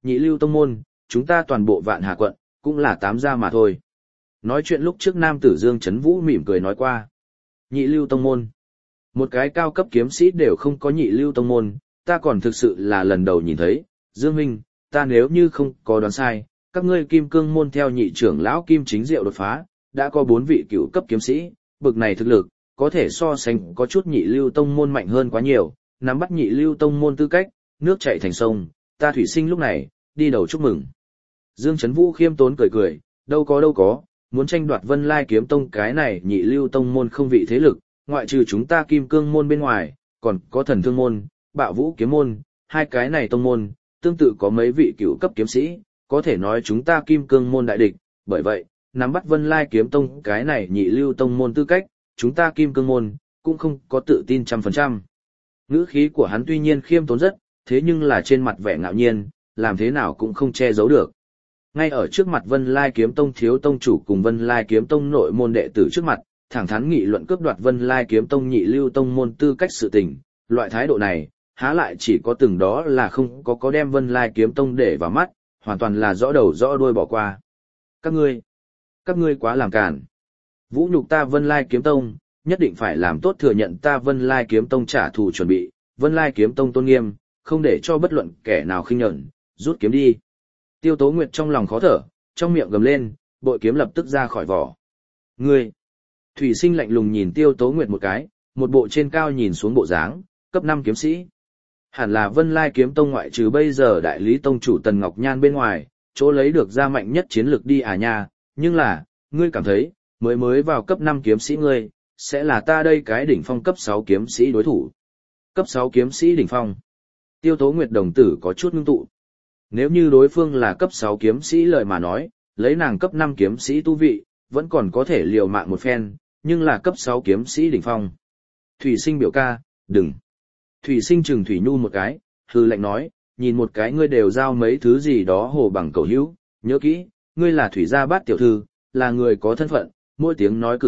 môn, chúng ta toàn bộ Vạn Hà quận, cũng là 8 gia mà thôi. Nói chuyện lúc trước nam tử Dương Chấn Vũ mỉm cười nói qua. Nhị lưu tông môn. Một cái cao cấp kiếm sĩ đều không có nhị lưu tông môn, ta còn thực sự là lần đầu nhìn thấy. Dương Minh, ta nếu như không có đoán sai, các ngươi Kim Cương môn theo nhị trưởng lão Kim Chính Diệu đột phá, đã có 4 vị cựu cấp kiếm sĩ, bực này thực lực, có thể so sánh có chút nhị lưu tông môn mạnh hơn quá nhiều, nắm bắt nhị lưu tông môn tư cách, nước chảy thành sông, ta Thủy Sinh lúc này, đi đầu chúc mừng. Dương Chấn Vũ khiêm tốn cười cười, đâu có, muốn tranh đoạt Vân Lai Kiếm Tông cái này nhị lưu tông môn không vị thế lực, ngoại trừ chúng ta Kim Cương môn bên ngoài, còn có Thần Thương môn, Bạo Vũ kiếm môn, hai cái này tông môn, tương tự có mấy vị cựu cấp kiếm sĩ, có thể nói chúng ta Kim Cương môn đại địch, bởi vậy, nắm bắt Vân Lai Kiếm Tông cái này nhị lưu tông môn tư cách, chúng ta Kim Cương môn cũng không có tự tin 100%. Ngữ khí của hắn tuy nhiên khiêm tốn rất, thế nhưng là trên mặt vẻ ngạo nhiên, làm thế nào cũng không che giấu được. Ngay ở trước mặt Vân Lai Kiếm Tông thiếu tông chủ cùng Vân Lai Kiếm Tông nội môn đệ tử trước mặt, thẳng thắn nghị luận cướp đoạt Vân Lai Kiếm Tông nhị lưu tông môn tư cách sự tình, loại thái độ này, há lại chỉ có từng đó là không có đem Vân Lai Kiếm Tông để vào mắt, hoàn toàn là rõ đầu rõ đuôi bỏ qua. Các ngươi quá làm càn. Vũ nhục ta Vân Lai Kiếm Tông, nhất định phải làm tốt thừa nhận ta Vân Lai Kiếm Tông trả thù chuẩn bị, Vân Lai Kiếm Tông tôn nghiêm, không để cho bất luận kẻ nào khinh nhẫn, rút kiếm đi. Tiêu Tố Nguyệt trong lòng khó thở, trong miệng gầm lên, bội kiếm lập tức ra khỏi vỏ. Ngươi! Thủy Sinh lạnh lùng nhìn Tiêu Tố Nguyệt một cái, một bộ trên cao nhìn xuống bộ dáng, cấp 5 kiếm sĩ. Hẳn là Vân Lai Kiếm Tông ngoại trừ bây giờ đại lý tông chủ Tần Ngọc Nhan bên ngoài, chỗ lấy được ra mạnh nhất chiến lực đi à nha, nhưng là, ngươi cảm thấy, mới vào cấp 5 kiếm sĩ ngươi, sẽ là ta đây cái đỉnh phong cấp 6 kiếm sĩ đối thủ. Cấp 6 kiếm sĩ đỉnh phong. Tiêu Tố Nguyệt đồng tử có chút ngưng tụ. Nếu như đối phương là cấp 6 kiếm sĩ lời mà nói, lấy nàng cấp 5 kiếm sĩ tu vị, vẫn còn có thể liều mạng một phen, nhưng là cấp 6 kiếm sĩ đỉnh phong. Thủy Sinh biểu ca, đừng. Thủy Sinh chừng Thủy Nhu một cái, hư lệnh nói, nhìn một cái ngươi đều giao mấy thứ gì đó hồ bằng cầu hữu, nhớ kỹ, ngươi là Thủy gia bát tiểu thư, là người có thân phận, mỗi tiếng nói cử động,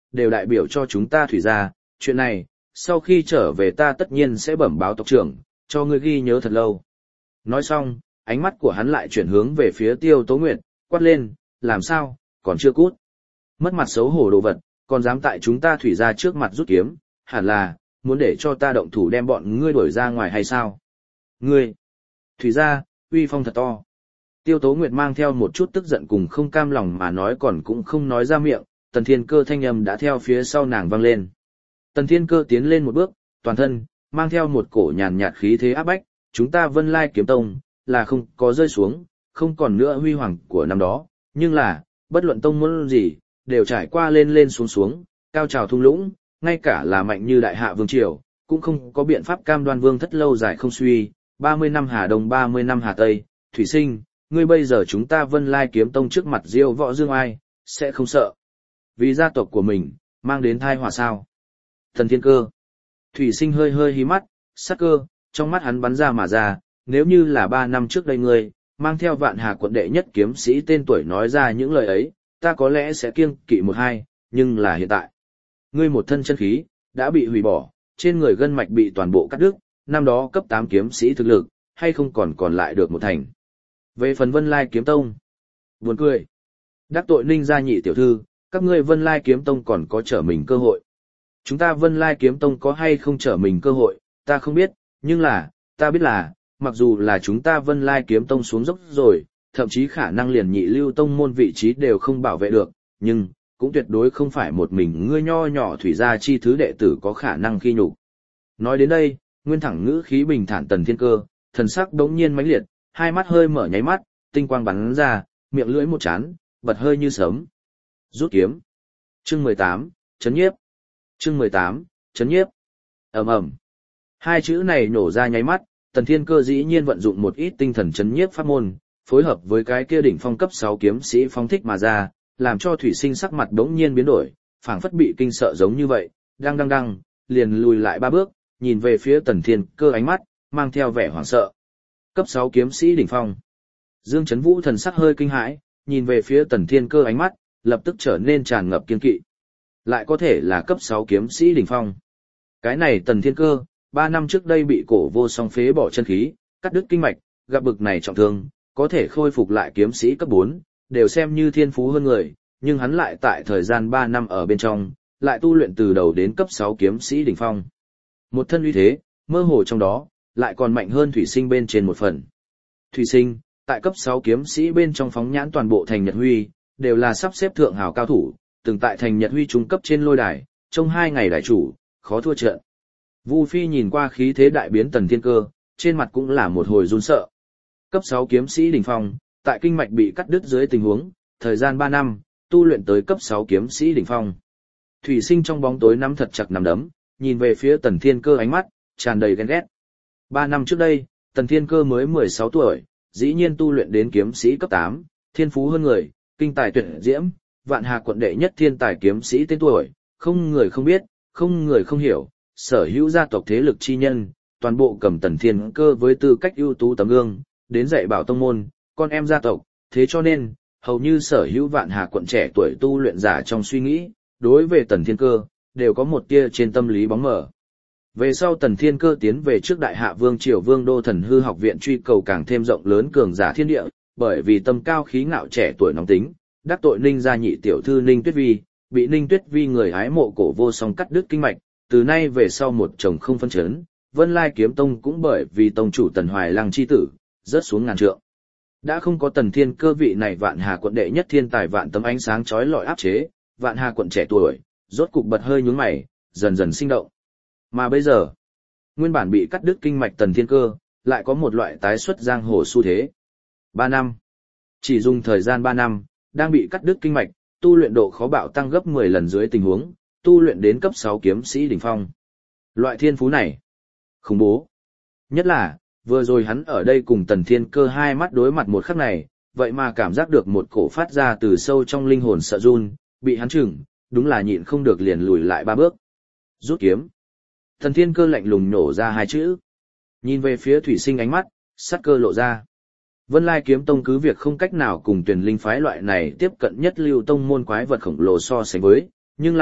đều đại biểu cho chúng ta thủy gia, chuyện này, sau khi trở về ta tất nhiên sẽ bẩm báo tộc trưởng, cho ngươi ghi nhớ thật lâu. Nói xong, ánh mắt của hắn lại chuyển hướng về phía Tiêu Tố Nguyệt, quát lên, làm sao, còn chưa cút. Mất mặt xấu hổ đồ vật, còn dám tại chúng ta thủy gia trước mặt rút kiếm, hẳn là, muốn để cho ta động thủ đem bọn ngươi đuổi ra ngoài hay sao? Ngươi, thủy gia, uy phong thật to. Tiêu Tố Nguyệt mang theo một chút tức giận cùng không cam lòng mà nói còn cũng không nói ra miệng, Tần Thiên Cơ thanh âm đã theo phía sau nàng vang lên. Tần Thiên Cơ tiến lên một bước, toàn thân, mang theo một cổ nhàn nhạt khí thế áp bách, chúng ta Vân Lai Kiếm Tông, là không có rơi xuống, không còn nữa huy hoàng của năm đó, nhưng là, bất luận tông môn gì, đều trải qua lên lên xuống xuống, cao trào thung lũng, ngay cả là mạnh như đại hạ vương triều, cũng không có biện pháp cam đoan vương thất lâu dài không suy, 30 năm Hà Đông 30 năm Hà Tây, Thủy Sinh, ngươi bây giờ chúng ta Vân Lai Kiếm Tông trước mặt diêu võ dương ai, sẽ không sợ. Vì gia tộc của mình, mang đến thai họa sao. Thần Thiên Cơ. Thủy Sinh hơi hơi hí mắt, sắc cơ, trong mắt hắn bắn ra mà ra, nếu như là 3 năm trước đây ngươi, mang theo Vạn Hà quận đệ nhất kiếm sĩ tên tuổi nói ra những lời ấy, ta có lẽ sẽ kiêng kỵ một hai, nhưng là hiện tại. Ngươi một thân chân khí, đã bị hủy bỏ, trên người gân mạch bị toàn bộ cắt đứt, năm đó cấp 8 kiếm sĩ thực lực, hay không còn lại được một thành. Về phần Vân Lai Kiếm Tông, buồn cười. Đắc tội Ninh gia nhị tiểu thư, các ngươi Vân Lai Kiếm Tông còn có trở mình cơ hội. Chúng ta Vân Lai Kiếm Tông có hay không trở mình cơ hội, ta không biết, nhưng là, ta biết là, mặc dù là chúng ta Vân Lai Kiếm Tông xuống dốc rồi, thậm chí khả năng liền nhị lưu tông môn vị trí đều không bảo vệ được, nhưng, cũng tuyệt đối không phải một mình ngươi nho nhỏ thủy gia chi thứ đệ tử có khả năng khi nhục. Nói đến đây, nguyên thẳng ngữ khí bình thản Tần Thiên Cơ, thần sắc đống nhiên mãnh liệt, hai mắt hơi mở nháy mắt, tinh quang bắn ra, miệng lưỡi một chán, bật hơi như sớm. Rút kiếm. Chương 18, chấn nhiếp. Chương 18, chấn nhiếp. Ầm ầm. Hai chữ này nổ ra nháy mắt, Tần Thiên Cơ dĩ nhiên vận dụng một ít tinh thần chấn nhiếp pháp môn, phối hợp với cái kia đỉnh phong cấp 6 kiếm sĩ phóng thích mà ra, làm cho Thủy Sinh sắc mặt đống nhiên biến đổi, phảng phất bị kinh sợ giống như vậy, đang, liền lùi lại 3 bước, nhìn về phía Tần Thiên Cơ ánh mắt, mang theo vẻ hoảng sợ. Cấp 6 kiếm sĩ đỉnh phong. Dương Chấn Vũ thần sắc hơi kinh hãi, nhìn về phía Tần Thiên Cơ ánh mắt, lập tức trở nên tràn ngập kiên kỵ. Lại có thể là cấp 6 kiếm sĩ đỉnh phong. Cái này Tần Thiên Cơ, 3 năm trước đây bị Cổ Vô Song phế bỏ chân khí, cắt đứt kinh mạch, gặp bực này trọng thương, có thể khôi phục lại kiếm sĩ cấp 4, đều xem như thiên phú hơn người, nhưng hắn lại tại thời gian 3 năm ở bên trong, lại tu luyện từ đầu đến cấp 6 kiếm sĩ đỉnh phong. Một thân uy thế, mơ hồ trong đó, lại còn mạnh hơn Thủy Sinh bên trên một phần. Thủy Sinh, tại cấp 6 kiếm sĩ bên trong phóng nhãn toàn bộ thành Nhật Huy, đều là sắp xếp thượng hào cao thủ, từng tại thành Nhật Huy trung cấp trên lôi đài, trong 2 ngày đại chủ, khó thua trận. Vu Phi nhìn qua khí thế đại biến Tần Thiên Cơ, trên mặt cũng là một hồi run sợ. Cấp 6 kiếm sĩ đỉnh phong, tại kinh mạch bị cắt đứt dưới tình huống, thời gian 3 năm, tu luyện tới cấp 6 kiếm sĩ đỉnh phong. Thủy Sinh trong bóng tối nắm thật chặt nắm đấm, nhìn về phía Tần Thiên Cơ ánh mắt tràn đầy ghen ghét. 3 năm trước đây, Tần Thiên Cơ mới 16 tuổi, dĩ nhiên tu luyện đến kiếm sĩ cấp 8, thiên phú hơn người, kinh tài tuyệt diễm, Vạn Hà quận đệ nhất thiên tài kiếm sĩ tên tuổi, không người không biết, không người không hiểu, sở hữu gia tộc thế lực chi nhân, toàn bộ cầm Tần Thiên Cơ với tư cách ưu tú tấm gương, đến dạy bảo tông môn, con em gia tộc, thế cho nên, hầu như sở hữu Vạn Hà quận trẻ tuổi tu luyện giả trong suy nghĩ, đối về Tần Thiên Cơ, đều có một tia trên tâm lý bóng mờ. Về sau Tần Thiên Cơ tiến về trước Đại Hạ Vương Triều Vương Đô Thần Hư học viện truy cầu càng thêm rộng lớn cường giả thiên địa, bởi vì tâm cao khí ngạo trẻ tuổi nóng tính, đắc tội Ninh gia nhị tiểu thư Ninh Tuyết Vi, bị Ninh Tuyết Vi người hái mộ Cổ Vô Song cắt đứt kinh mạch, từ nay về sau một chồng không phân chấn, Vân Lai Kiếm Tông cũng bởi vì tông chủ Tần Hoài Lăng chi tử, rớt xuống ngàn trượng. Đã không có Tần Thiên Cơ vị này Vạn Hà quận đệ nhất thiên tài vạn tấm ánh sáng chói lọi áp chế, Vạn Hà quận trẻ tuổi, rốt cục bật hơi nhướng mày, dần dần sinh động. Mà bây giờ, nguyên bản bị cắt đứt kinh mạch Tần Thiên Cơ, lại có một loại tái xuất giang hồ xu thế. 3 năm. Chỉ dùng thời gian 3 năm, đang bị cắt đứt kinh mạch, tu luyện độ khó bạo tăng gấp 10 lần dưới tình huống, tu luyện đến cấp 6 kiếm sĩ đỉnh phong. Loại thiên phú này, khủng bố. Nhất là, vừa rồi hắn ở đây cùng Tần Thiên Cơ hai mắt đối mặt một khắc này, vậy mà cảm giác được một cổ phát ra từ sâu trong linh hồn sợ run, bị hắn chừng, đúng là nhịn không được liền lùi lại 3 bước. Rút kiếm. Tần Thiên Cơ lạnh lùng nổ ra 2 chữ. Nhìn về phía Thủy Sinh ánh mắt, sát cơ lộ ra. Vân Lai Kiếm Tông cứ việc không cách nào cùng Tuyền Linh phái loại này tiếp cận nhất lưu tông môn quái vật khổng lồ so sánh với, nhưng là,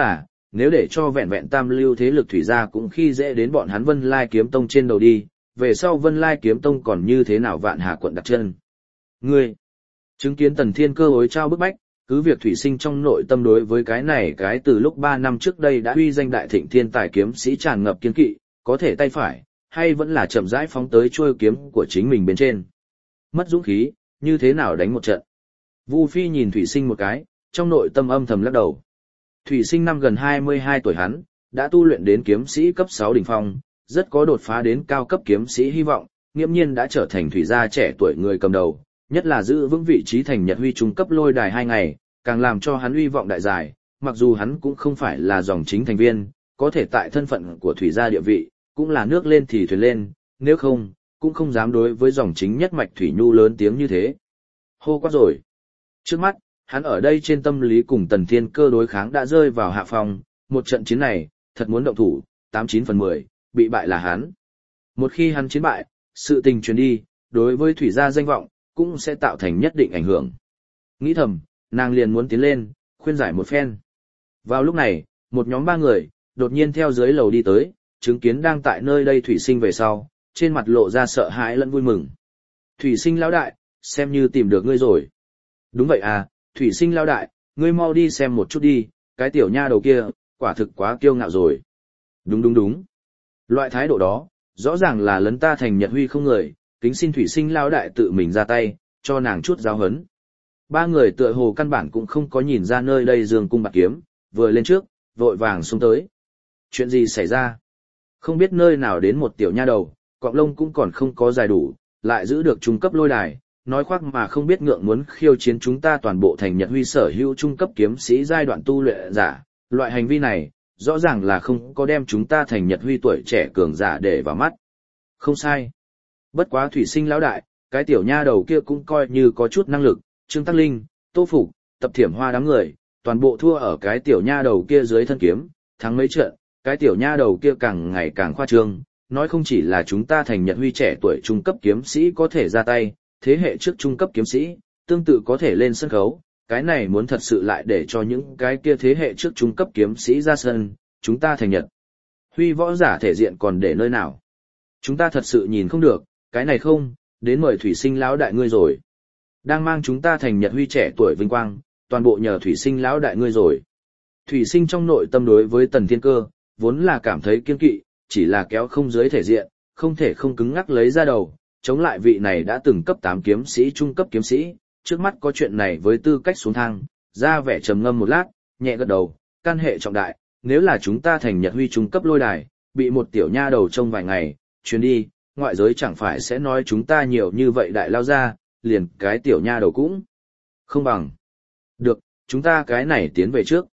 nếu để cho vẹn vẹn tam lưu thế lực thủy gia cũng khi dễ đến bọn hắn Vân Lai Kiếm Tông trên đầu đi, về sau Vân Lai Kiếm Tông còn như thế nào Vạn Hà quận đặt chân. Ngươi, chứng kiến Tần Thiên Cơ hối trao bức bách, cứ việc thủy sinh trong nội tâm đối với cái này cái từ lúc 3 năm trước đây đã uy danh đại thịnh thiên tài kiếm sĩ tràn ngập kiên kỵ, có thể tay phải, hay vẫn là chậm rãi phóng tới chuôi kiếm của chính mình bên trên. Mất dũng khí, như thế nào đánh một trận. Vu Phi nhìn thủy sinh một cái, trong nội tâm âm thầm lắc đầu. Thủy sinh năm gần 22 tuổi hắn, đã tu luyện đến kiếm sĩ cấp 6 đỉnh phong, rất có đột phá đến cao cấp kiếm sĩ hy vọng, nghiễm nhiên đã trở thành thủy gia trẻ tuổi người cầm đầu, nhất là giữ vững vị trí thành Nhật Huy trung cấp lôi đài 2 ngày, càng làm cho hắn uy vọng đại giải, mặc dù hắn cũng không phải là dòng chính thành viên, có thể tại thân phận của thủy gia địa vị, cũng là nước lên thì thuyền lên, nếu không, cũng không dám đối với dòng chính nhất mạch thủy nhu lớn tiếng như thế. Hô quá rồi. Trước mắt, hắn ở đây trên tâm lý cùng Tần Thiên Cơ đối kháng đã rơi vào hạ phòng, một trận chiến này, thật muốn động thủ, 89 phần 10, bị bại là hắn. Một khi hắn chiến bại, sự tình truyền đi, đối với thủy gia danh vọng, cũng sẽ tạo thành nhất định ảnh hưởng. Nghĩ thầm, nàng liền muốn tiến lên, khuyên giải một phen. Vào lúc này, một nhóm 3 người, đột nhiên theo dưới lầu đi tới, chứng kiến đang tại nơi đây thủy sinh về sau, trên mặt lộ ra sợ hãi lẫn vui mừng. Thủy sinh lão đại, xem như tìm được ngươi rồi. Đúng vậy à, thủy sinh lão đại, ngươi mau đi xem một chút đi, cái tiểu nha đầu kia, quả thực quá kiêu ngạo rồi. Đúng. Loại thái độ đó, rõ ràng là lấn ta thành Nhật Huy không người, kính xin thủy sinh lão đại tự mình ra tay, cho nàng chút giáo hấn. 3 người tựa hồ căn bản cũng không có nhìn ra nơi đây dương cung bạc kiếm, vừa lên trước, vội vàng xuống tới. Chuyện gì xảy ra? Không biết nơi nào đến một tiểu nha đầu, cọng lông cũng còn không có dài đủ, lại giữ được trung cấp lôi đài, nói khoác mà không biết ngượng muốn khiêu chiến chúng ta toàn bộ thành Nhật Huy sở hữu trung cấp kiếm sĩ giai đoạn tu luyện giả, loại hành vi này, rõ ràng là không có đem chúng ta thành Nhật Huy tuổi trẻ cường giả để vào mắt. Không sai. Bất quá thủy sinh lão đại, cái tiểu nha đầu kia cũng coi như có chút năng lực, Trương Tắc Linh, Tô Phục, Tập Thiểm Hoa đám người, toàn bộ thua ở cái tiểu nha đầu kia dưới thân kiếm, thắng mấy trận, cái tiểu nha đầu kia càng ngày càng khoa trương, nói không chỉ là chúng ta thành Nhật Huy trẻ tuổi trung cấp kiếm sĩ có thể ra tay, thế hệ trước trung cấp kiếm sĩ, tương tự có thể lên sân khấu, cái này muốn thật sự lại để cho những cái kia thế hệ trước trung cấp kiếm sĩ ra sân, chúng ta thành Nhật Huy võ giả thể diện còn để nơi nào. Chúng ta thật sự nhìn không được, cái này không, đến mời thủy sinh lão đại ngươi rồi. Đang mang chúng ta thành Nhật Huy trẻ tuổi vinh quang, toàn bộ nhờ thủy sinh lão đại ngươi rồi. Thủy sinh trong nội tâm đối với Tần Thiên Cơ, vốn là cảm thấy kiên kỵ, chỉ là kéo không dưới thể diện, không thể không cứng ngắc lấy ra đầu, chống lại vị này đã từng cấp 8 kiếm sĩ trung cấp kiếm sĩ, trước mắt có chuyện này với tư cách xuống thang, ra vẻ trầm ngâm một lát, nhẹ gật đầu, can hệ trọng đại, nếu là chúng ta thành Nhật Huy trung cấp lôi đài, bị một tiểu nha đầu trong vài ngày, chuyến đi, ngoại giới chẳng phải sẽ nói chúng ta nhiều như vậy đại lao ra, liền cái tiểu nha đầu cũng không bằng. Được, chúng ta cái này tiến về trước.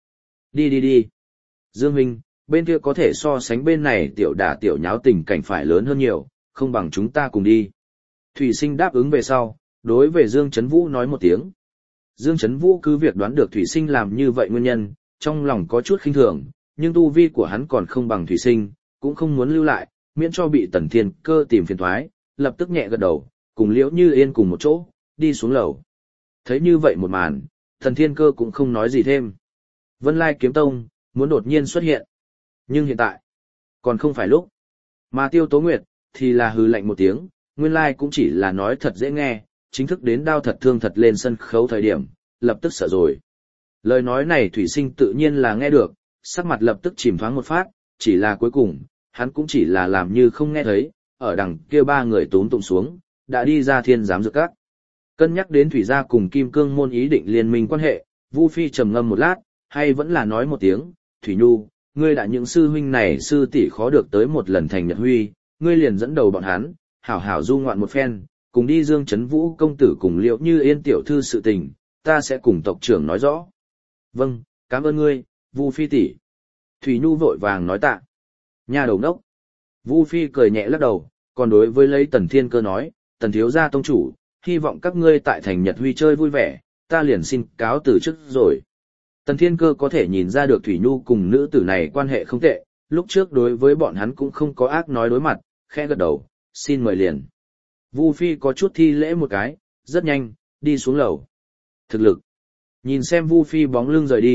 Đi. Dương Minh, bên kia có thể so sánh bên này tiểu đả tiểu nháo tình cảnh phải lớn hơn nhiều, không bằng chúng ta cùng đi. Thủy sinh đáp ứng về sau, đối về Dương Chấn Vũ nói một tiếng. Dương Chấn Vũ cứ việc đoán được Thủy sinh làm như vậy nguyên nhân, trong lòng có chút khinh thường, nhưng tu vi của hắn còn không bằng Thủy sinh, cũng không muốn lưu lại, miễn cho bị Tần Thiên Cơ tìm phiền toái, lập tức nhẹ gật đầu, cùng Liễu Như Yên cùng một chỗ, đi xuống lầu. Thấy như vậy một màn, Tần Thiên Cơ cũng không nói gì thêm. Vân Lai Kiếm Tông, muốn đột nhiên xuất hiện. Nhưng hiện tại, còn không phải lúc. Mà Tiêu Tố Nguyệt, thì là hừ lạnh một tiếng, nguyên lai cũng chỉ là nói thật dễ nghe, chính thức đến đao thật thương thật lên sân khấu thời điểm, lập tức sợ rồi. Lời nói này Thủy Sinh tự nhiên là nghe được, sắc mặt lập tức chìm thoáng một phát, chỉ là cuối cùng, hắn cũng chỉ là làm như không nghe thấy, ở đằng kia 3 người túm tụng xuống, đã đi ra Thiên Giám Dược Các. Cân nhắc đến Thủy gia cùng Kim Cương môn ý định liên minh quan hệ, Vu Phi trầm ngâm một lát, hay vẫn là nói một tiếng, Thủy Nhu, ngươi đã những sư huynh này sư tỷ khó được tới một lần thành Nhật Huy, ngươi liền dẫn đầu bọn hắn, hảo hảo du ngoạn một phen, cùng đi Dương Chấn Vũ công tử cùng Liễu Như Yên tiểu thư sự tình, ta sẽ cùng tộc trưởng nói rõ. Vâng, cảm ơn ngươi, Vu Phi tỷ. Thủy Nhu vội vàng nói tạ. Nhà đầu đốc. Vu Phi cười nhẹ lắc đầu, còn đối với lấy Tần Thiên Cơ nói, Tần thiếu gia tông chủ, hy vọng các ngươi tại thành Nhật Huy chơi vui vẻ, ta liền xin cáo từ trước rồi. Tần Thiên Cơ có thể nhìn ra được Thủy Nhu cùng nữ tử này quan hệ không tệ, lúc trước đối với bọn hắn cũng không có ác nói đối mặt, khẽ gật đầu, xin mời liền. Vu Phi có chút thi lễ một cái, rất nhanh, đi xuống lầu. Thực lực. Nhìn xem Vu Phi bóng lưng rời đi,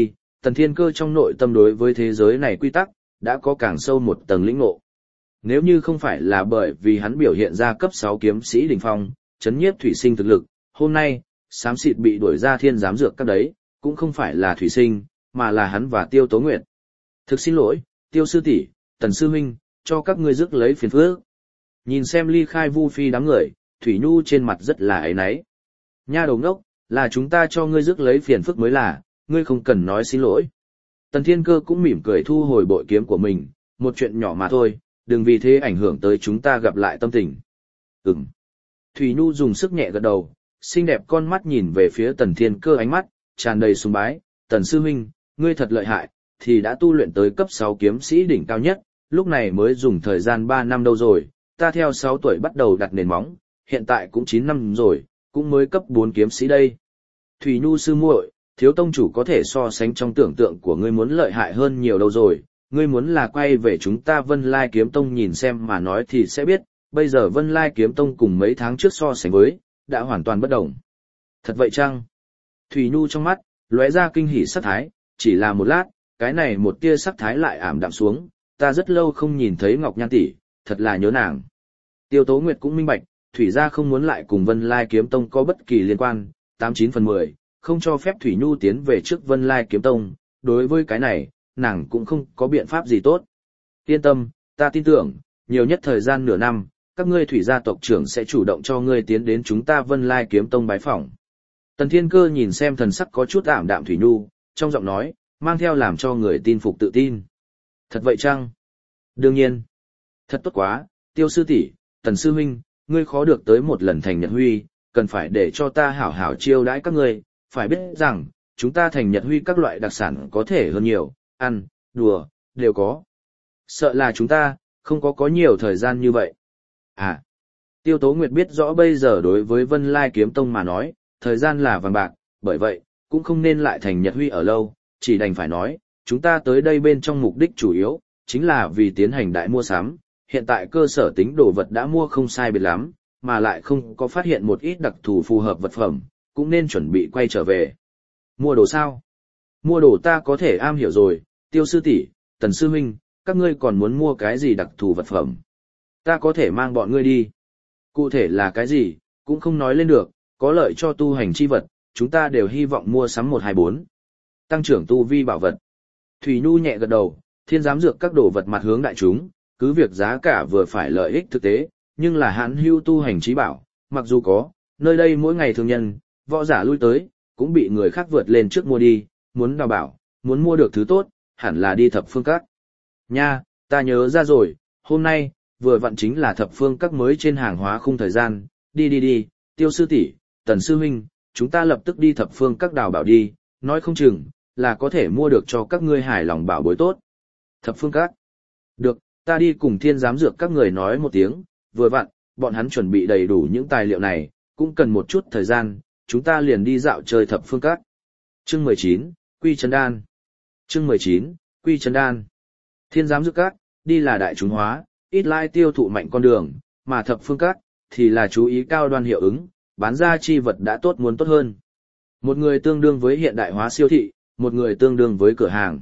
Tần Thiên Cơ trong nội tâm đối với thế giới này quy tắc, đã có càng sâu một tầng lĩnh ngộ. Nếu như không phải là bởi vì hắn biểu hiện ra cấp 6 kiếm sĩ đỉnh phong, chấn nhiếp thủy sinh thực lực, hôm nay, xám xịt bị đuổi ra thiên giám dược các đấy, cũng không phải là thủy sinh, mà là hắn và Tiêu Tố Nguyệt. Thực xin lỗi, Tiêu sư tỷ, Tần sư huynh, cho các ngươi rước lấy phiền phức. Nhìn xem ly khai Vu Phi đám người, Thủy Nhu trên mặt rất là áy náy. Nha đầu ngốc, là chúng ta cho ngươi rước lấy phiền phức mới là, ngươi không cần nói xin lỗi. Tần Thiên Cơ cũng mỉm cười thu hồi bội kiếm của mình, một chuyện nhỏ mà thôi, đừng vì thế ảnh hưởng tới chúng ta gặp lại tâm tình. Ừm. Thủy Nhu dùng sức nhẹ gật đầu, xinh đẹp con mắt nhìn về phía Tần Thiên Cơ, ánh mắt tràn đầy sùng bái. Tần sư huynh, ngươi thật lợi hại, thì đã tu luyện tới cấp 6 kiếm sĩ đỉnh cao nhất, lúc này mới dùng thời gian 3 năm đâu rồi, ta theo 6 tuổi bắt đầu đặt nền móng, hiện tại cũng 9 năm rồi, cũng mới cấp 4 kiếm sĩ đây. Thủy Nhu sư muội, thiếu tông chủ có thể so sánh trong tưởng tượng của ngươi muốn lợi hại hơn nhiều đâu rồi, ngươi muốn là quay về chúng ta Vân Lai Kiếm Tông nhìn xem mà nói thì sẽ biết, bây giờ Vân Lai Kiếm Tông cùng mấy tháng trước so sánh với, đã hoàn toàn bất đồng. Thật vậy chăng? Thủy Nhu trong mắt, lóe ra kinh hỉ sắc thái, chỉ là một lát, cái này một tia sắc thái lại ảm đạm xuống, ta rất lâu không nhìn thấy Ngọc Nhan tỷ, thật là nhớ nàng. Tiêu Tố Nguyệt cũng minh bạch, Thủy gia không muốn lại cùng Vân Lai Kiếm Tông có bất kỳ liên quan, 89/10, không cho phép Thủy Nhu tiến về trước Vân Lai Kiếm Tông, đối với cái này, nàng cũng không có biện pháp gì tốt. Yên tâm, ta tin tưởng, nhiều nhất thời gian nửa năm, các ngươi Thủy gia tộc trưởng sẽ chủ động cho ngươi tiến đến chúng ta Vân Lai Kiếm Tông bái phỏng. Tần Thiên Cơ nhìn xem thần sắc có chút ảm đạm Thủy Nhu, trong giọng nói, mang theo làm cho người tin phục tự tin. Thật vậy chăng? Đương nhiên. Thật tốt quá, Tiêu sư tỷ, Tần sư huynh, ngươi khó được tới một lần thành Nhật Huy, cần phải để cho ta hảo hảo chiêu đãi các ngươi, phải biết rằng, chúng ta thành Nhật Huy các loại đặc sản có thể hơn nhiều, ăn, đùa, đều có. Sợ là chúng ta, không có nhiều thời gian như vậy. À, Tiêu Tố Nguyệt biết rõ bây giờ đối với Vân Lai Kiếm Tông mà nói, thời gian là vàng bạc, bởi vậy, cũng không nên lại thành Nhật Huy ở lâu, chỉ đành phải nói, chúng ta tới đây bên trong mục đích chủ yếu, chính là vì tiến hành đại mua sắm, hiện tại cơ sở tính đồ vật đã mua không sai biệt lắm, mà lại không có phát hiện một ít đặc thù phù hợp vật phẩm, cũng nên chuẩn bị quay trở về. Mua đồ sao? Mua đồ ta có thể am hiểu rồi, Tiêu sư tỷ, Tần sư huynh, các ngươi còn muốn mua cái gì đặc thù vật phẩm? Ta có thể mang bọn ngươi đi. Cụ thể là cái gì, cũng không nói lên được, có lợi cho tu hành chi vật, chúng ta đều hy vọng mua sắm 124. Tăng trưởng tu vi bảo vật. Thủy Nhu nhẹ gật đầu, thiên giám dược các đồ vật mặt hướng đại chúng, cứ việc giá cả vừa phải lợi ích thực tế, nhưng là hãn hưu tu hành trí bảo, mặc dù có, nơi đây mỗi ngày thường nhân, võ giả lui tới, cũng bị người khác vượt lên trước mua đi, muốn đào bảo, muốn mua được thứ tốt, hẳn là đi Thập Phương Các. Nha, ta nhớ ra rồi, hôm nay, vừa vặn chính là Thập Phương Các mới trên hàng hóa khung thời gian, đi, Tiêu sư tỷ, Tần sư huynh, chúng ta lập tức đi Thập Phương Các đào bảo đi, nói không chừng, là có thể mua được cho các ngươi hài lòng bảo bối tốt. Thập Phương Các. Được, ta đi cùng thiên giám dược các người nói một tiếng, vừa vặn, bọn hắn chuẩn bị đầy đủ những tài liệu này, cũng cần một chút thời gian, chúng ta liền đi dạo chơi Thập Phương Các. Chương 19, Quy Chân Đan. Chương 19, Quy Chân Đan. Thiên giám dược các, đi là đại chúng hóa, ít lai tiêu thụ mạnh con đường, mà Thập Phương Các, thì là chú ý cao đoan hiệu ứng, bán ra chi vật đã tốt muốn tốt hơn. Một người tương đương với hiện đại hóa siêu thị, một người tương đương với cửa hàng.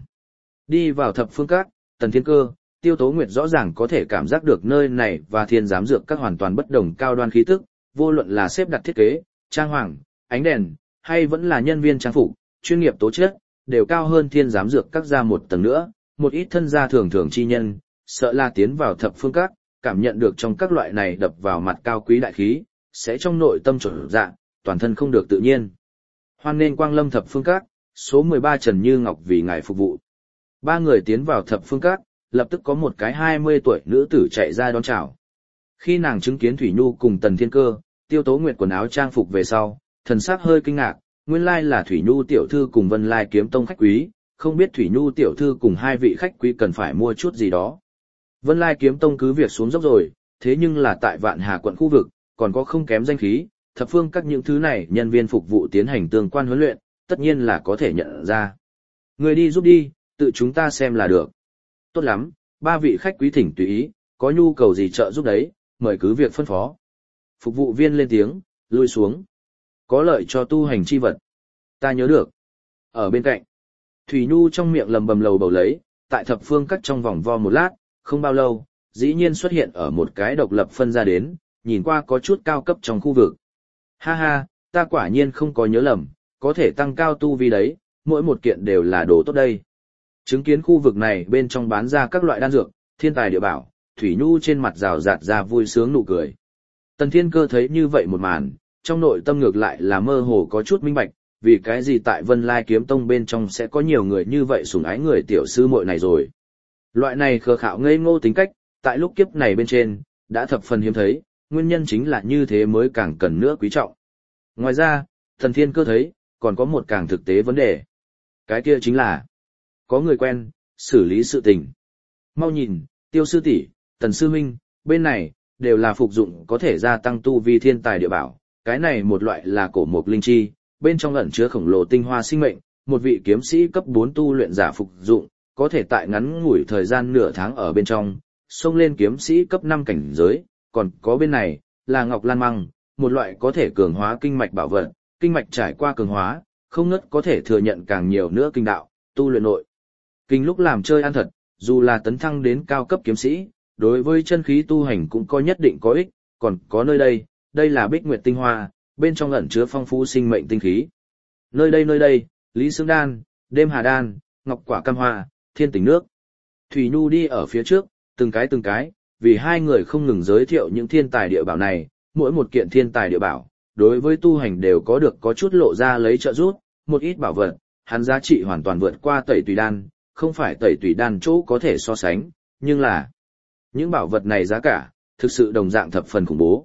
Đi vào Thập Phương Các, Tần Thiên Cơ, Tiêu Tố Nguyệt rõ ràng có thể cảm giác được nơi này và thiên giám dược các hoàn toàn bất đồng cao đoan khí tức, vô luận là xếp đặt thiết kế, trang hoàng, ánh đèn, hay vẫn là nhân viên trang phục, chuyên nghiệp tố chất, đều cao hơn thiên giám dược các ra một tầng nữa, một ít thân gia thường thường chi nhân, sợ là tiến vào Thập Phương Các, cảm nhận được trong các loại này đập vào mặt cao quý đại khí, sẽ trong nội tâm trở dạ, toàn thân không được tự nhiên. Hoan nên quang lâm Thập Phương Các, số 13 Trần Như Ngọc vì ngài phục vụ. Ba người tiến vào Thập Phương Các, lập tức có một cái 20 tuổi nữ tử chạy ra đón chào. Khi nàng chứng kiến Thủy Nhu cùng Tần Thiên Cơ, Tiêu Tố Nguyệt quần áo trang phục về sau, thần sắc hơi kinh ngạc, nguyên lai là Thủy Nhu tiểu thư cùng Vân Lai Kiếm Tông khách quý, không biết Thủy Nhu tiểu thư cùng hai vị khách quý cần phải mua chút gì đó. Vân Lai Kiếm Tông cứ việc xuống dốc rồi, thế nhưng là tại Vạn Hà quận khu vực, còn có không kém danh khí, Thập Phương Các những thứ này nhân viên phục vụ tiến hành tương quan huấn luyện, tất nhiên là có thể nhận ra. Người đi giúp đi, tự chúng ta xem là được. Tốt lắm, ba vị khách quý thỉnh tùy ý, có nhu cầu gì trợ giúp đấy, mời cứ việc phân phó. Phục vụ viên lên tiếng, lui xuống. Có lợi cho tu hành chi vật. Ta nhớ được. Ở bên cạnh, Thủy Nhu trong miệng lầm bầm lầu bầu lấy, tại thập phương các trong vòng vo một lát, không bao lâu, dĩ nhiên xuất hiện ở một cái độc lập phân ra đến, nhìn qua có chút cao cấp trong khu vực. Ha ha, ta quả nhiên không có nhớ lầm, có thể tăng cao tu vi đấy, mỗi một kiện đều là đồ tốt đây. Chứng kiến khu vực này bên trong bán ra các loại đan dược, thiên tài địa bảo, Thủy Nhu trên mặt rào rạt ra vui sướng nụ cười. Tần Thiên Cơ thấy như vậy một màn, trong nội tâm ngược lại là mơ hồ có chút minh bạch, vì cái gì tại Vân Lai Kiếm Tông bên trong sẽ có nhiều người như vậy sủng ái người tiểu sư muội này rồi. Loại này khờ khạo ngây ngô tính cách, tại lúc kiếp này bên trên, đã thập phần hiếm thấy, nguyên nhân chính là như thế mới càng cần nữa quý trọng. Ngoài ra, Tần Thiên Cơ thấy, còn có một càng thực tế vấn đề. Cái kia chính là, có người quen, xử lý sự tình. Mau nhìn, Tiêu sư tỷ, Tần sư huynh, bên này, đều là phục dụng có thể gia tăng tu vi thiên tài địa bảo, cái này một loại là cổ mục linh chi, bên trong ẩn chứa khổng lồ tinh hoa sinh mệnh, một vị kiếm sĩ cấp 4 tu luyện giả phục dụng, có thể tại ngắn ngủi thời gian nửa tháng ở bên trong, xông lên kiếm sĩ cấp 5 cảnh giới, còn có bên này, là Ngọc Lan Măng, một loại có thể cường hóa kinh mạch bảo vật, kinh mạch trải qua cường hóa, không ngớt có thể thừa nhận càng nhiều nữa kinh đạo, tu luyện nội. Kinh lúc làm chơi ăn thật, dù là tấn thăng đến cao cấp kiếm sĩ, đối với chân khí tu hành cũng có nhất định có ích, còn có nơi đây, đây là Bích Nguyệt tinh hoa, bên trong ẩn chứa phong phú sinh mệnh tinh khí. Nơi đây, Lý Xương Đan, Đêm Hà Đan, Ngọc Quả Cam Hoa, Thiên Tình Nước. Thủy Nhu đi ở phía trước, từng cái, vì hai người không ngừng giới thiệu những thiên tài địa bảo này, mỗi một kiện thiên tài địa bảo, đối với tu hành đều có chút lộ ra lấy trợ giúp, một ít bảo vật, hắn giá trị hoàn toàn vượt qua Tẩy Tùy Đan, không phải Tẩy Tùy Đan chỗ có thể so sánh, nhưng là những bảo vật này giá cả, thực sự đồng dạng thập phần khủng bố.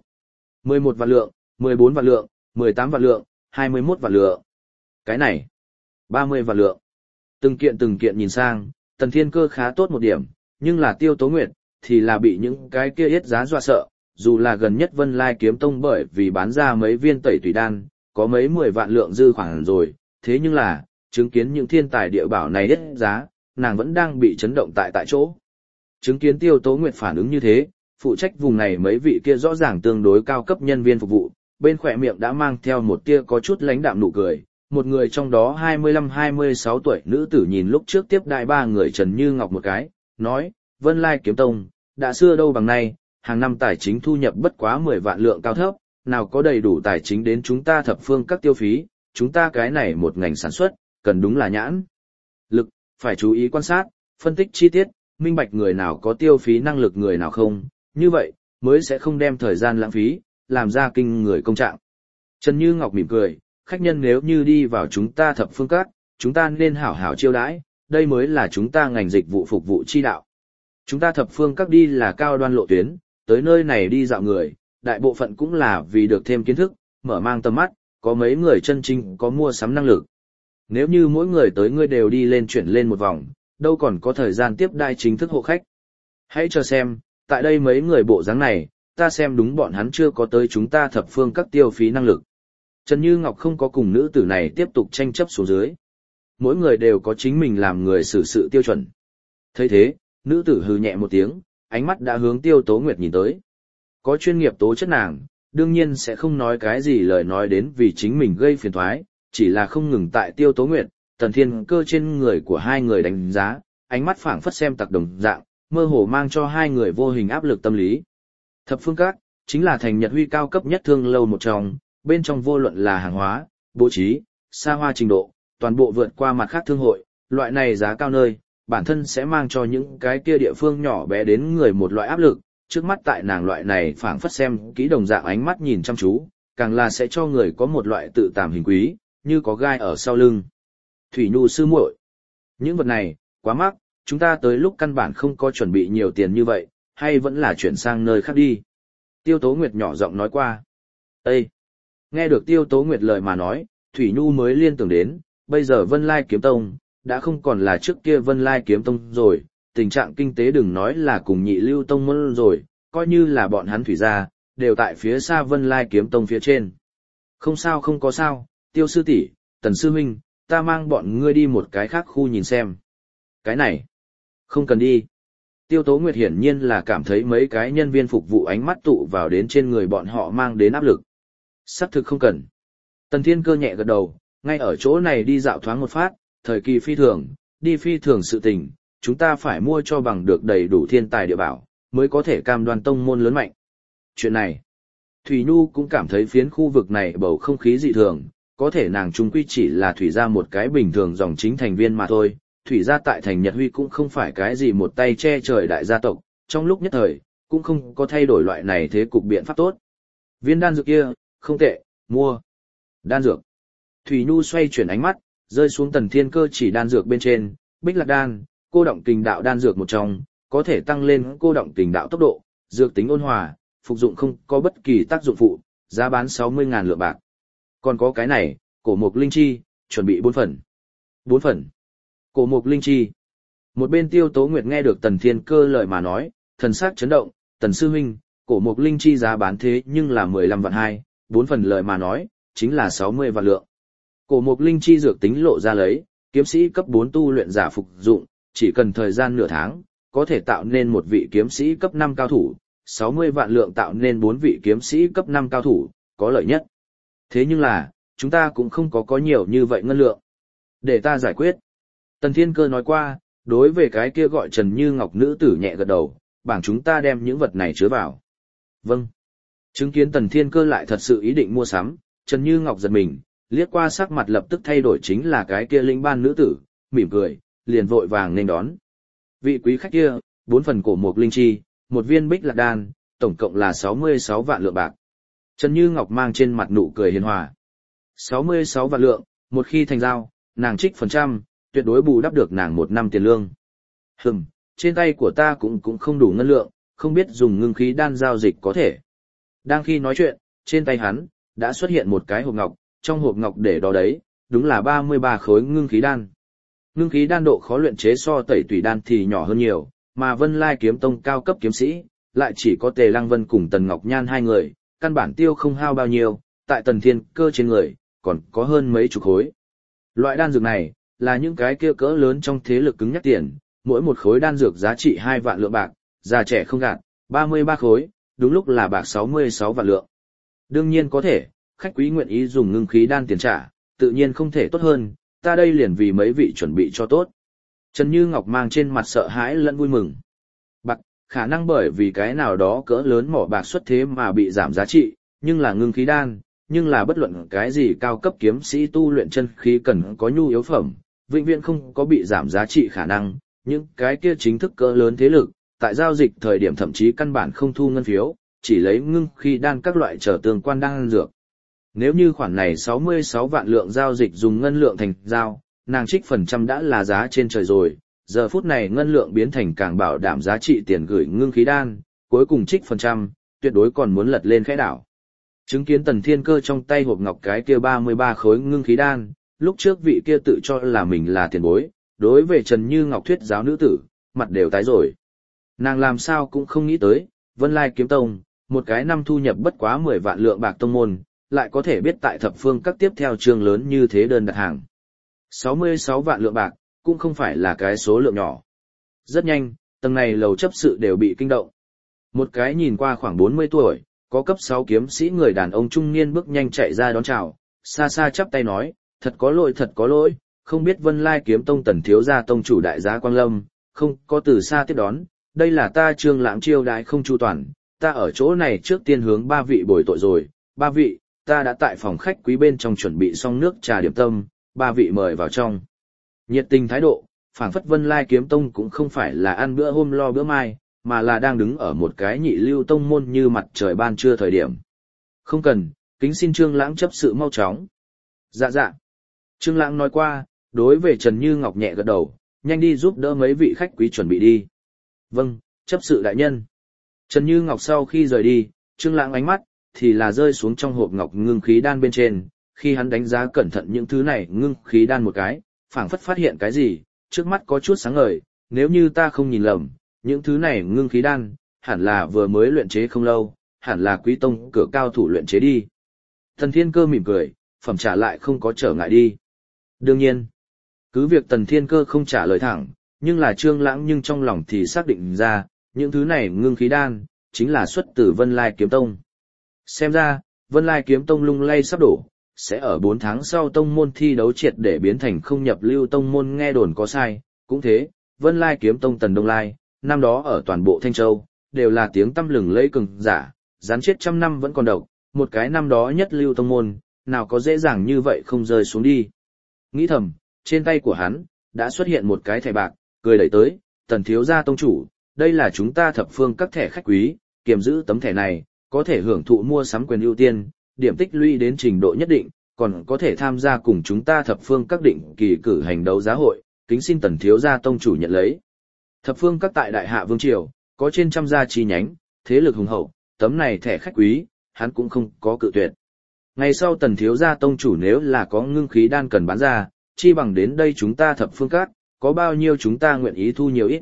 11 vạn lượng, 14 vạn lượng, 18 vạn lượng, 21 vạn lượng. Cái này, 30 vạn lượng. Từng kiện nhìn sang, Tần Thiên Cơ khá tốt một điểm, nhưng là Tiêu Tố Nguyệt, thì là bị những cái kia yết giá dọa sợ, dù là gần nhất Vân Lai Kiếm Tông bởi vì bán ra mấy viên Tẩy Tùy Đan, có mấy 10 vạn lượng dư khoảng rồi, thế nhưng là, chứng kiến những thiên tài địa bảo này yết giá, nàng vẫn đang bị chấn động tại chỗ. Chứng kiến Tiêu Tố Nguyệt phản ứng như thế, phụ trách vùng này mấy vị kia rõ ràng tương đối cao cấp nhân viên phục vụ, bên khỏe miệng đã mang theo một tia có chút lãnh đạm nụ cười. Một người trong đó 25-26 tuổi nữ tử nhìn lúc trước tiếp đại ba người Trần Như Ngọc một cái, nói, Vân Lai Kiếm Tông, đã xưa đâu bằng nay, hàng năm tài chính thu nhập bất quá 10 vạn lượng cao thấp, nào có đầy đủ tài chính đến chúng ta thập phương các tiêu phí, chúng ta cái này một ngành sản xuất, cần đúng là nhãn lực, phải chú ý quan sát, phân tích chi tiết, minh bạch người nào có tiêu phí năng lực người nào không, như vậy, mới sẽ không đem thời gian lãng phí, làm ra kinh người công trạng. Trần Như Ngọc mỉm cười, khách nhân nếu như đi vào chúng ta thập phương các, chúng ta nên hảo hảo chiêu đãi, đây mới là chúng ta ngành dịch vụ phục vụ chi đạo. Chúng ta thập phương các đi là cao đoan lộ tuyến, tới nơi này đi dạo người, đại bộ phận cũng là vì được thêm kiến thức, mở mang tầm mắt, có mấy người chân chính có mua sắm năng lực. Nếu như mỗi người tới ngươi đều đi lên chuyển lên một vòng, đâu còn có thời gian tiếp đai chính thức hộ khách. Hãy chờ xem, tại đây mấy người bộ dáng này, ta xem đúng bọn hắn chưa có tới chúng ta thập phương các tiêu phí năng lực. Trần Như Ngọc không có cùng nữ tử này tiếp tục tranh chấp xuống dưới. Mỗi người đều có chính mình làm người xử sự tiêu chuẩn. Thấy thế, nữ tử hừ nhẹ một tiếng, ánh mắt đã hướng Tiêu Tố Nguyệt nhìn tới. Có chuyên nghiệp tố chất nàng, đương nhiên sẽ không nói cái gì lời nói đến vì chính mình gây phiền toái, chỉ là không ngừng tại Tiêu Tố Nguyệt, Tần Thiên Cơ trên người của hai người đánh giá, ánh mắt phảng phất xem tặc đồng dạng, mơ hồ mang cho hai người vô hình áp lực tâm lý. Thập phương các, chính là thành Nhật Huy cao cấp nhất thương lâu một trong, bên trong vô luận là hàng hóa, bố trí, xa hoa trình độ, toàn bộ vượt qua mặt khác thương hội, loại này giá cao nơi, bản thân sẽ mang cho những cái kia địa phương nhỏ bé đến người một loại áp lực, trước mắt tại nàng loại này phảng phất xem kỹ đồng dạng ánh mắt nhìn chăm chú, càng là sẽ cho người có một loại tự tàm hình quý, như có gai ở sau lưng. Thủy Nhu sư muội, những vật này, quá mắc, chúng ta tới lúc căn bản không có chuẩn bị nhiều tiền như vậy, hay vẫn là chuyển sang nơi khác đi. Tiêu Tố Nguyệt nhỏ giọng nói qua. Ê! Nghe được Tiêu Tố Nguyệt lời mà nói, Thủy Nhu mới liên tưởng đến, bây giờ Vân Lai Kiếm Tông, đã không còn là trước kia Vân Lai Kiếm Tông rồi, tình trạng kinh tế đừng nói là cùng Nhị Lưu Tông môn rồi, coi như là bọn hắn thủy gia, đều tại phía xa Vân Lai Kiếm Tông phía trên. Không sao không có sao, Tiêu sư tỷ, Tần sư huynh, ta mang bọn ngươi đi một cái khác khu nhìn xem. Cái này, không cần đi. Tiêu Tố Nguyệt hiển nhiên là cảm thấy mấy cái nhân viên phục vụ ánh mắt tụ vào đến trên người bọn họ mang đến áp lực. Xác thực không cần. Tần Thiên Cơ nhẹ gật đầu, ngay ở chỗ này đi dạo thoáng một phát, thời kỳ phi thường, đi phi thường sự tình, chúng ta phải mua cho bằng được đầy đủ thiên tài địa bảo, mới có thể cam đoan tông môn lớn mạnh. Chuyện này, Thủy Nhu cũng cảm thấy phiến khu vực này bầu không khí dị thường, có thể nàng trung quy chỉ là thủy gia một cái bình thường dòng chính thành viên mà thôi, thủy gia tại thành Nhật Huy cũng không phải cái gì một tay che trời đại gia tộc, trong lúc nhất thời, cũng không có thay đổi loại này thế cục biện pháp tốt. Viên đan dược kia, không tệ, mua. Đan dược. Thủy Nhu xoay chuyển ánh mắt, rơi xuống Tần Thiên Cơ chỉ đan dược bên trên, Bích Lạc đan, cô động kình đạo đan dược một trong, có thể tăng lên cô động kình đạo tốc độ, dược tính ôn hòa, phục dụng không có bất kỳ tác dụng phụ, giá bán 60.000 lượng bạc. Còn có cái này, cổ mục linh chi, chuẩn bị 4 phần. 4 phần. Cổ mục linh chi. Một bên Tiêu Tố Nguyệt nghe được Tần Thiên Cơ lời mà nói, thần sắc chấn động, Tần sư huynh, cổ mục linh chi giá bán thế nhưng là 15 vạn 2, 4 phần lời mà nói, chính là 60 vạn lượng. Cổ mục linh chi dược tính lộ ra lấy, kiếm sĩ cấp 4 tu luyện giả phục dụng, chỉ cần thời gian nửa tháng, có thể tạo nên một vị kiếm sĩ cấp 5 cao thủ, 60 vạn lượng tạo nên 4 vị kiếm sĩ cấp 5 cao thủ, có lợi nhất. Thế nhưng là, chúng ta cũng không có nhiều như vậy ngân lượng. Để ta giải quyết. Tần Thiên Cơ nói qua, đối với cái kia gọi Trần Như Ngọc nữ tử nhẹ gật đầu, bảng chúng ta đem những vật này chứa vào. Vâng. Chứng kiến Tần Thiên Cơ lại thật sự ý định mua sắm, Trần Như Ngọc giật mình, liếc qua sắc mặt lập tức thay đổi chính là cái kia linh ban nữ tử, mỉm cười, liền vội vàng nên đón. Vị quý khách kia, 4 phần cổ mục linh chi, một viên bích lạc đan, tổng cộng là 66 vạn lượng bạc. Trần Như Ngọc mang trên mặt nụ cười hiền hòa. 66 vạn lượng, một khi thành giao, nàng trích phần trăm, tuyệt đối bù đắp được nàng 1 năm tiền lương. Trên tay của ta cũng không đủ ngân lượng, không biết dùng ngưng khí đan giao dịch có thể. Đang khi nói chuyện, trên tay hắn, đã xuất hiện một cái hộp ngọc, trong hộp ngọc để đó đấy, đúng là 33 khối ngưng khí đan. Ngưng khí đan độ khó luyện chế so tẩy tùy đan thì nhỏ hơn nhiều, mà Vân Lai kiếm tông cao cấp kiếm sĩ, lại chỉ có Tề Lăng Vân cùng Tần Ngọc Nhan hai người, căn bản tiêu không hao bao nhiêu, tại Tần Thiên Cơ trên người, còn có hơn mấy chục khối. Loại đan dược này, là những cái kia cỡ lớn trong thế lực cứng nhắc tiền, mỗi một khối đan dược giá trị 2 vạn lượng bạc, già trẻ không gạt, 33 khối, đúng lúc là bạc 66 vạn lượng. Đương nhiên có thể, khách quý nguyện ý dùng ngưng khí đan tiền trả, tự nhiên không thể tốt hơn, ta đây liền vì mấy vị chuẩn bị cho tốt. Trần Như Ngọc mang trên mặt sợ hãi lẫn vui mừng. Bạc, khả năng bởi vì cái nào đó cỡ lớn mỏ bạc xuất thế mà bị giảm giá trị, nhưng là ngưng khí đan, nhưng là bất luận cái gì cao cấp kiếm sĩ tu luyện chân khí cần có nhu yếu phẩm, vĩnh viễn không có bị giảm giá trị khả năng, những cái kia chính thức cỡ lớn thế lực, tại giao dịch thời điểm thậm chí căn bản không thu ngân phiếu, chỉ lấy ngưng khí đan các loại trở tương quan đan dược. Nếu như khoản này 66 vạn lượng giao dịch dùng ngân lượng thành giao, nàng trích phần trăm đã là giá trên trời rồi, giờ phút này ngân lượng biến thành càng bảo đảm giá trị tiền gửi ngưng khí đan, cuối cùng trích phần trăm, tuyệt đối còn muốn lật lên khẽ đảo. Chứng kiến Tần Thiên Cơ trong tay hộp ngọc cái kia 33 khối ngưng khí đan, lúc trước vị kia tự cho là mình là tiền bối, đối với Trần Như Ngọc thuyết giáo nữ tử, mặt đều tái rồi. Nàng làm sao cũng không nghĩ tới, Vân Lai kiếm tông, một cái năm thu nhập bất quá 10 vạn lượng bạc tông môn, lại có thể biết tại thập phương các tiếp theo chương lớn như thế đơn đặt hàng. 66 vạn lượng bạc, cũng không phải là cái số lượng nhỏ. Rất nhanh, tầng này lầu chấp sự đều bị kinh động. Một cái nhìn qua khoảng 40 tuổi, có cấp 6 kiếm sĩ người đàn ông trung niên bước nhanh chạy ra đón chào, xa xa chắp tay nói, thật có lỗi, không biết Vân Lai kiếm tông Tần thiếu gia tông chủ đại giá Quang Lâm, không có từ xa tiếp đón, đây là ta Trương Lãng chiêu đãi không chu toàn, ta ở chỗ này trước tiên hướng 3 vị bồi tội rồi, 3 vị, ta đã tại phòng khách quý bên trong chuẩn bị xong nước trà điểm tâm, 3 vị mời vào trong. Nhiệt tình thái độ, phảng phất Vân Lai kiếm tông cũng không phải là ăn bữa hôm lo bữa mai, mà là đang đứng ở một cái nhị lưu tông môn như mặt trời ban trưa thời điểm. Không cần, kính xin Trương Lãng chấp sự mau chóng. Dạ. Trương Lãng nói qua, đối với Trần Như Ngọc nhẹ gật đầu, nhanh đi giúp đỡ mấy vị khách quý chuẩn bị đi. Vâng, chấp sự đại nhân. Trần Như Ngọc sau khi rời đi, Trương Lãng ánh mắt thì là rơi xuống trong hộp ngọc ngưng khí đan bên trên, khi hắn đánh giá cẩn thận những thứ này ngưng khí đan một cái, phảng phất phát hiện cái gì, trước mắt có chút sáng ngời, nếu như ta không nhìn lầm, những thứ này ngưng khí đan, hẳn là vừa mới luyện chế không lâu, hẳn là quý tông cửa cao thủ luyện chế đi. Tần Thiên Cơ mỉm cười, phẩm trả lại không có trở ngại đi. Đương nhiên, cứ việc Tần Thiên Cơ không trả lời thẳng, nhưng là Trương Lãng nhưng trong lòng thì xác định ra, những thứ này ngưng khí đan, chính là xuất từ Vân Lai kiếm tông. Xem ra, Vân Lai kiếm tông lung lay sắp đổ, sẽ ở 4 tháng sau tông môn thi đấu triệt để biến thành không nhập lưu tông môn, nghe đồn có sai, cũng thế, Vân Lai kiếm tông Tần Đông Lai, năm đó ở toàn bộ Thanh Châu, đều là tiếng tăm lừng lẫy cường giả, rắn chết trăm năm vẫn còn độc, một cái năm đó nhất lưu tông môn, nào có dễ dàng như vậy không rơi xuống đi. Nghĩ thầm, trên tay của hắn, đã xuất hiện một cái thẻ bạc, cười đẩy tới, Tần thiếu gia tông chủ, đây là chúng ta thập phương các thẻ khách quý, kiểm giữ tấm thẻ này, có thể hưởng thụ mua sắm quyền ưu tiên, điểm tích lũy đến trình độ nhất định, còn có thể tham gia cùng chúng ta thập phương các định kỳ cử hành đấu giá hội, kính xin Tần thiếu gia tông chủ nhận lấy. Thập phương các tại Đại Hạ Vương Triều, có trên trăm gia chi nhánh, thế lực hùng hậu, tấm này thẻ khách quý, hắn cũng không có cự tuyệt. Ngày sau Tần thiếu gia tông chủ nếu là có ngưng khí đan cần bán ra, chi bằng đến đây chúng ta thập phương các, có bao nhiêu chúng ta nguyện ý thu nhiều ít.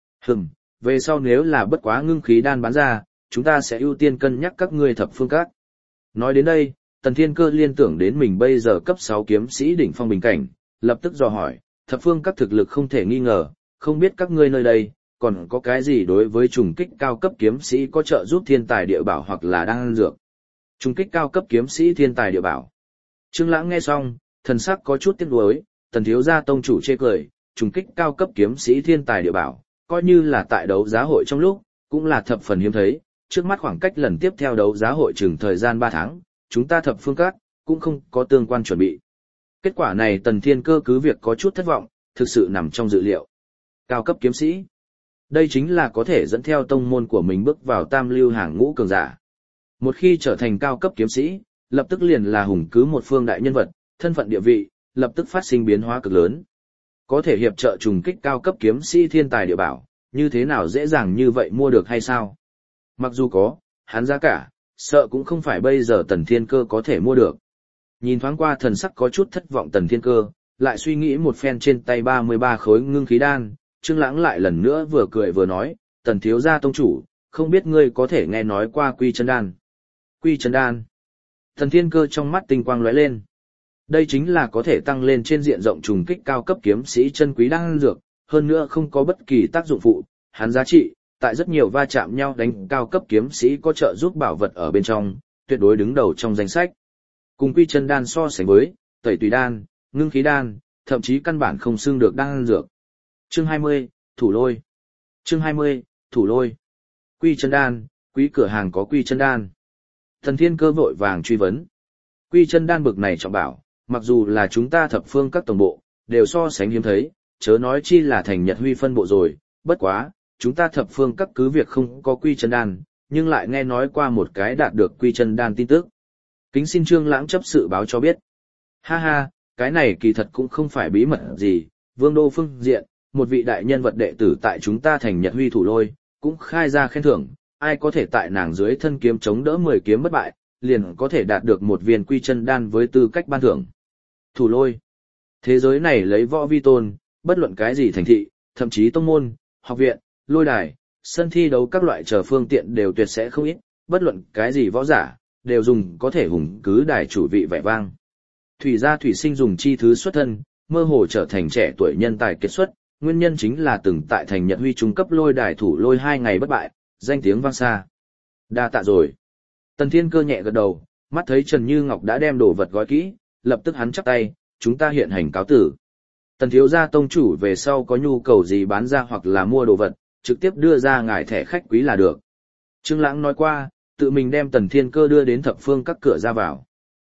Về sau nếu là bất quá ngưng khí đan bán ra, chúng ta sẽ ưu tiên cân nhắc các ngươi thập phương các. Nói đến đây, Tần Thiên Cơ liên tưởng đến mình bây giờ cấp 6 kiếm sĩ đỉnh phong bình cảnh, lập tức dò hỏi, thập phương các thực lực không thể nghi ngờ, không biết các ngươi nơi đây, còn có cái gì đối với trùng kích cao cấp kiếm sĩ có trợ giúp thiên tài địa bảo hoặc là đan dược. Trùng kích cao cấp kiếm sĩ thiên tài địa bảo. Trương Lãng nghe xong, thần sắc có chút tiếc nuối, Tần thiếu gia tông chủ chê cười, trùng kích cao cấp kiếm sĩ thiên tài địa bảo, coi như là tại đấu giá hội trong lúc, cũng là thập phần hiếm thấy, trước mắt khoảng cách lần tiếp theo đấu giá hội chừng thời gian 3 tháng, chúng ta thập phương các, cũng không có tương quan chuẩn bị. Kết quả này Tần Thiên Cơ cứ việc có chút thất vọng, thực sự nằm trong dự liệu. Cao cấp kiếm sĩ. Đây chính là có thể dẫn theo tông môn của mình bước vào tam lưu hàng ngũ cường giả. Một khi trở thành cao cấp kiếm sĩ, lập tức liền là hùng cứ một phương đại nhân vật, thân phận địa vị, lập tức phát sinh biến hóa cực lớn. Có thể hiệp trợ trùng kích cao cấp kiếm sĩ thiên tài địa bảo, như thế nào dễ dàng như vậy mua được hay sao? Mặc dù có, hắn giá cả, sợ cũng không phải bây giờ Tần Thiên Cơ có thể mua được. Nhìn thoáng qua thần sắc có chút thất vọng Tần Thiên Cơ, lại suy nghĩ một phen trên tay 33 khối ngưng khí đan, Trương Lãng lại lần nữa vừa cười vừa nói, Tần thiếu gia tông chủ, không biết ngươi có thể nghe nói qua Quy Chân đan. Quy Chân đan. Tần Thiên Cơ trong mắt tinh quang lóe lên. Đây chính là có thể tăng lên trên diện rộng trùng kích cao cấp kiếm sĩ chân quý đan dược, hơn nữa không có bất kỳ tác dụng phụ, hắn giá trị, tại rất nhiều va chạm nhau đánh cao cấp kiếm sĩ có trợ giúp bảo vật ở bên trong, tuyệt đối đứng đầu trong danh sách. Cùng Quy Chân đan so sánh với, Tẩy Tùy đan, ngưng khí đan, thậm chí căn bản không xưng được đan dược. Chương 20, Thủ Lôi. Chương 20, Thủ Lôi. Quy Chân đan, quý cửa hàng có Quy Chân đan. Thần Thiên Cơ vội vàng truy vấn. Quy Chân đan bực này trọng bảo, mặc dù là chúng ta thập phương các tổng bộ, đều so sánh hiếm thấy, chớ nói chi là thành Nhật Huy phân bộ rồi, bất quá, chúng ta thập phương các cứ việc không có Quy Chân đan, nhưng lại nghe nói qua một cái đạt được Quy Chân đan tin tức. Kính xin Trương Lãng chấp sự báo cho biết. Ha ha, cái này kỳ thật cũng không phải bí mật gì, Vương đô phương diện, một vị đại nhân vật đệ tử tại chúng ta thành Nhật Huy Thủ Lôi, cũng khai ra khen thưởng, ai có thể tại nàng dưới thân kiếm chống đỡ 10 kiếm bất bại, liền có thể đạt được một viên Quy Chân đan với tư cách ban thưởng. Thủ Lôi. Thế giới này lấy võ vi tôn, bất luận cái gì thành thị, thậm chí tông môn, học viện, lôi đài, sân thi đấu các loại trở phương tiện đều tuyệt sẽ không ít, bất luận cái gì võ giả, đều dùng có thể hùng cứ đài chủ vị vẻ vang. Thủy gia thủy sinh dùng chi thứ xuất thân, mơ hồ trở thành trẻ tuổi nhân tài kiệt xuất, nguyên nhân chính là từng tại thành Nhật Huy trung cấp lôi đài thủ lôi 2 ngày bất bại, danh tiếng vang xa. Đa tạ rồi. Tần Thiên Cơ nhẹ gật đầu, mắt thấy Trần Như Ngọc đã đem đồ vật gói kỹ, lập tức hắn chắp tay, chúng ta hiện hành cáo tử. Tần thiếu gia tông chủ về sau có nhu cầu gì bán ra hoặc là mua đồ vật, trực tiếp đưa ra ngài thẻ khách quý là được. Trương Lãng nói qua, tự mình đem Tần Thiên Cơ đưa đến thập phương các cửa ra vào.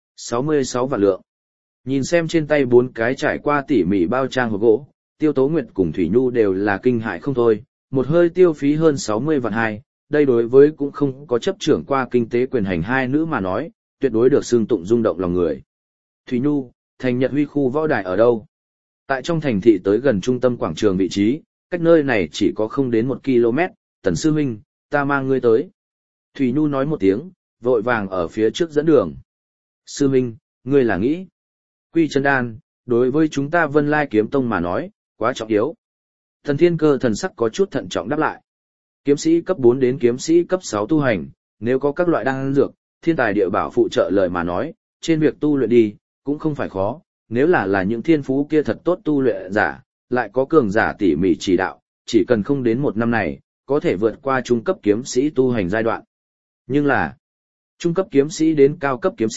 66 vạn lượng. Nhìn xem trên tay 4 cái trải qua tỉ mỉ bao trang hộp gỗ, Tiêu Tố Nguyệt cùng Thủy Nhu đều là kinh hãi không thôi, một hơi tiêu phí hơn 60 vạn hai, đây đối với cũng không có chấp trưởng qua kinh tế quyền hành hai nữ mà nói, tuyệt đối được xưng tụng rung động lòng người. Thủy Nhu, thành Nhật Huy khu võ đài ở đâu? Tại trong thành thị tới gần trung tâm quảng trường vị trí, cách nơi này chỉ có không đến 1 km, Tần sư huynh, ta mang ngươi tới. Thủy Nhu nói một tiếng, vội vàng ở phía trước dẫn đường. Sư huynh, ngươi là nghĩ? Quy Chân đan, đối với chúng ta Vân Lai kiếm tông mà nói, quá trọng yếu. Thần Thiên Cơ thần sắc có chút thận trọng đáp lại. Kiếm sĩ cấp 4 đến kiếm sĩ cấp 6 tu hành, nếu có các loại đan dược, thiên tài địa bảo phụ trợ lời mà nói, trên việc tu luyện đi, cũng không phải khó, nếu là những thiên phú kia thật tốt tu luyện giả, lại có cường giả tỉ mỉ chỉ đạo, chỉ cần không đến 1 năm này, có thể vượt qua trung cấp kiếm sĩ tu hành giai đoạn. Nhưng là, trung cấp kiếm sĩ đến cao cấp kiếm sĩ,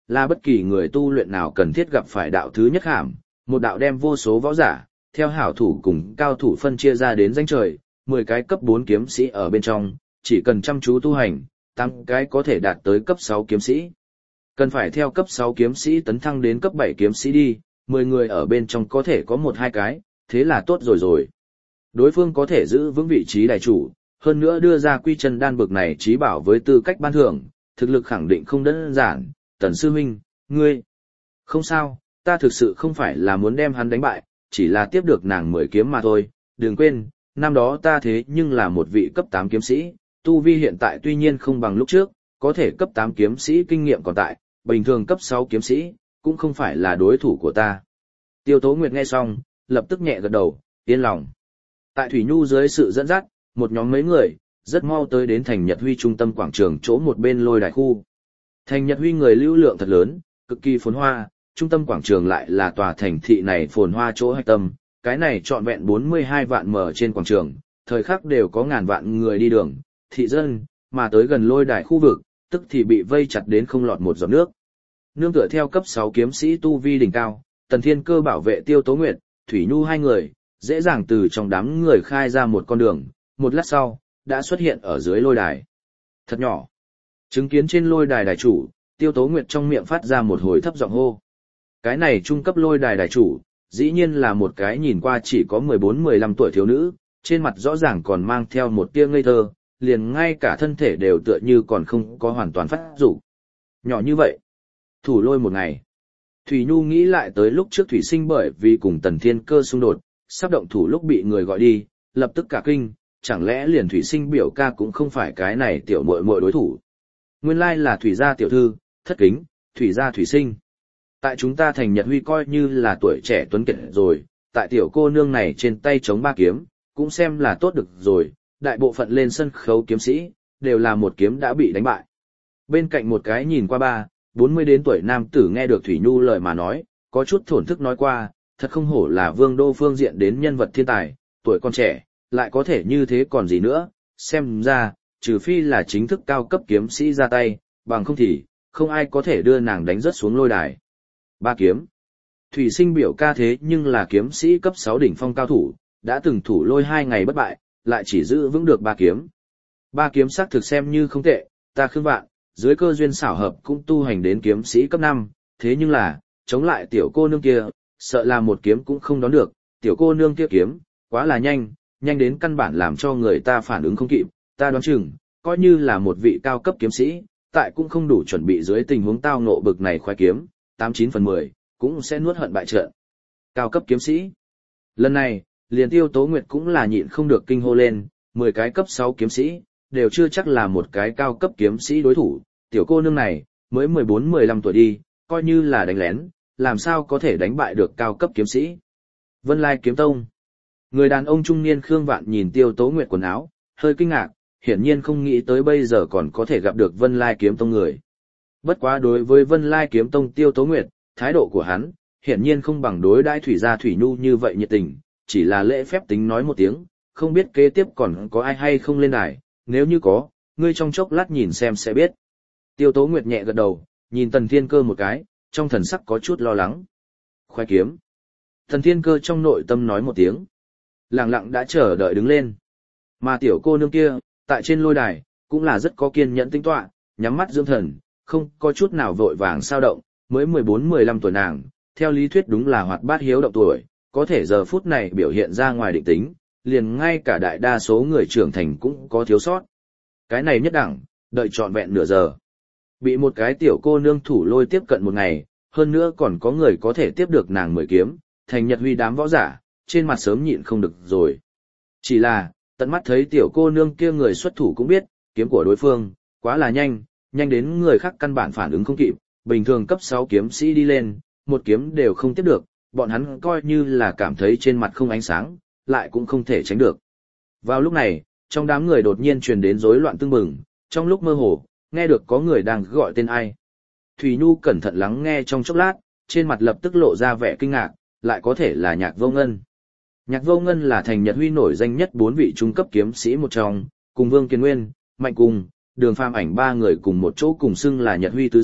là bất kỳ người tu luyện nào cần thiết gặp phải đạo thứ nhất hàm, một đạo đem vô số võ giả, theo hảo thủ cùng cao thủ phân chia ra đến danh trời, 10 cái cấp 4 kiếm sĩ ở bên trong, chỉ cần chăm chú tu hành, 8 cái có thể đạt tới cấp 6 kiếm sĩ. Cần phải theo cấp 6 kiếm sĩ tấn thăng đến cấp 7 kiếm sĩ đi, 10 người ở bên trong có thể có 1-2 cái, thế là tốt rồi. Đối phương có thể giữ vững vị trí đại chủ, hơn nữa đưa ra quy chân đan bực này trí bảo với tư cách ban thưởng, thực lực khẳng định không đơn giản. Tần sư huynh, ngươi, không sao, ta thực sự không phải là muốn đem hắn đánh bại, chỉ là tiếp được nàng 10 kiếm mà thôi, đừng quên, năm đó ta thế nhưng là một vị cấp 8 kiếm sĩ, tu vi hiện tại tuy nhiên không bằng lúc trước, có thể cấp 8 kiếm sĩ kinh nghiệm còn tại, bình thường cấp 6 kiếm sĩ, cũng không phải là đối thủ của ta. Tiêu Tố Nguyệt nghe xong, lập tức nhẹ gật đầu, yên lòng. Tại Thủy Nhu dưới sự dẫn dắt, một nhóm mấy người, rất mau tới đến thành Nhật Huy trung tâm quảng trường chỗ một bên lôi đài khu. Thành Nhật Huy người lưu lượng thật lớn, cực kỳ phồn hoa, trung tâm quảng trường lại là tòa thành thị này phồn hoa chỗ hạch tâm, cái này trọn vẹn 42 vạn mở trên quảng trường, thời khắc đều có ngàn vạn người đi đường, thị dân, mà tới gần lôi đài khu vực, tức thì bị vây chặt đến không lọt một giọt nước. Nương tựa theo cấp 6 kiếm sĩ tu vi đỉnh cao, Tần Thiên Cơ bảo vệ Tiêu Tố Nguyệt, Thủy Nhu hai người, dễ dàng từ trong đám người khai ra một con đường, một lát sau, đã xuất hiện ở dưới lôi đài. Thật nhỏ. Chứng kiến trên lôi đài đài chủ, Tiêu Tố Nguyệt trong miệng phát ra một hồi thấp giọng hô. Cái này trung cấp lôi đài đài chủ, dĩ nhiên là một cái nhìn qua chỉ có 14-15 tuổi thiếu nữ, trên mặt rõ ràng còn mang theo một tia ngây thơ, liền ngay cả thân thể đều tựa như còn không có hoàn toàn phát dục. Nhỏ như vậy, thủ lôi một ngày. Thủy Nhu nghĩ lại tới lúc trước Thủy Sinh bởi vì cùng Tần Thiên Cơ xung đột, sắp động thủ lúc bị người gọi đi, lập tức cả kinh, chẳng lẽ liền Thủy Sinh biểu ca cũng không phải cái này tiểu muội muội đối thủ. Nguyên lai là Thủy gia tiểu thư, thất kính, Thủy gia Thủy Sinh. Tại chúng ta thành Nhật Huy coi như là tuổi trẻ tuấn kiệt rồi, tại tiểu cô nương này trên tay chống 3 kiếm, cũng xem là tốt được rồi, đại bộ phận lên sân khấu kiếm sĩ, đều là một kiếm đã bị đánh bại. Bên cạnh một cái nhìn qua 40 đến tuổi nam tử nghe được Thủy Nhu lời mà nói, có chút thổn thức nói qua, thật không hổ là vương đô phương diện đến nhân vật thiên tài, tuổi còn trẻ, lại có thể như thế còn gì nữa, xem ra, trừ phi là chính thức cao cấp kiếm sĩ ra tay, bằng không thì, không ai có thể đưa nàng đánh rớt xuống lôi đài. 3 kiếm. Thủy Sinh biểu ca thế nhưng là kiếm sĩ cấp 6 đỉnh phong cao thủ, đã từng thủ lôi 2 ngày bất bại, lại chỉ giữ vững được 3 kiếm. 3 kiếm xác thực xem như không tệ, ta Khương Vạn, dưới cơ duyên xảo hợp cũng tu hành đến kiếm sĩ cấp 5, thế nhưng là, chống lại tiểu cô nương kia, sợ là một kiếm cũng không đón được, tiểu cô nương kia kiếm, quá là nhanh, nhanh đến căn bản làm cho người ta phản ứng không kịp, ta đoán chừng, coi như là một vị cao cấp kiếm sĩ, tại cũng không đủ chuẩn bị dưới tình huống tao ngộ bực này khoái kiếm, 89 phần 10, cũng sẽ nuốt hận bại trận. Cao cấp kiếm sĩ. Lần này, liền Tiêu Tố Nguyệt cũng là nhịn không được kinh hô lên, 10 cái cấp 6 kiếm sĩ, đều chưa chắc là một cái cao cấp kiếm sĩ đối thủ, tiểu cô nương này, mới 14-15 tuổi đi, coi như là đánh lén, làm sao có thể đánh bại được cao cấp kiếm sĩ. Vân Lai Kiếm Tông. Người đàn ông trung niên Khương Vạn nhìn Tiêu Tố Nguyệt quần áo, hơi kinh ngạc, hiển nhiên không nghĩ tới bây giờ còn có thể gặp được Vân Lai Kiếm Tông người. Bất quá đối với Vân Lai Kiếm Tông Tiêu Tố Nguyệt, thái độ của hắn, hiển nhiên không bằng đối đãi Thủy gia Thủy Nhu như vậy nhiệt tình, chỉ là lễ phép tính nói một tiếng, không biết kế tiếp còn có ai hay không lên đài, nếu như có, ngươi trong chốc lát nhìn xem sẽ biết. Tiêu Tố Nguyệt nhẹ gật đầu, nhìn Tần Thiên Cơ một cái, trong thần sắc có chút lo lắng. Khoai kiếm. Tần Thiên Cơ trong nội tâm nói một tiếng, lặng lặng đã chờ đợi đứng lên. Mà tiểu cô nương kia, tại trên lôi đài, cũng là rất có kiên nhẫn tĩnh tọa, nhắm mắt dưỡng thần, không có chút nào vội vàng sao động, mới 14-15 tuổi nàng, theo lý thuyết đúng là hoạt bát hiếu động tuổi, có thể giờ phút này biểu hiện ra ngoài định tính, liền ngay cả đại đa số người trưởng thành cũng có thiếu sót. Cái này nhất đẳng, đợi trọn vẹn nửa giờ. Bị một cái tiểu cô nương thủ lôi tiếp cận một ngày, hơn nữa còn có người có thể tiếp được nàng 10 kiếm, thành Nhật Huy đám võ giả, trên mặt sớm nhịn không được rồi. Chỉ là, tận mắt thấy tiểu cô nương kia người xuất thủ cũng biết, kiếm của đối phương, quá là nhanh, nhanh đến người khác căn bản phản ứng không kịp, bình thường cấp 6 kiếm sĩ đi lên, một kiếm đều không tiếp được, bọn hắn coi như là cảm thấy trên mặt không ánh sáng, lại cũng không thể tránh được. Vào lúc này, trong đám người đột nhiên truyền đến rối loạn tưng bừng, trong lúc mơ hồ, nghe được có người đang gọi tên ai. Thủy Nhu cẩn thận lắng nghe trong chốc lát, trên mặt lập tức lộ ra vẻ kinh ngạc, lại có thể là Nhạc Vô Ngân. Nhạc Vô Ngân là thành Nhật Huy nổi danh nhất 4 vị trung cấp kiếm sĩ một trong, cùng Vương Kiền Nguyên, Mạnh Cùng, Đường Phàm Ảnh 3 người cùng một chỗ cùng xưng là Nhật Huy tứ diệu,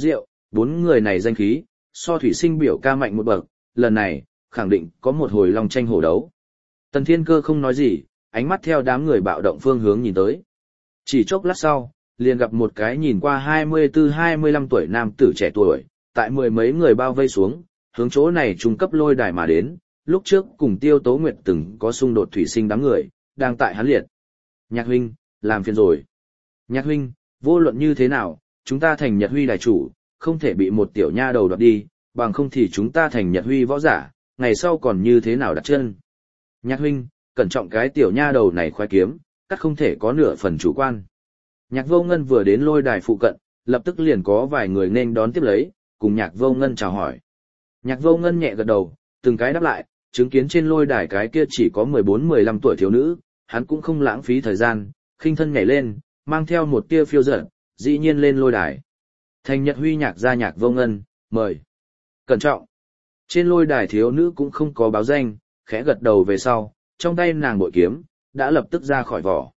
bốn người này danh khí, so thủy sinh biểu ca mạnh một bậc, lần này, khẳng định có một hồi long tranh hổ đấu. Tần Thiên Cơ không nói gì, ánh mắt theo đám người bạo động phương hướng nhìn tới. Chỉ chốc lát sau, liền gặp một cái nhìn qua 24-25 tuổi nam tử trẻ tuổi, tại mười mấy người bao vây xuống, hướng chỗ này trung cấp lôi đài mà đến, lúc trước cùng Tiêu Tố Nguyệt từng có xung đột thủy sinh đám người, đang tại hắn liệt. Nhạc huynh, làm phiền rồi. Nhạc huynh, vô luận như thế nào, chúng ta thành Nhật Huy đài chủ, không thể bị một tiểu nha đầu đoạt đi, bằng không thì chúng ta thành Nhật Huy võ giả, ngày sau còn như thế nào đặt chân. Nhạc huynh, cẩn trọng cái tiểu nha đầu này khoái kiếm, cắt không thể có nửa phần chủ quan. Nhạc Vô Ngân vừa đến lôi đài phụ cận, lập tức liền có vài người nên đón tiếp lấy, cùng Nhạc Vô Ngân chào hỏi. Nhạc Vô Ngân nhẹ gật đầu, từng cái đáp lại, chứng kiến trên lôi đài cái kia chỉ có 14-15 tuổi thiếu nữ, hắn cũng không lãng phí thời gian, khinh thân nhảy lên, mang theo một tia phiêu dật, dĩ nhiên lên lôi đài. Thành Nhật Huy nhạc gia Nhạc Vô Ngân, mời. Cẩn trọng. Trên lôi đài thiếu nữ cũng không có báo danh, khẽ gật đầu về sau, trong tay nàng bội kiếm, đã lập tức ra khỏi vỏ.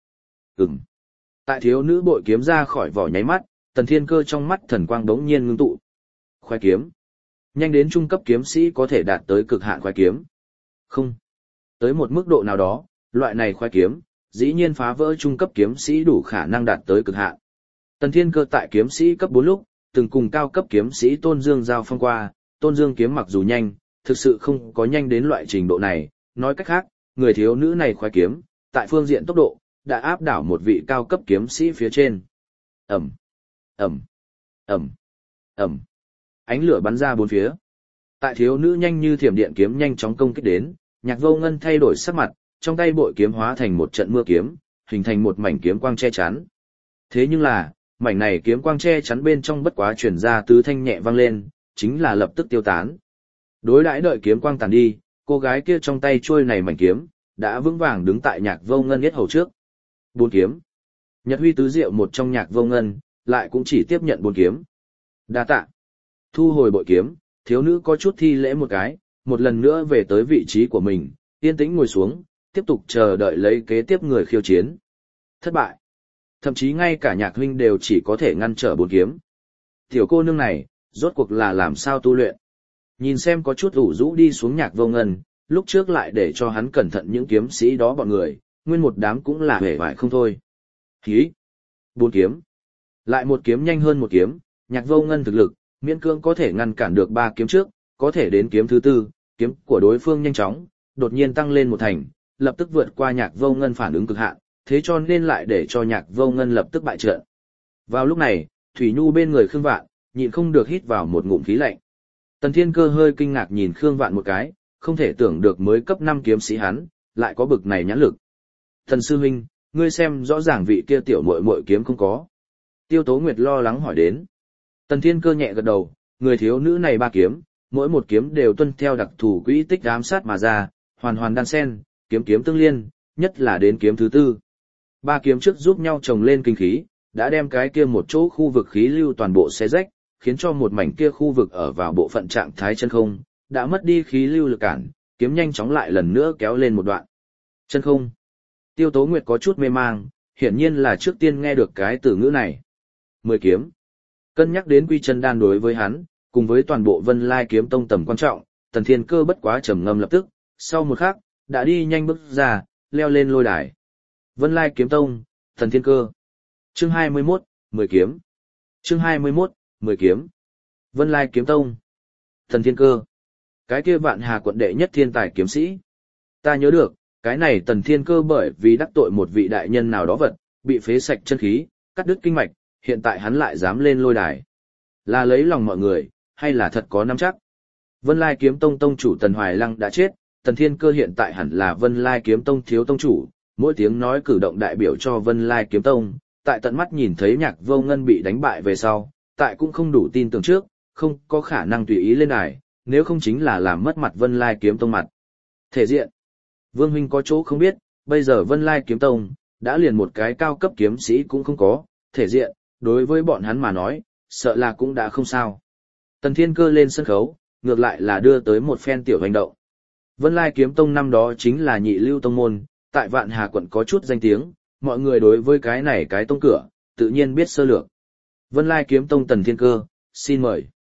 Tại thiếu nữ bội kiếm ra khỏi vỏ nháy mắt, Tần Thiên Cơ trong mắt thần quang đống nhiên ngưng tụ. Khoái kiếm. Nhanh đến trung cấp kiếm sĩ có thể đạt tới cực hạn khoái kiếm. Không. Tới một mức độ nào đó, loại này khoái kiếm, dĩ nhiên phá vỡ trung cấp kiếm sĩ đủ khả năng đạt tới cực hạn. Tần Thiên Cơ tại kiếm sĩ cấp 4 lúc, từng cùng cao cấp kiếm sĩ Tôn Dương giao phong qua, Tôn Dương kiếm mặc dù nhanh, thực sự không có nhanh đến loại trình độ này, nói cách khác, người thiếu nữ này khoái kiếm, tại phương diện tốc độ, đã áp đảo một vị cao cấp kiếm sĩ phía trên. Ầm, ầm, ầm, ầm. Ánh lửa bắn ra bốn phía. Tại thiếu nữ nhanh như thiểm điện kiếm nhanh chóng công kích đến, Nhạc Vô Ngân thay đổi sắc mặt, trong tay bội kiếm hóa thành một trận mưa kiếm, hình thành một mảnh kiếm quang che chắn. Thế nhưng là, mảnh này kiếm quang che chắn bên trong bất quá truyền ra tứ thanh nhẹ vang lên, chính là lập tức tiêu tán. Đối đãi đợi kiếm quang tàn đi, cô gái kia trong tay trôi này mảnh kiếm, đã vững vàng đứng tại Nhạc Vô Ngân yết hầu trước. 4 kiếm. Nhật Huy tứ diệu một trong Nhạc Vô Ngân, lại cũng chỉ tiếp nhận 4 kiếm. Đa tạ. Thu hồi bội kiếm, thiếu nữ có chút thi lễ một cái, một lần nữa về tới vị trí của mình, yên tĩnh ngồi xuống, tiếp tục chờ đợi lấy kế tiếp người khiêu chiến. Thất bại. Thậm chí ngay cả Nhạc huynh đều chỉ có thể ngăn trở 4 kiếm. Tiểu cô nương này, rốt cuộc là làm sao tu luyện? Nhìn xem có chút ủ rũ đi xuống Nhạc Vô Ngân, lúc trước lại để cho hắn cẩn thận những kiếm sĩ đó bọn người, nguyên một đám cũng là hề vải không thôi. Hí! 4 kiếm. Lại một kiếm nhanh hơn một kiếm, Nhạc Vô Ngân thực lực, miễn cưỡng có thể ngăn cản được 3 kiếm trước, có thể đến kiếm thứ 4, kiếm của đối phương nhanh chóng, đột nhiên tăng lên một thành, lập tức vượt qua Nhạc Vô Ngân phản ứng cực hạn, thế cho nên lại để cho Nhạc Vô Ngân lập tức bại trận. Vào lúc này, Thủy Nhu bên người Khương Vạn, nhịn không được hít vào một ngụm khí lạnh. Tần Thiên Cơ hơi kinh ngạc nhìn Khương Vạn một cái, không thể tưởng được mới cấp 5 kiếm sĩ hắn, lại có bực này nhãn lực. Thần sư huynh, ngươi xem rõ ràng vị kia tiểu muội muội kiếm không có. Tiêu Tố Nguyệt lo lắng hỏi đến. Tần Thiên Cơ nhẹ gật đầu, người thiếu nữ này 3 kiếm, mỗi một kiếm đều tuân theo đặc thù quỹ tích ám sát mà ra, hoàn hoàn đan xen, kiếm kiếm tương liên, nhất là đến kiếm thứ 4. 3 kiếm trước giúp nhau chồng lên kinh khí, đã đem cái kia một chỗ khu vực khí lưu toàn bộ xé rách, khiến cho một mảnh kia khu vực ở vào bộ phận trạng thái chân không, đã mất đi khí lưu lực cản, kiếm nhanh chóng lại lần nữa kéo lên một đoạn. Chân không. Tiêu Tố Nguyệt có chút mê mang, hiển nhiên là trước tiên nghe được cái từ ngữ này. 10 kiếm. Cân nhắc đến quy chân đan đối với hắn, cùng với toàn bộ Vân Lai kiếm tông tầm quan trọng, Tần Thiên Cơ bất quá trầm ngâm lập tức, sau một khắc, đã đi nhanh bước ra, leo lên lôi đài. Vân Lai kiếm tông, Tần Thiên Cơ. Chương 21, 10 kiếm. Chương 21, 10 kiếm. Vân Lai kiếm tông. Tần Thiên Cơ. Cái kia Vạn Hà quận đệ nhất thiên tài kiếm sĩ. Ta nhớ được, cái này Tần Thiên Cơ bởi vì đắc tội một vị đại nhân nào đó vật, bị phế sạch chân khí, cắt đứt kinh mạch, hiện tại hắn lại dám lên lôi đài. Là lấy lòng mọi người, hay là thật có nắm chắc? Vân Lai kiếm tông tông chủ Tần Hoài Lăng đã chết, Tần Thiên Cơ hiện tại hẳn là Vân Lai kiếm tông thiếu tông chủ, mỗi tiếng nói cử động đại biểu cho Vân Lai kiếm tông, tại tận mắt nhìn thấy Nhạc Vô Ngân bị đánh bại về sau, tại cũng không đủ tin tưởng trước, không có khả năng tùy ý lên đài, nếu không chính là làm mất mặt Vân Lai kiếm tông mặt. Thể diện. Vương huynh có chỗ không biết, bây giờ Vân Lai kiếm tông, đã liền một cái cao cấp kiếm sĩ cũng không có, thể diện, đối với bọn hắn mà nói, sợ là cũng đã không sao. Tần Thiên Cơ lên sân khấu, ngược lại là đưa tới một phen tiểu hành động. Vân Lai kiếm tông năm đó chính là nhị lưu tông môn, tại Vạn Hà quận có chút danh tiếng, mọi người đối với cái này cái tông cửa, tự nhiên biết sơ lược. Vân Lai kiếm tông Tần Thiên Cơ, xin mời.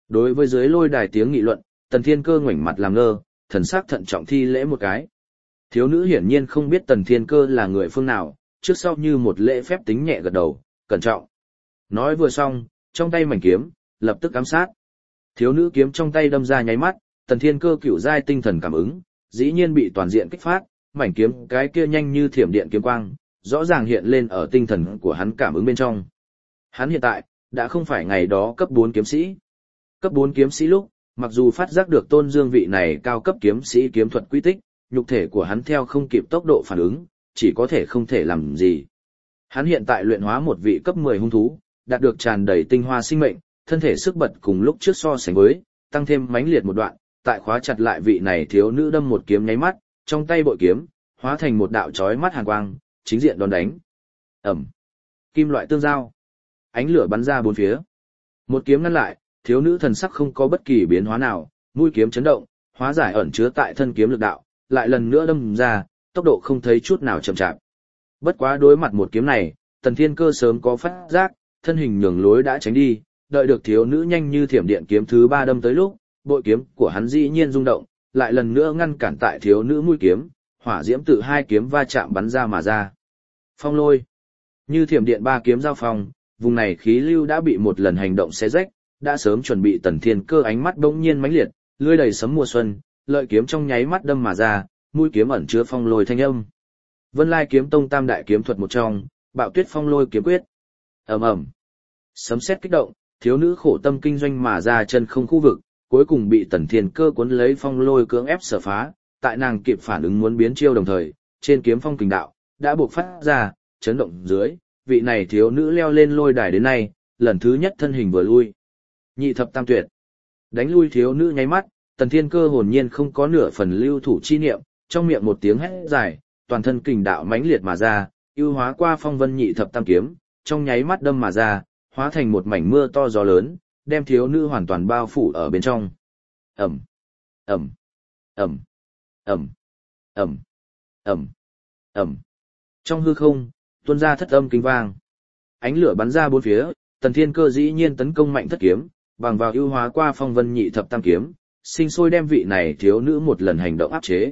Đối với dưới lôi đài tiếng nghị luận, Tần Thiên Cơ ngoảnh mặt làm ngơ, thần sắc thận trọng thi lễ một cái. Thiếu nữ hiển nhiên không biết Tần Thiên Cơ là người phương nào, trước sau như một lễ phép tính nhẹ gật đầu, cẩn trọng. Nói vừa xong, trong tay mảnh kiếm, lập tức ám sát. Thiếu nữ kiếm trong tay đâm ra nháy mắt, Tần Thiên Cơ cựu giai tinh thần cảm ứng, dĩ nhiên bị toàn diện kích phát, mảnh kiếm cái kia nhanh như thiểm điện kiếm quang, rõ ràng hiện lên ở tinh thần của hắn cảm ứng bên trong. Hắn hiện tại, đã không phải ngày đó cấp 4 kiếm sĩ. Cấp 4 kiếm sĩ lúc, mặc dù phát giác được Tôn Dương vị này cao cấp kiếm sĩ kiếm thuật quy tích, nhục thể của hắn theo không kịp tốc độ phản ứng, chỉ có thể không thể làm gì. Hắn hiện tại luyện hóa một vị cấp 10 hung thú, đạt được tràn đầy tinh hoa sinh mệnh, thân thể sức bật cùng lúc trước so sánh với, tăng thêm mãnh liệt một đoạn, tại khóa chặt lại vị này thiếu nữ đâm một kiếm nháy mắt, trong tay bội kiếm, hóa thành một đạo chói mắt hàn quang, chính diện đón đánh. Ầm. Kim loại tương giao. Ánh lửa bắn ra bốn phía. Một kiếm ngăn lại, thiếu nữ thần sắc không có bất kỳ biến hóa nào, mũi kiếm chấn động, hóa giải ẩn chứa tại thân kiếm lực đạo, lại lần nữa đâm ra, tốc độ không thấy chút nào chậm chạp. Bất quá đối mặt một kiếm này, Tần Thiên Cơ sớm có phát giác, thân hình nhường lối đã tránh đi, đợi được thiếu nữ nhanh như thiểm điện kiếm thứ 3 đâm tới lúc, bội kiếm của hắn dĩ nhiên rung động, lại lần nữa ngăn cản tại thiếu nữ mũi kiếm, hỏa diễm tự hai kiếm va chạm bắn ra mà ra. Phong lôi. Như thiểm điện 3 kiếm giao phong, vùng này khí lưu đã bị một lần hành động xé rách, đã sớm chuẩn bị Tần Thiên Cơ ánh mắt bỗng nhiên mãnh liệt, lưỡi đầy sấm mùa xuân, lợi kiếm trong nháy mắt đâm mà ra, mũi kiếm ẩn chứa phong lôi thanh âm. Vân Lai kiếm tông tam đại kiếm thuật một trong, Bạo Tuyết Phong Lôi kiếm quyết. Ầm ầm. Sấm sét kích động, thiếu nữ khổ tâm kinh doanh mà ra chân không khu vực, cuối cùng bị Tần Thiên Cơ cuốn lấy phong lôi cưỡng ép sở phá, tại nàng kịp phản ứng muốn biến chiêu đồng thời, trên kiếm phong kình đạo đã buộc phát ra, chấn động dưới, vị này thiếu nữ leo lên lôi đài đến nay, lần thứ nhất thân hình vừa lui. Nhị thập tam tuyệt. Đánh lui thiếu nữ nháy mắt, Tần Thiên Cơ hồn nhiên không có nửa phần lưu thủ chi niệm, trong miệng một tiếng hét dài, toàn thân kình đạo mãnh liệt mà ra, ưu hóa qua phong vân nhị thập tam kiếm, trong nháy mắt đâm mà ra, hóa thành một mảnh mưa to gió lớn, đem thiếu nữ hoàn toàn bao phủ ở bên trong. Ầm, ầm, ầm, ầm, ầm, ầm, ầm. Trong hư không, tuôn ra thất âm kinh vang. Ánh lửa bắn ra bốn phía, Tần Thiên Cơ dĩ nhiên tấn công mạnh thất kiếm, bằng vào ưu hóa qua phong vân nhị thập tam kiếm, sinh sôi đem vị này thiếu nữ một lần hành động áp chế.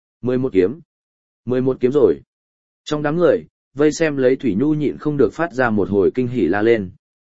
11 kiếm. 11 kiếm rồi. Trong đám người, vây xem lấy Thủy Nhu nhịn không được phát ra một hồi kinh hỉ la lên.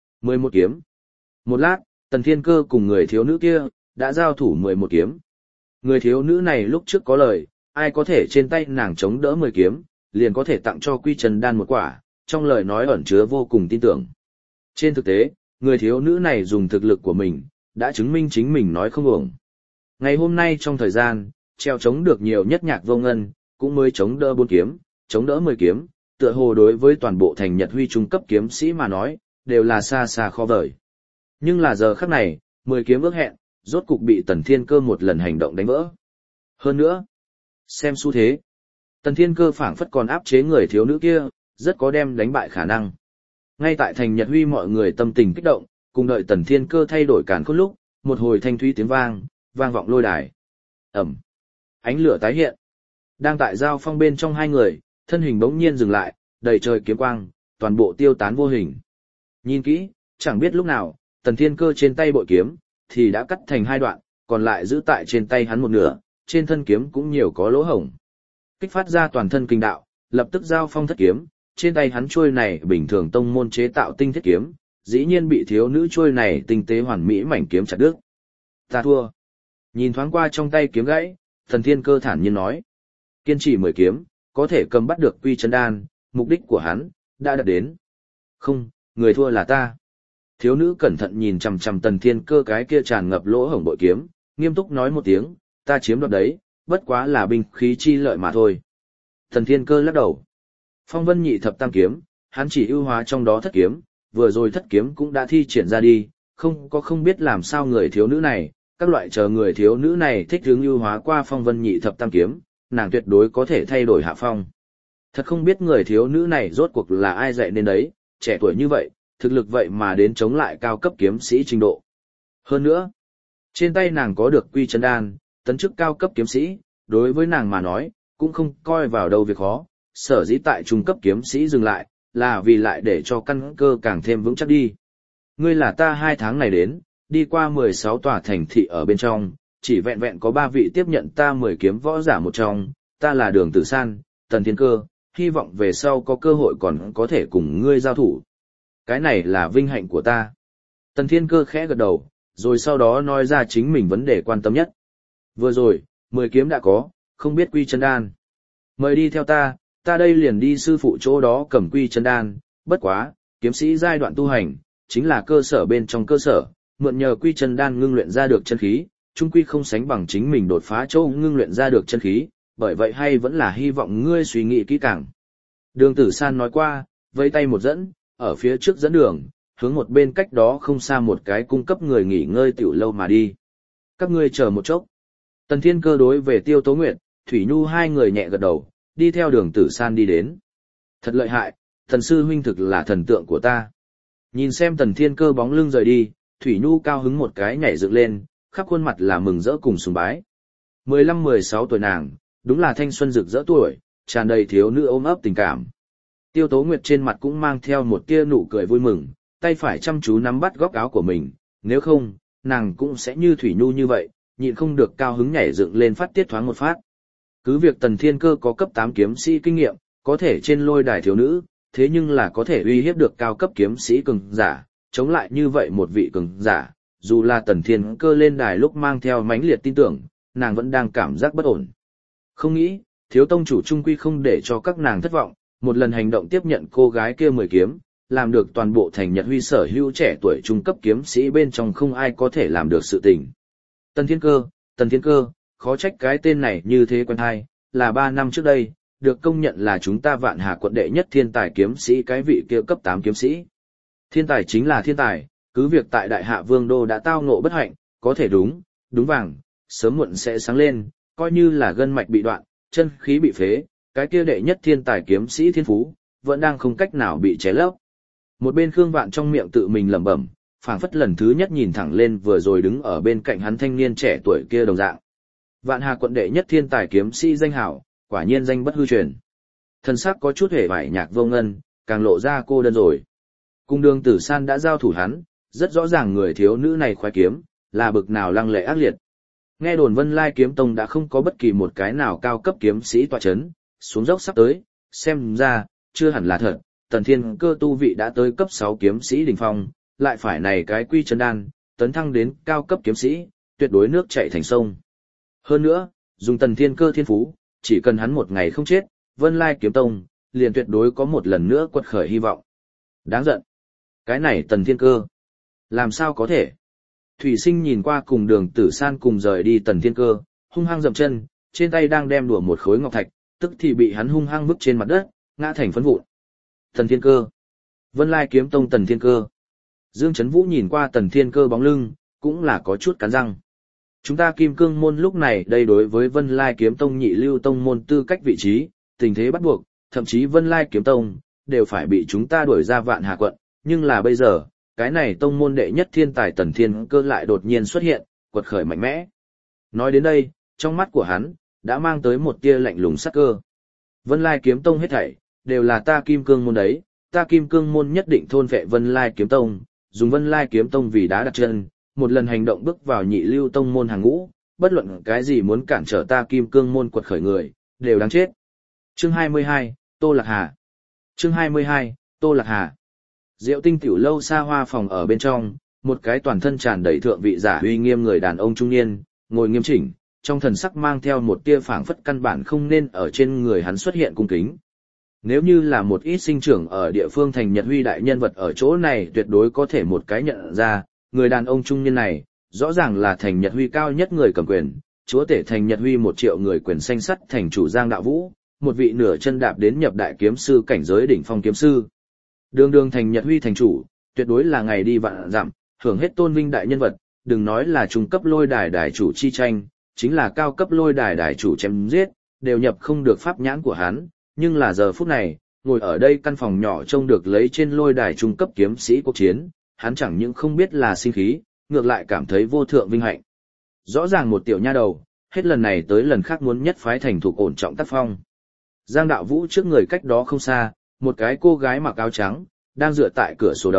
11 kiếm. Một lát, Tần Thiên Cơ cùng người thiếu nữ kia, đã giao thủ 11 kiếm. Người thiếu nữ này lúc trước có lời, ai có thể trên tay nàng chống đỡ 10 kiếm, liền có thể tặng cho Quy Trần Đan một quả, trong lời nói ẩn chứa vô cùng tin tưởng. Trên thực tế, người thiếu nữ này dùng thực lực của mình, đã chứng minh chính mình nói không uổng. Ngày hôm nay trong thời gian, treo chống được nhiều nhất Nhạc Vô Ngân, cũng mới chống đỡ 4 kiếm, chống đỡ 10 kiếm, tựa hồ đối với toàn bộ thành Nhật Huy trung cấp kiếm sĩ mà nói, đều là xa xa khó vời. Nhưng là giờ khắc này, 10 kiếm ước hẹn, rốt cục bị Tần Thiên Cơ một lần hành động đánh vỡ. Hơn nữa, xem xu thế, Tần Thiên Cơ phảng phất còn áp chế người thiếu nữ kia, rất có đem đánh bại khả năng. Ngay tại thành Nhật Huy mọi người tâm tình kích động, cùng đợi Tần Thiên Cơ thay đổi càn khôn lúc, một hồi thanh thúy tiếng vang, vang vọng lôi đài. Ầm. Ánh lửa tái hiện. Đang tại giao phong bên trong hai người, thân hình bỗng nhiên dừng lại, đầy trời kiếm quang, toàn bộ tiêu tán vô hình. Nhìn kỹ, chẳng biết lúc nào, Tần Thiên Cơ trên tay bội kiếm, thì đã cắt thành hai đoạn, còn lại giữ tại trên tay hắn một nửa, trên thân kiếm cũng nhiều có lỗ hổng. Kích phát ra toàn thân kinh đạo, lập tức giao phong thất kiếm, trên tay hắn chuôi này bình thường tông môn chế tạo tinh thiết kiếm, dĩ nhiên bị thiếu nữ chuôi này tinh tế hoàn mỹ mảnh kiếm chặt đứt. Ta thua. Nhìn thoáng qua trong tay kiếm gãy, Tần Thiên Cơ thản nhiên nói. Kiên trì 10 kiếm, có thể cầm bắt được Quy Chân Đan, mục đích của hắn, đã đạt đến. Không, người thua là ta. Thiếu nữ cẩn thận nhìn chằm chằm Tần Thiên Cơ cái kia tràn ngập lỗ hổng bội kiếm, nghiêm túc nói một tiếng, ta chiếm đoạt đấy, bất quá là binh khí chi lợi mà thôi. Tần Thiên Cơ lắc đầu. Phong vân nhị thập tam kiếm, hắn chỉ ưu hóa trong đó thất kiếm, vừa rồi thất kiếm cũng đã thi triển ra đi, không biết làm sao người thiếu nữ này, các loại chờ người thiếu nữ này thích hướng ưu hóa qua phong vân nhị thập tam kiếm, nàng tuyệt đối có thể thay đổi hạ phong. Thật không biết người thiếu nữ này rốt cuộc là ai dạy nên đấy, trẻ tuổi như vậy, thực lực vậy mà đến chống lại cao cấp kiếm sĩ trình độ. Hơn nữa, trên tay nàng có được Quy Chân Đan, tấn chức cao cấp kiếm sĩ, đối với nàng mà nói, cũng không coi vào đâu việc khó, sở dĩ tại trung cấp kiếm sĩ dừng lại, là vì lại để cho căn cơ càng thêm vững chắc đi. Ngươi là ta 2 tháng này đến, đi qua 16 tòa thành thị ở bên trong, chỉ vẹn vẹn có 3 vị tiếp nhận ta 10 kiếm võ giả một trong, ta là Đường Tử San, Tần Thiên Cơ, hy vọng về sau có cơ hội còn có thể cùng ngươi giao thủ. Cái này là vinh hạnh của ta. Tần Thiên Cơ khẽ gật đầu, rồi sau đó nói ra chính mình vấn đề quan tâm nhất. Vừa rồi, 10 kiếm đã có, không biết quy chân đan. Mời đi theo ta đây liền đi sư phụ chỗ đó cầm quy chân đan, bất quá, kiếm sĩ giai đoạn tu hành, chính là cơ sở bên trong cơ sở, mượn nhờ quy chân đan ngưng luyện ra được chân khí, chung quy không sánh bằng chính mình đột phá chỗ ngưng luyện ra được chân khí, bởi vậy hay vẫn là hy vọng ngươi suy nghĩ kỹ càng. Đường Tử San nói qua, vẫy tay một dẫn, ở phía trước dẫn đường, hướng một bên cách đó không xa một cái cung cấp người nghỉ ngơi tiểu lâu mà đi. Các ngươi chờ một chốc. Tần Thiên Cơ đối về Tiêu Tố Nguyệt, Thủy Nhu hai người nhẹ gật đầu, đi theo Đường Tử San đi đến. Thật lợi hại, thần sư huynh thực là thần tượng của ta. Nhìn xem Tần Thiên Cơ bóng lưng rời đi, Thủy Nhu cao hứng một cái nhảy dựng lên, khắp khuôn mặt là mừng rỡ cùng sùng bái. 15-16 tuổi nàng, đúng là thanh xuân rực rỡ tuổi, tràn đầy thiếu nữ ôm ấp tình cảm. Tiêu Tố Nguyệt trên mặt cũng mang theo một tia nụ cười vui mừng, tay phải chăm chú nắm bắt góc áo của mình, nếu không, nàng cũng sẽ như Thủy Nhu như vậy, nhịn không được cao hứng nhảy dựng lên phát tiết thoáng một phát. Cứ việc Tần Thiên Cơ có cấp 8 kiếm sĩ kinh nghiệm, có thể trên lôi đài thiếu nữ, thế nhưng là có thể uy hiếp được cao cấp kiếm sĩ cường giả, chống lại như vậy một vị cường giả, dù là Tần Thiên Cơ lên đài lúc mang theo mãnh liệt tin tưởng, nàng vẫn đang cảm giác bất ổn. Không nghĩ, thiếu tông chủ trung quy không để cho các nàng thất vọng, một lần hành động tiếp nhận cô gái kia 10 kiếm, làm được toàn bộ thành Nhật Huy sở hữu trẻ tuổi trung cấp kiếm sĩ bên trong không ai có thể làm được sự tình. Tần Thiên Cơ, khó trách cái tên này như thế quen hay, là 3 năm trước đây, được công nhận là chúng ta Vạn Hà quận đệ nhất thiên tài kiếm sĩ cái vị kia cấp 8 kiếm sĩ. Thiên tài chính là thiên tài, cứ việc tại Đại Hạ Vương Đô đã tao ngộ bất hạnh, có thể đúng vàng, sớm muộn sẽ sáng lên, coi như là gân mạch bị đoạn, chân khí bị phế, cái kia đệ nhất thiên tài kiếm sĩ thiên phú, vẫn đang không cách nào bị ché lấp. Một bên Khương Vạn trong miệng tự mình lẩm bẩm, phảng phất lần thứ nhất nhìn thẳng lên vừa rồi đứng ở bên cạnh hắn thanh niên trẻ tuổi kia đồng dạng. Vạn Hà quận đệ nhất thiên tài kiếm sĩ danh hảo, quả nhiên danh bất hư truyền. Thân sắc có chút hề vải nhạc vô ngân, càng lộ ra cô đơn rồi. Cùng Đường Tử San đã giao thủ hắn, rất rõ ràng người thiếu nữ này khoái kiếm, là bực nào lăng lệ ác liệt. Nghe đồn Vân Lai Kiếm Tông đã không có bất kỳ một cái nào cao cấp kiếm sĩ tọa chấn, xuống dốc sắp tới, xem ra, chưa hẳn là thật, Tần Thiên Cơ tu vị đã tới cấp 6 kiếm sĩ đỉnh phong, lại phải này cái quy chân đan, tấn thăng đến cao cấp kiếm sĩ, tuyệt đối nước chảy thành sông. Hơn nữa, dùng Tần Thiên Cơ thiên phú, chỉ cần hắn một ngày không chết, Vân Lai Kiếm Tông, liền tuyệt đối có một lần nữa quật khởi hy vọng. Đáng giận. Cái này Tần Thiên Cơ. Làm sao có thể? Thủy Sinh nhìn qua cùng Đường Tử San cùng rời đi Tần Thiên Cơ, hung hăng dậm chân, trên tay đang đem đùa một khối ngọc thạch, tức thì bị hắn hung hăng vứt trên mặt đất, ngã thành phấn vụn. Tần Thiên Cơ. Vân Lai Kiếm Tông Tần Thiên Cơ. Dương Chấn Vũ nhìn qua Tần Thiên Cơ bóng lưng, cũng là có chút cắn răng. Chúng ta Kim Cương môn lúc này đây đối với Vân Lai Kiếm Tông nhị lưu tông môn tư cách vị trí, tình thế bắt buộc, thậm chí Vân Lai Kiếm Tông đều phải bị chúng ta đuổi ra Vạn Hà quận, nhưng là bây giờ, cái này tông môn đệ nhất thiên tài Tần Thiên Cơ lại đột nhiên xuất hiện, quật khởi mạnh mẽ. Nói đến đây, trong mắt của hắn đã mang tới một tia lạnh lùng sắc cơ. Vân Lai Kiếm Tông hết thảy đều là ta Kim Cương môn đấy, ta Kim Cương môn nhất định thôn phệ Vân Lai Kiếm Tông, dùng Vân Lai Kiếm Tông vì đá đặt chân, một lần hành động bước vào nhị lưu tông môn hàng ngũ, bất luận cái gì muốn cản trở ta Kim Cương môn quật khởi người, đều đáng chết. Chương 22, Tô Lạc Hà. Chương 22, Tô Lạc Hà. Diệu Tinh tiểu lâu xa hoa phòng ở bên trong, một cái toàn thân tràn đầy thượng vị giả uy nghiêm người đàn ông trung niên, ngồi nghiêm chỉnh, trong thần sắc mang theo một tia phảng phất căn bản không nên ở trên người hắn xuất hiện cung kính. Nếu như là một ít sinh trưởng ở địa phương thành Nhật Huy đại nhân vật ở chỗ này tuyệt đối có thể một cái nhận ra, người đàn ông trung niên này, rõ ràng là thành Nhật Huy cao nhất người cầm quyền, chúa tể thành Nhật Huy 1 triệu người quyền xanh sắt thành chủ Giang Đạo Vũ, một vị nửa chân đạp đến nhập đại kiếm sư cảnh giới đỉnh phong kiếm sư. Đường thành Nhật Huy thành chủ, tuyệt đối là ngày đi vạn dặm, hưởng hết tôn vinh đại nhân vật, đừng nói là trung cấp lôi đài đài chủ chi tranh, chính là cao cấp lôi đài đài chủ chém giết, đều nhập không được pháp nhãn của hắn, nhưng là giờ phút này, ngồi ở đây căn phòng nhỏ trông được lấy trên lôi đài trung cấp kiếm sĩ cuộc chiến, hắn chẳng những không biết là sinh khí, ngược lại cảm thấy vô thượng vinh hạnh. Rõ ràng một tiểu nha đầu, hết lần này tới lần khác muốn nhất phái thành thục ổn trọng tác phong. Giang Đạo Vũ trước người cách đó không xa, một cái cô gái mặc áo trắng, đang dựa tại cửa sổ đầu,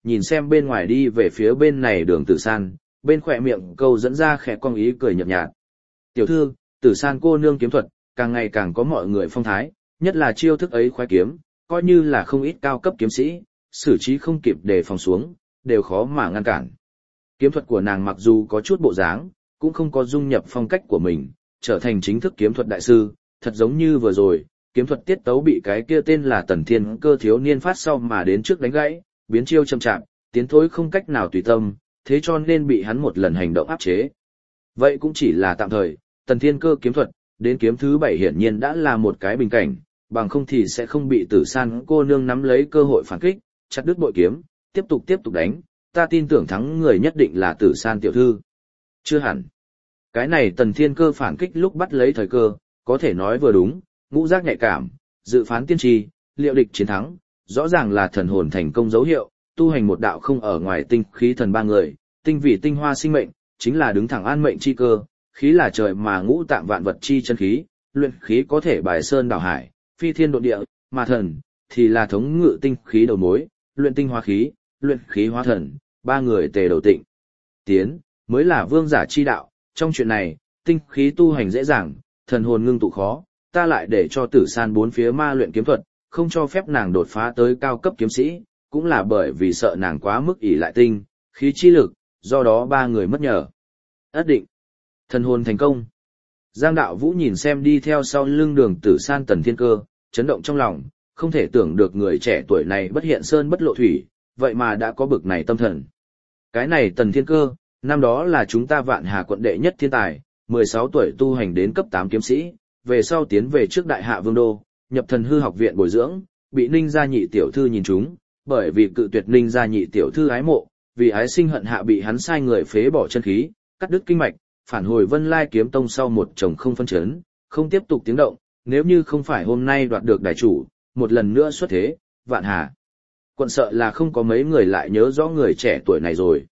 nhìn xem bên ngoài đi về phía bên này Đường Tử San, bên khỏe miệng câu dẫn ra khẽ cong ý cười nhợt nhạt. Tiểu thư, Tử San cô nương kiếm thuật, càng ngày càng có mọi người phong thái, nhất là chiêu thức ấy khoái kiếm, coi như là không ít cao cấp kiếm sĩ, xử trí không kịp đề phòng xuống, đều khó mà ngăn cản. Kiếm thuật của nàng mặc dù có chút bộ dáng, cũng không có dung nhập phong cách của mình, trở thành chính thức kiếm thuật đại sư, thật giống như vừa rồi, kiếm thuật tiết tấu bị cái kia tên là Tần Thiên Cơ thiếu niên phát sau mà đến trước đánh gãy, biến chiêu chậm chạp, tiến thối không cách nào tùy tâm, thế cho nên bị hắn một lần hành động áp chế. Vậy cũng chỉ là tạm thời, Tần Thiên Cơ kiếm thuật, đến kiếm thứ 7 hiển nhiên đã là một cái bình cảnh, bằng không thì sẽ không bị Tử San cô nương nắm lấy cơ hội phản kích, chặt đứt bội kiếm, tiếp tục đánh, ta tin tưởng thắng người nhất định là Tử San tiểu thư. Chưa hẳn. Cái này Tần Thiên Cơ phản kích lúc bắt lấy thời cơ, có thể nói vừa đúng, ngũ giác nhạy cảm, dự phán tiên tri, liệu địch chiến thắng, rõ ràng là thần hồn thành công dấu hiệu, tu hành một đạo không ở ngoài tinh khí thần ba người, tinh vị tinh hoa sinh mệnh, chính là đứng thẳng an mệnh chi cơ, khí là trời mà ngũ tạng vạn vật chi chân khí, luyện khí có thể bài sơn đảo hải, phi thiên độ địa, mà thần thì là thống ngự tinh khí đầu mối, luyện tinh hóa khí, luyện khí hóa thần, ba người tề đầu tịnh. Tiến mới là vương giả chi đạo, trong chuyện này, tinh khí tu hành dễ dàng, thần hồn ngưng tụ khó, ta lại để cho Tử San bốn phía ma luyện kiếm thuật, không cho phép nàng đột phá tới cao cấp kiếm sĩ, cũng là bởi vì sợ nàng quá mức ỷ lại tinh, khí chi lực, do đó ba người mất nhờ. Ất định. Thần hồn thành công. Giang Đạo Vũ nhìn xem đi theo sau lưng Đường Tử San Tần Thiên Cơ, chấn động trong lòng, không thể tưởng được người trẻ tuổi này bất hiện sơn bất lộ thủy, vậy mà đã có bực này tâm thần. Cái này Tần Thiên Cơ, năm đó là chúng ta Vạn Hà quận đệ nhất thiên tài, 16 tuổi tu hành đến cấp 8 kiếm sĩ, về sau tiến về trước Đại Hạ Vương Đô, nhập Thần Hư học viện bồi dưỡng, bị Ninh gia nhị tiểu thư nhìn trúng, bởi vì cự tuyệt Ninh gia nhị tiểu thư ái mộ, vì ái sinh hận hạ bị hắn sai người phế bỏ chân khí, cắt đứt kinh mạch, phản hồi Vân Lai kiếm tông sau một chồng không phân chấn, không tiếp tục tiếng động, nếu như không phải hôm nay đoạt được đại chủ, một lần nữa xuất thế, Vạn Hà quận sợ là không có mấy người lại nhớ rõ người trẻ tuổi này rồi.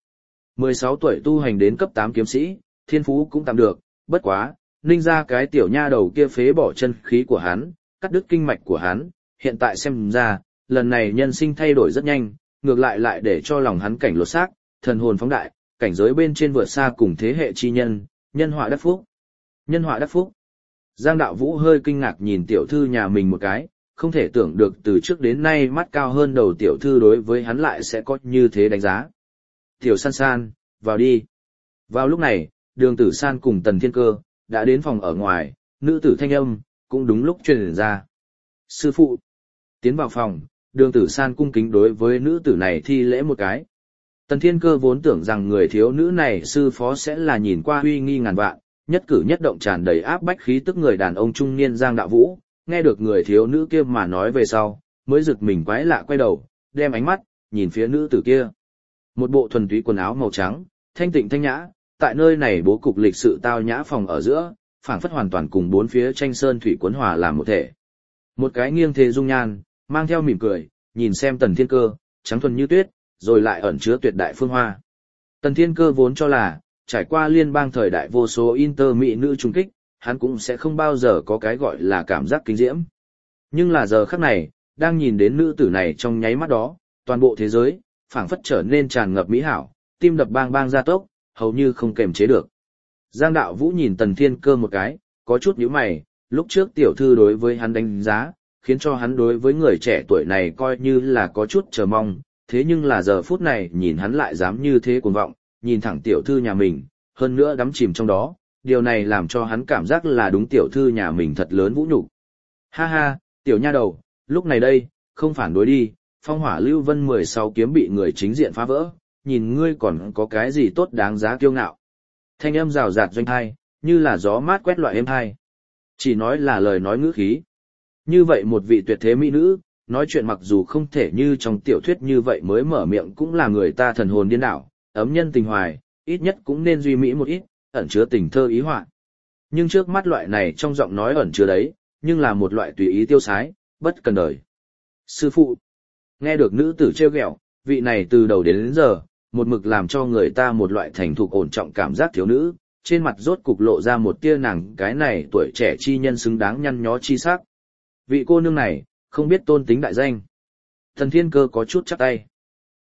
16 tuổi tu hành đến cấp 8 kiếm sĩ, thiên phú cũng tạm được, bất quá, Ninh ra cái tiểu nha đầu kia phế bỏ chân khí của hắn, cắt đứt kinh mạch của hắn, hiện tại xem ra, lần này nhân sinh thay đổi rất nhanh, ngược lại để cho lòng hắn cảnh lột xác, thần hồn phóng đại, cảnh giới bên trên vượt xa cùng thế hệ chi nhân, nhân họa đắc phúc. Nhân họa đắc phúc. Giang Đạo Vũ hơi kinh ngạc nhìn tiểu thư nhà mình một cái, không thể tưởng được từ trước đến nay mắt cao hơn đầu tiểu thư đối với hắn lại sẽ có như thế đánh giá. Tiểu San San, vào đi. Vào lúc này, Đường Tử San cùng Tần Thiên Cơ, đã đến phòng ở ngoài, nữ tử thanh âm, cũng đúng lúc truyền ra. Sư phụ. Tiến vào phòng, Đường Tử San cung kính đối với nữ tử này thi lễ một cái. Tần Thiên Cơ vốn tưởng rằng người thiếu nữ này sư phó sẽ là nhìn qua uy nghi ngàn vạn, nhất cử nhất động tràn đầy áp bách khí tức người đàn ông trung niên Giang Đạo Vũ, nghe được người thiếu nữ kia mà nói về sau, mới giật mình quái lạ quay đầu, đem ánh mắt, nhìn phía nữ tử kia. Một bộ thuần túy quần áo màu trắng, thanh tịnh thanh nhã, tại nơi này bố cục lịch sự tao nhã phòng ở giữa, phảng phất hoàn toàn cùng bốn phía tranh sơn thủy cuốn hòa làm một thể. Một cái nghiêng thế dung nhan, mang theo mỉm cười, nhìn xem Tần Thiên Cơ, trắng thuần như tuyết, rồi lại ẩn chứa tuyệt đại phương hoa. Tần Thiên Cơ vốn cho là, trải qua liên bang thời đại vô số inter mỹ nữ trung kích, hắn cũng sẽ không bao giờ có cái gọi là cảm giác kinh diễm. Nhưng là giờ khắc này, đang nhìn đến nữ tử này trong nháy mắt đó, toàn bộ thế giới, phảng phất trở nên tràn ngập mỹ hảo, tim đập bang bang gia tốc, hầu như không kềm chế được. Giang Đạo Vũ nhìn Tần Thiên Cơ một cái, có chút nhíu mày, lúc trước tiểu thư đối với hắn đánh giá, khiến cho hắn đối với người trẻ tuổi này coi như là có chút chờ mong, thế nhưng là giờ phút này nhìn hắn lại dám như thế cuồng vọng, nhìn thẳng tiểu thư nhà mình, hơn nữa đắm chìm trong đó, điều này làm cho hắn cảm giác là đúng tiểu thư nhà mình thật lớn vũ nhục. Ha ha, tiểu nha đầu, lúc này đây, không phản đối đi, phong hỏa lưu vân 16 kiếm bị người chính diện phá vỡ, nhìn ngươi còn có cái gì tốt đáng giá kiêu ngạo. Thanh âm rào rạt doanh hai, như là gió mát quét loại êm hai. Chỉ nói là lời nói ngữ khí. Như vậy một vị tuyệt thế mỹ nữ, nói chuyện mặc dù không thể như trong tiểu thuyết như vậy mới mở miệng cũng là người ta thần hồn điên đảo, ấm nhân tình hoài, ít nhất cũng nên duy mỹ một ít, ẩn chứa tình thơ ý họa. Nhưng trước mắt loại này trong giọng nói ẩn chứa đấy, nhưng là một loại tùy ý tiêu sái, bất cần đời. Sư phụ, nghe được nữ tử trêu ghẹo, vị này từ đầu đến giờ, một mực làm cho người ta một loại thành thục ổn trọng cảm giác thiếu nữ, trên mặt rốt cục lộ ra một tia nàng cái này tuổi trẻ chi nhân xứng đáng nhăn nhó chi sắc. Vị cô nương này, không biết tôn tính đại danh. Thần Thiên Cơ có chút chắp tay.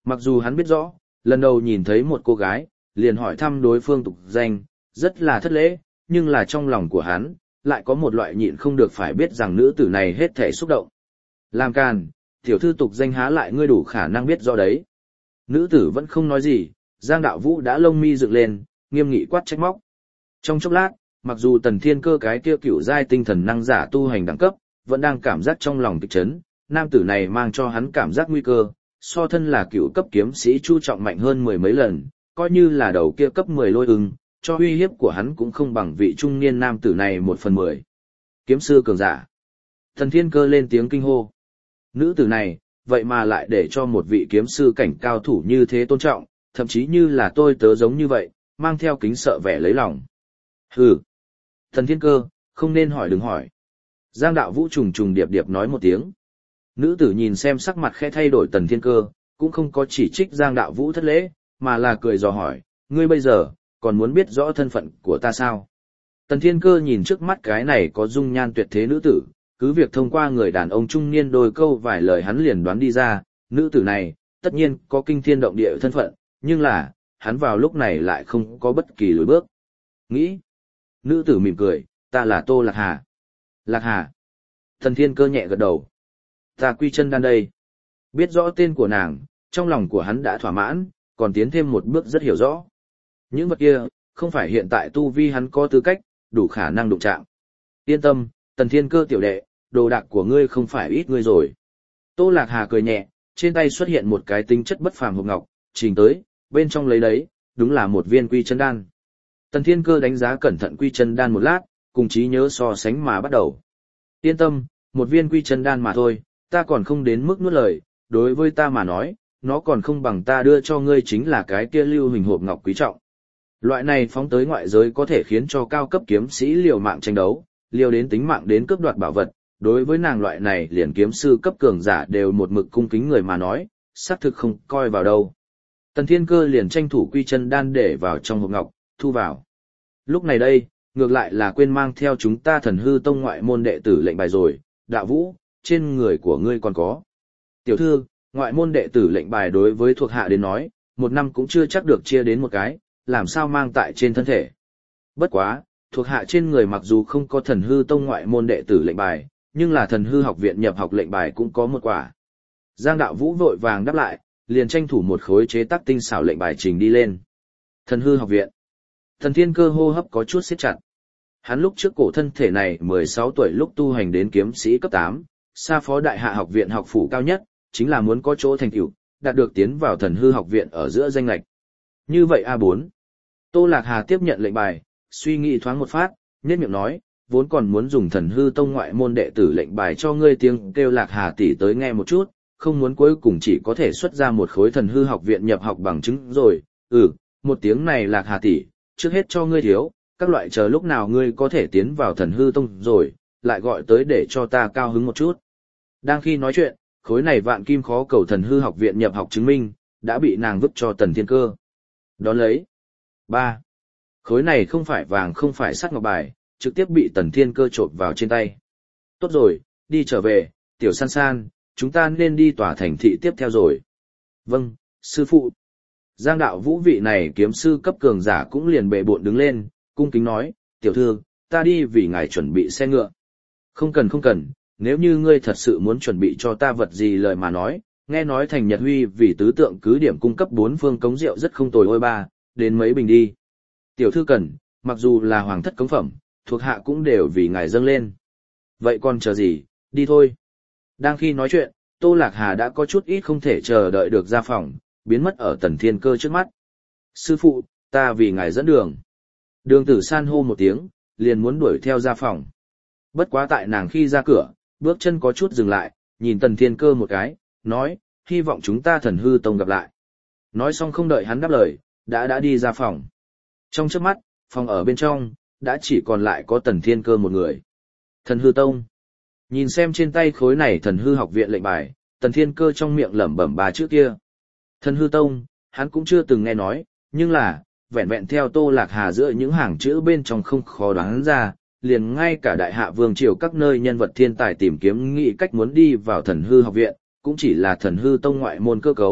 Mặc dù hắn biết rõ, lần đầu nhìn thấy một cô gái, liền hỏi thăm đối phương tục danh, rất là thất lễ, nhưng là trong lòng của hắn, lại có một loại nhịn không được phải biết rằng nữ tử này hết thể xúc động. Làm càn, tiểu thư tục danh há lại ngươi đủ khả năng biết rõ đấy. Nữ tử vẫn không nói gì, Giang Đạo Vũ đã lông mi dựng lên, nghiêm nghị quát trách móc. Trong chốc lát, mặc dù Tần Thiên Cơ cái kia cựu giai tinh thần năng giả tu hành đẳng cấp, vẫn đang cảm giác trong lòng kịch chấn, nam tử này mang cho hắn cảm giác nguy cơ, so thân là cựu cấp kiếm sĩ Chu Trọng mạnh hơn mười mấy lần, coi như là đầu kia cấp 10 lôi ưng, cho uy hiếp của hắn cũng không bằng vị trung niên nam tử này 1/10. Kiếm sư cường giả. Tần Thiên Cơ lên tiếng kinh hô. Nữ tử này, vậy mà lại để cho một vị kiếm sư cảnh cao thủ như thế tôn trọng, thậm chí như là tôi tớ giống như vậy, mang theo kính sợ vẻ lấy lòng. Hừ. Tần Thiên Cơ, không nên hỏi đừng hỏi. Giang Đạo Vũ trùng trùng điệp điệp nói một tiếng. Nữ tử nhìn xem sắc mặt khẽ thay đổi Tần Thiên Cơ, cũng không có chỉ trích Giang Đạo Vũ thất lễ, mà là cười dò hỏi, ngươi bây giờ, còn muốn biết rõ thân phận của ta sao? Tần Thiên Cơ nhìn trước mắt cái này có dung nhan tuyệt thế nữ tử, cứ việc thông qua người đàn ông trung niên đôi câu vài lời hắn liền đoán đi ra, nữ tử này, tất nhiên có kinh thiên động địa thân phận, nhưng là, hắn vào lúc này lại không có bất kỳ lối bước. Nghĩ, nữ tử mỉm cười, ta là Tô Lạc Hà. Lạc Hà. Tần Thiên Cơ nhẹ gật đầu. Ta quy chân đan đây. Biết rõ tên của nàng, trong lòng của hắn đã thỏa mãn, còn tiến thêm một bước rất hiểu rõ. Những vật kia, không phải hiện tại tu vi hắn có tư cách, đủ khả năng đụng chạm. Yên tâm, Tần Thiên Cơ tiểu đệ, đồ đạc của ngươi không phải ít ngươi rồi. Tô Lạc Hà cười nhẹ, trên tay xuất hiện một cái tính chất bất phàm hộp ngọc, trình tới, bên trong lấy đấy, đúng là một viên quy chân đan. Tần Thiên Cơ đánh giá cẩn thận quy chân đan một lát, cùng trí nhớ so sánh mà bắt đầu. Yên tâm, một viên quy chân đan mà thôi, ta còn không đến mức nuốt lời, đối với ta mà nói, nó còn không bằng ta đưa cho ngươi chính là cái kia lưu hình hộp ngọc quý trọng. Loại này phóng tới ngoại giới có thể khiến cho cao cấp kiếm sĩ liều mạng tranh đấu, liều đến tính mạng đến cướp đoạt bảo vật, đối với nàng loại này liền kiếm sư cấp cường giả đều một mực cung kính người mà nói, xác thực không coi vào đâu. Tần Thiên Cơ liền tranh thủ quy chân đan để vào trong hộp ngọc, thu vào. Lúc này đây, ngược lại là quên mang theo chúng ta Thần Hư Tông ngoại môn đệ tử lệnh bài rồi, Đạo Vũ, trên người của ngươi còn có. Tiểu thư, ngoại môn đệ tử lệnh bài đối với thuộc hạ đến nói, một năm cũng chưa chắc được chia đến một cái, làm sao mang tại trên thân thể. Bất quá, thuộc hạ trên người mặc dù không có Thần Hư Tông ngoại môn đệ tử lệnh bài, nhưng là Thần Hư học viện nhập học lệnh bài cũng có một quả. Giang Đạo Vũ vội vàng đáp lại, liền tranh thủ một khối chế tác tinh xảo lệnh bài trình đi lên. Thần Hư học viện. Thần Thiên Cơ hô hấp có chút siết chặt. Hắn lúc trước cổ thân thể này 16 tuổi lúc tu hành đến kiếm sĩ cấp 8, xa phó đại hạ học viện học phủ cao nhất, chính là muốn có chỗ thành tựu, đạt được tiến vào Thần Hư học viện ở giữa danh lệch. Như vậy A4. Tô Lạc Hà tiếp nhận lệnh bài, suy nghĩ thoáng một phát, nhếch miệng nói, vốn còn muốn dùng Thần Hư Tông ngoại môn đệ tử lệnh bài cho ngươi tiếng kêu Lạc Hà tỷ tới nghe một chút, không muốn cuối cùng chỉ có thể xuất ra một khối Thần Hư học viện nhập học bằng chứng rồi. Một tiếng này Lạc Hà tỷ, trước hết cho ngươi thiếu, các loại chờ lúc nào ngươi có thể tiến vào Thần Hư Tông rồi, lại gọi tới để cho ta cao hứng một chút. Đang khi nói chuyện, khối này vạn kim khó cầu Thần Hư học viện nhập học chứng minh, đã bị nàng vứt cho Tần Thiên Cơ. Đón lấy. 3. Khối này không phải vàng không phải sắt ngọc bài, trực tiếp bị Tần Thiên Cơ trộn vào trên tay. Tốt rồi, đi trở về, tiểu san san, chúng ta nên đi tòa thành thị tiếp theo rồi. Vâng, sư phụ. Giang Đạo Vũ vị này kiếm sư cấp cường giả cũng liền bệ bộn đứng lên, cung kính nói, tiểu thư, ta đi vì ngài chuẩn bị xe ngựa. Không cần, nếu như ngươi thật sự muốn chuẩn bị cho ta vật gì lời mà nói, nghe nói thành Nhật Huy vì tứ tượng cứ điểm cung cấp 4 phương cống rượu rất không tồi ôi ba, đến mấy bình đi. Tiểu thư cần, mặc dù là hoàng thất cống phẩm, thuộc hạ cũng đều vì ngài dâng lên. Vậy còn chờ gì, đi thôi. Đang khi nói chuyện, Tô Lạc Hà đã có chút ít không thể chờ đợi được ra phòng, biến mất ở Tần Thiên Cơ trước mắt. Sư phụ, ta vì ngài dẫn đường. Đường Tử San hô một tiếng, liền muốn đuổi theo ra phòng. Bất quá tại nàng khi ra cửa, bước chân có chút dừng lại, nhìn Tần Thiên Cơ một cái, nói, hy vọng chúng ta Thần Hư Tông gặp lại. Nói xong không đợi hắn đáp lời, đã đi ra phòng. Trong chớp mắt, phòng ở bên trong, đã chỉ còn lại có Tần Thiên Cơ một người. Thần Hư Tông. Nhìn xem trên tay khối này Thần Hư học viện lệnh bài, Tần Thiên Cơ trong miệng lẩm bẩm ba chữ kia. Thần Hư Tông, hắn cũng chưa từng nghe nói, nhưng là, vẹn vẹn theo Tô Lạc Hà giữa những hàng chữ bên trong không khó đoán ra, liền ngay cả đại hạ vương triều các nơi nhân vật thiên tài tìm kiếm nghĩ cách muốn đi vào Thần Hư học viện, cũng chỉ là Thần Hư Tông ngoại môn cơ cấu,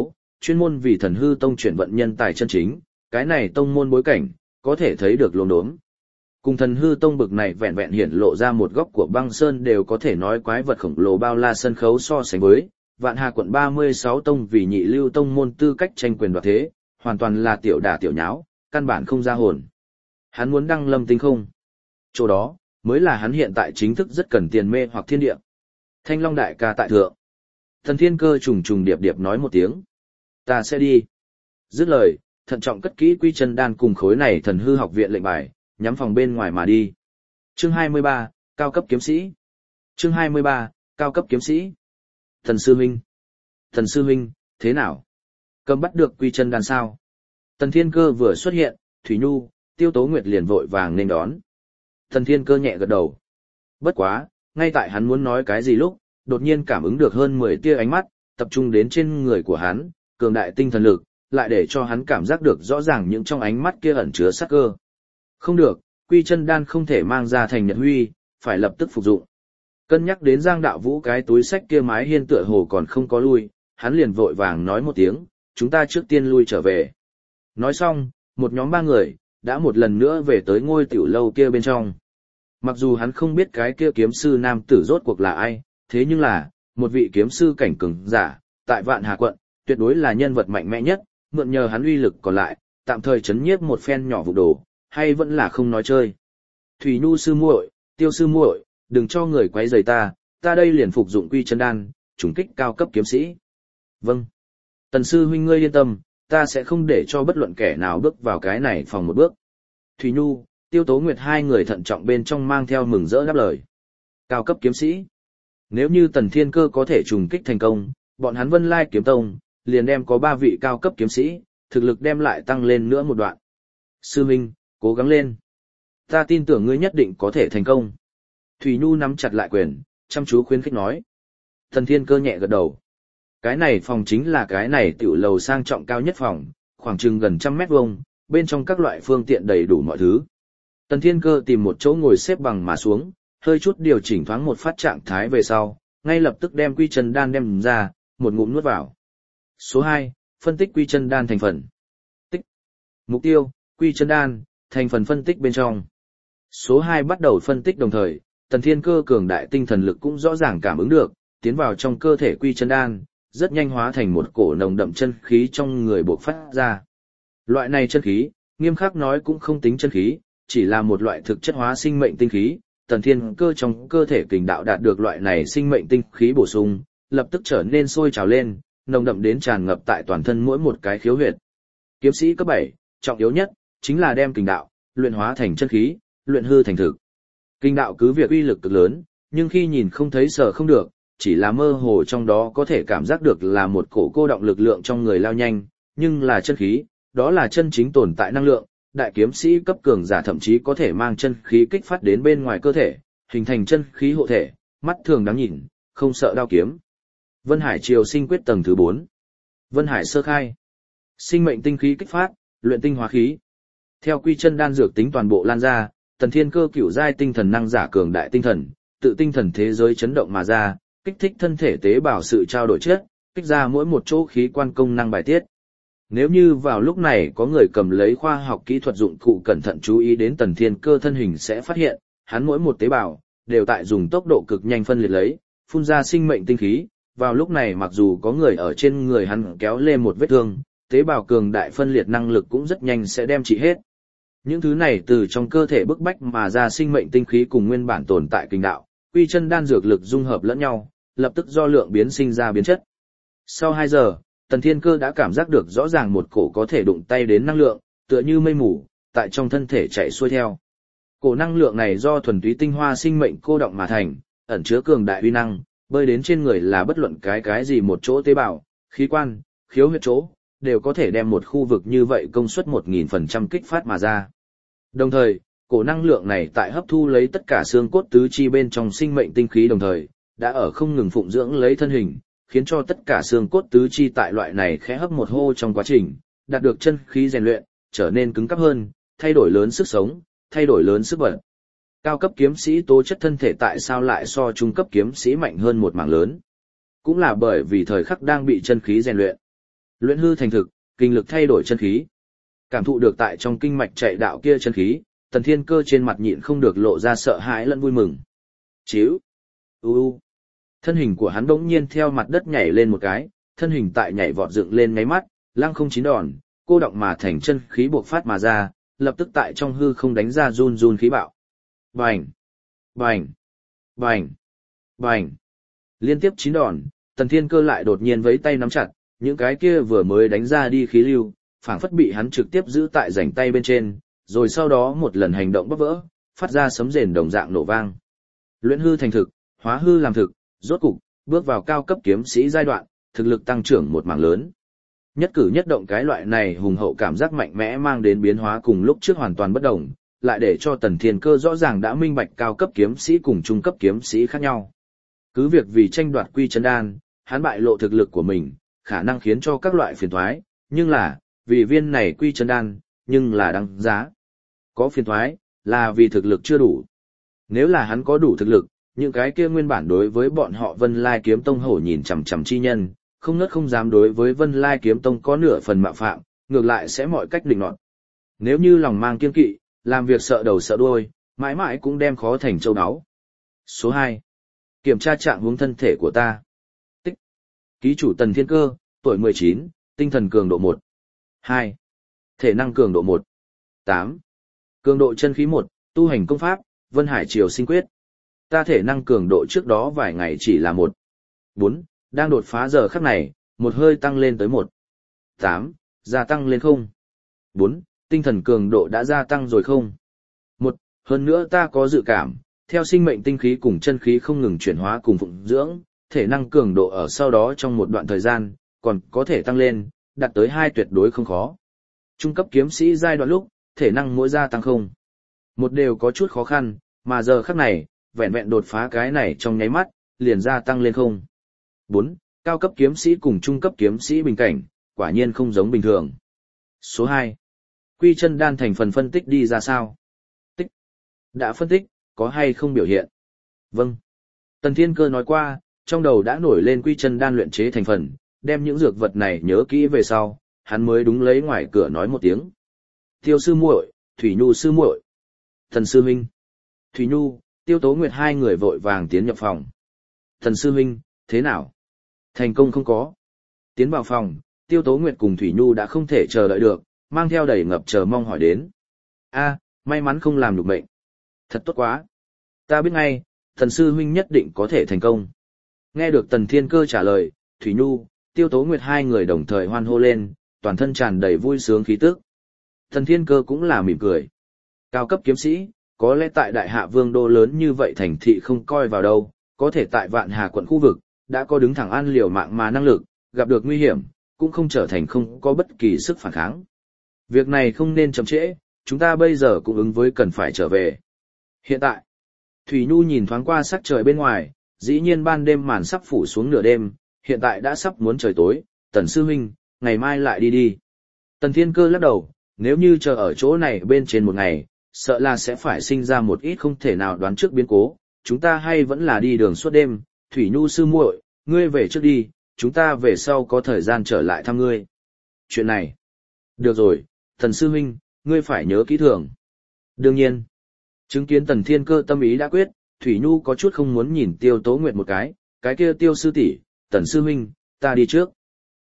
chuyên môn vì Thần Hư Tông chuyển vận nhân tài chân chính, cái này tông môn bối cảnh, có thể thấy được lồn đốm. Cùng Thần Hư Tông bực này vẹn vẹn hiển lộ ra một góc của băng sơn đều có thể nói quái vật khổng lồ bao la sân khấu so sánh với, Vạn Hà quận 36 tông vì nhị lưu tông môn tư cách tranh quyền đoạt thế, hoàn toàn là tiểu đả tiểu nháo, căn bản không ra hồn. Hắn muốn đăng lâm tinh không. Chỗ đó, mới là hắn hiện tại chính thức rất cần tiền mê hoặc thiên địa. Thanh Long đại ca tại thượng. Thần Thiên Cơ trùng trùng điệp điệp nói một tiếng. Ta sẽ đi. Dứt lời, thận trọng cất kỹ quy chân đan cùng khối này Thần Hư học viện lệnh bài, nhắm phòng bên ngoài mà đi. Chương 23, cao cấp kiếm sĩ. Chương 23, cao cấp kiếm sĩ. Thần sư huynh. Thần sư huynh, thế nào? Cầm bắt được quy chân đan sao? Tần Thiên Cơ vừa xuất hiện, Thủy Nhu, Tiêu Tố Nguyệt liền vội vàng nên đón. Tần Thiên Cơ nhẹ gật đầu. Bất quá, ngay tại hắn muốn nói cái gì lúc, đột nhiên cảm ứng được hơn 10 tia ánh mắt, tập trung đến trên người của hắn, cường đại tinh thần lực, lại để cho hắn cảm giác được rõ ràng những trong ánh mắt kia ẩn chứa sát cơ. Không được, quy chân đan không thể mang ra thành nhật huy, phải lập tức phục dụng. Cân nhắc đến Giang Đạo Vũ cái túi sách kia mái hiên tựa hồ còn không có lui, hắn liền vội vàng nói một tiếng, chúng ta trước tiên lui trở về. Nói xong, một nhóm 3 người, đã một lần nữa về tới ngôi tiểu lâu kia bên trong. Mặc dù hắn không biết cái kia kiếm sư nam tử rốt cuộc là ai, thế nhưng là, một vị kiếm sư cảnh cường giả, tại Vạn Hà quận, tuyệt đối là nhân vật mạnh mẽ nhất, mượn nhờ hắn uy lực còn lại, tạm thời chấn nhiếp một phen nhỏ vụ đồ, hay vẫn là không nói chơi. Thủy Nhu sư muội, Tiêu sư muội, đừng cho người quấy rầy ta đây liền phục dụng quy chân đan, trùng kích cao cấp kiếm sĩ. Vâng. Tần sư huynh ngươi yên tâm, ta sẽ không để cho bất luận kẻ nào bước vào cái này phòng một bước. Thủy Nhu, Tiêu Tố Nguyệt hai người thận trọng bên trong mang theo mừng rỡ đáp lời. Cao cấp kiếm sĩ. Nếu như Tần Thiên Cơ có thể trùng kích thành công, bọn hắn Vân Lai Kiếm Tông liền đem có 3 vị cao cấp kiếm sĩ, thực lực đem lại tăng lên nữa một đoạn. Sư huynh, cố gắng lên. Ta tin tưởng ngươi nhất định có thể thành công. Thủy Nhu nắm chặt lại quyền, chăm chú khuyến khích nói. Tần Thiên Cơ nhẹ gật đầu. Cái này phòng chính là cái này tiểu lầu sang trọng cao nhất phòng, khoảng chừng gần 100 mét vuông, bên trong các loại phương tiện đầy đủ mọi thứ. Tần Thiên Cơ tìm một chỗ ngồi xếp bằng mà xuống, hơi chút điều chỉnh thoáng một phát trạng thái về sau, ngay lập tức đem quy chân đan đem ra, một ngụm nuốt vào. Số 2, phân tích quy chân đan thành phần. Tích. Mục tiêu, quy chân đan, thành phần phân tích bên trong. Số 2 bắt đầu phân tích đồng thời, Tần Thiên Cơ cường đại tinh thần lực cũng rõ ràng cảm ứng được, tiến vào trong cơ thể quy chân đan, rất nhanh hóa thành một cổ nồng đậm chân khí trong người bộc phát ra. Loại này chân khí, nghiêm khắc nói cũng không tính chân khí, chỉ là một loại thực chất hóa sinh mệnh tinh khí. Tần Thiên Cơ trong cơ thể kình đạo đạt được loại này sinh mệnh tinh khí bổ sung, lập tức trở nên sôi trào lên, nồng đậm đến tràn ngập tại toàn thân mỗi một cái khiếu huyệt. Kiếm sĩ cấp 7, trọng yếu nhất chính là đem kình đạo luyện hóa thành chân khí, luyện hư thành thực. Kình đạo cứ việc uy lực cực lớn, nhưng khi nhìn không thấy sờ không được, chỉ là mơ hồ trong đó có thể cảm giác được là một cổ cô động lực lượng trong người lao nhanh, nhưng là chân khí, đó là chân chính tồn tại năng lượng. Đại kiếm sĩ cấp cường giả thậm chí có thể mang chân khí kích phát đến bên ngoài cơ thể, hình thành chân khí hộ thể, mắt thường đáng nhìn, không sợ đao kiếm. Vân Hải Triều Sinh quyết tầng thứ 4. Vân Hải sơ khai. Sinh mệnh tinh khí kích phát, luyện tinh hóa khí. Theo quy chân đan dược tính toàn bộ lan ra, Tần Thiên Cơ cửu giai tinh thần năng giả cường đại tinh thần, tự tinh thần thế giới chấn động mà ra, kích thích thân thể tế bào sự trao đổi chất, kích ra mỗi một chỗ khí quan công năng bài tiết. Nếu như vào lúc này có người cầm lấy khoa học kỹ thuật dụng cụ cẩn thận chú ý đến Tần Thiên Cơ thân hình sẽ phát hiện, hắn mỗi một tế bào đều tại dùng tốc độ cực nhanh phân liệt lấy, phun ra sinh mệnh tinh khí. Vào lúc này mặc dù có người ở trên người hắn kéo lên một vết thương, tế bào cường đại phân liệt năng lực cũng rất nhanh sẽ đem trị hết. Những thứ này từ trong cơ thể bức bách mà ra sinh mệnh tinh khí cùng nguyên bản tồn tại kình đạo, quy chân đan dược lực dung hợp lẫn nhau, lập tức do lượng biến sinh ra biến chất. Sau 2 giờ, Tần Thiên Cơ đã cảm giác được rõ ràng một cổ có thể đụng tay đến năng lượng, tựa như mây mù, tại trong thân thể chạy xuôi theo. Cổ năng lượng này do thuần túy tinh hoa sinh mệnh cô động mà thành, ẩn chứa cường đại uy năng, bơi đến trên người là bất luận cái gì một chỗ tế bào, khí quan, khiếu huyệt chỗ, đều có thể đem một khu vực như vậy công suất 1000% kích phát mà ra. Đồng thời, cổ năng lượng này tại hấp thu lấy tất cả xương cốt tứ chi bên trong sinh mệnh tinh khí đồng thời, đã ở không ngừng phụng dưỡng lấy thân hình, khiến cho tất cả xương cốt tứ chi tại loại này khẽ hấp một hô trong quá trình, đạt được chân khí rèn luyện, trở nên cứng cáp hơn, thay đổi lớn sức sống, thay đổi lớn sức bật. Cao cấp kiếm sĩ tố chất thân thể tại sao lại so trung cấp kiếm sĩ mạnh hơn một mảng lớn? Cũng là bởi vì thời khắc đang bị chân khí rèn luyện. Luyện hư thành thực, kinh lực thay đổi chân khí. Cảm thụ được tại trong kinh mạch chạy đạo kia chân khí, Tần Thiên Cơ trên mặt nhịn không được lộ ra sợ hãi lẫn vui mừng. Chíu. Thân hình của hắn bỗng nhiên theo mặt đất nhảy lên một cái, thân hình tại nhảy vọt dựng lên ngáy mắt, lăng không chín đòn, cô động mà thành chân khí bộc phát mà ra, lập tức tại trong hư không đánh ra run run khí bạo. Bành, bành, bành, bành. Liên tiếp 9 đòn, Tần Thiên Cơ lại đột nhiên vẫy tay nắm chặt, những cái kia vừa mới đánh ra đi khí lưu, phảng phất bị hắn trực tiếp giữ tại rảnh tay bên trên, rồi sau đó một lần hành động bóp vỡ, phát ra sấm rền đồng dạng nổ vang. Luyện hư thành thực, hóa hư làm thực, rốt cục bước vào cao cấp kiếm sĩ giai đoạn, thực lực tăng trưởng một mảng lớn. Nhất cử nhất động cái loại này hùng hậu cảm giác mạnh mẽ mang đến biến hóa cùng lúc trước hoàn toàn bất động, lại để cho Tần Thiên Cơ rõ ràng đã minh bạch cao cấp kiếm sĩ cùng trung cấp kiếm sĩ khác nhau. Cứ việc vì tranh đoạt quy chân đan, hắn bại lộ thực lực của mình, khả năng khiến cho các loại phiền toái, nhưng là, vì viên này quy chân đan, nhưng là đáng giá. Có phiền toái, là vì thực lực chưa đủ. Nếu là hắn có đủ thực lực, những cái kia nguyên bản đối với bọn họ Vân Lai Kiếm Tông hổ nhìn chằm chằm chi nhân, không ngớt không dám đối với Vân Lai Kiếm Tông có nửa phần mạo phạm, ngược lại sẽ mọi cách định nọt. Nếu như lòng mang kiêng kỵ, làm việc sợ đầu sợ đuôi, mãi mãi cũng đem khó thành châu áo. Số 2. Kiểm tra trạng huống thân thể của ta. Tích. Ký chủ Tần Thiên Cơ, tuổi 19, tinh thần cường độ 1. 2. Thể năng cường độ 1. 8. Cường độ chân khí 1, tu hành công pháp, Vân Hải Triều Sinh Quyết. Ta thể năng cường độ trước đó vài ngày chỉ là 1. 4. Đang đột phá giờ khắc này, một hơi tăng lên tới 1. 8. Gia tăng lên không. 4. Tinh thần cường độ đã gia tăng rồi không. 1. Hơn nữa ta có dự cảm, theo sinh mệnh tinh khí cùng chân khí không ngừng chuyển hóa cùng phụng dưỡng, thể năng cường độ ở sau đó trong một đoạn thời gian, còn có thể tăng lên, đạt tới 2 tuyệt đối không khó. Trung cấp kiếm sĩ giai đoạn lúc, thể năng mỗi gia tăng không. 1 đều có chút khó khăn, mà giờ khắc này, vẹn vẹn đột phá cái này trong nháy mắt, liền gia tăng lên không. 4. Cao cấp kiếm sĩ cùng trung cấp kiếm sĩ bình cảnh, quả nhiên không giống bình thường. Số 2. Quy chân đan thành phần phân tích đi ra sao? Tích. Đã phân tích, có hay không biểu hiện? Vâng. Tần Thiên Cơ nói qua, trong đầu đã nổi lên quy chân đan luyện chế thành phần, đem những dược vật này nhớ kỹ về sau, hắn mới đúng lấy ngoài cửa nói một tiếng. Tiêu sư muội, Thủy Nhu sư muội, Thần sư huynh. Thủy Nhu, Tiêu Tố Nguyệt hai người vội vàng tiến nhập phòng. Thần sư huynh, thế nào? Thành công không có. Tiến vào phòng, Tiêu Tố Nguyệt cùng Thủy Nhu đã không thể chờ đợi được, mang theo đầy ngập chờ mong hỏi đến. A, may mắn không làm được bệnh. Thật tốt quá. Ta biết ngay, thần sư huynh nhất định có thể thành công. Nghe được Tần Thiên Cơ trả lời, Thủy Nhu, Tiêu Tố Nguyệt hai người đồng thời hoan hô lên, toàn thân tràn đầy vui sướng khí tức. Tần Thiên Cơ cũng là mỉm cười. Cao cấp kiếm sĩ, có lẽ tại Đại Hạ Vương đô lớn như vậy thành thị không coi vào đâu, có thể tại Vạn Hà quận khu vực, đã có đứng thẳng an liều mạng mà năng lực, gặp được nguy hiểm, cũng không trở thành không có bất kỳ sức phản kháng. Việc này không nên chậm trễ, chúng ta bây giờ cũng ứng với cần phải trở về. Hiện tại, Thủy Nhu nhìn thoáng qua sắc trời bên ngoài, dĩ nhiên ban đêm màn sắp phủ xuống nửa đêm, hiện tại đã sắp muốn trời tối, Tần sư huynh, ngày mai lại đi đi. Tần Thiên Cơ lắc đầu, nếu như chờ ở chỗ này bên trên một ngày, sợ là sẽ phải sinh ra một ít không thể nào đoán trước biến cố, chúng ta hay vẫn là đi đường suốt đêm, Thủy Nhu sư muội, ngươi về trước đi, chúng ta về sau có thời gian trở lại thăm ngươi. Chuyện này, được rồi, Tần sư huynh, ngươi phải nhớ kỹ thường. Đương nhiên, chứng kiến Tần Thiên Cơ tâm ý đã quyết, Thủy Nhu có chút không muốn nhìn Tiêu Tố Nguyệt một cái kia Tiêu sư tỷ, Tần sư huynh, ta đi trước.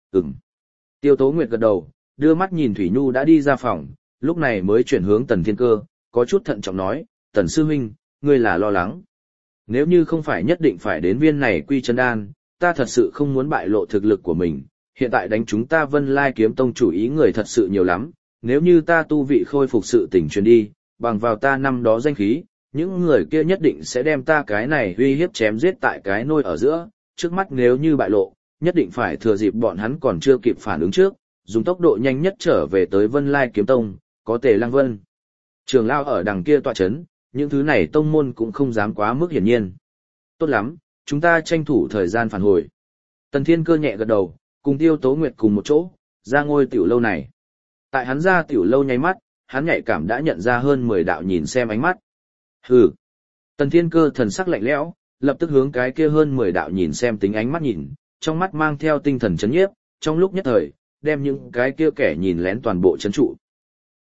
Tiêu Tố Nguyệt gật đầu, đưa mắt nhìn Thủy Nhu đã đi ra phòng, lúc này mới chuyển hướng Tần Thiên Cơ, có chút thận trọng nói, Tần sư huynh, ngươi là lo lắng. Nếu như không phải nhất định phải đến viên này quy chân đan, ta thật sự không muốn bại lộ thực lực của mình, hiện tại đánh chúng ta Vân Lai Kiếm Tông chủ ý người thật sự nhiều lắm, nếu như ta tu vị khôi phục sự tình truyền đi, bằng vào ta năm đó danh khí, những người kia nhất định sẽ đem ta cái này uy hiếp chém giết tại cái nôi ở giữa, trước mắt nếu như bại lộ, nhất định phải thừa dịp bọn hắn còn chưa kịp phản ứng trước, dùng tốc độ nhanh nhất trở về tới Vân Lai Kiếm Tông, có Tề Lăng Vân. Trường lao ở đằng kia tọa chấn, những thứ này tông môn cũng không dám quá mức hiển nhiên. Tốt lắm, chúng ta tranh thủ thời gian phản hồi. Tần Thiên Cơ nhẹ gật đầu, cùng Tiêu Tố Nguyệt cùng một chỗ, ra ngôi tiểu lâu này. Tại hắn ra tiểu lâu nháy mắt, hắn nhạy cảm đã nhận ra hơn 10 đạo nhìn xem ánh mắt. Hừ. Tần Thiên Cơ thần sắc lạnh lẽo, lập tức hướng cái kia hơn 10 đạo nhìn xem tính ánh mắt nhìn, trong mắt mang theo tinh thần chấn nhiếp, trong lúc nhất thời, đem những cái kia kẻ nhìn lén toàn bộ trấn trụ.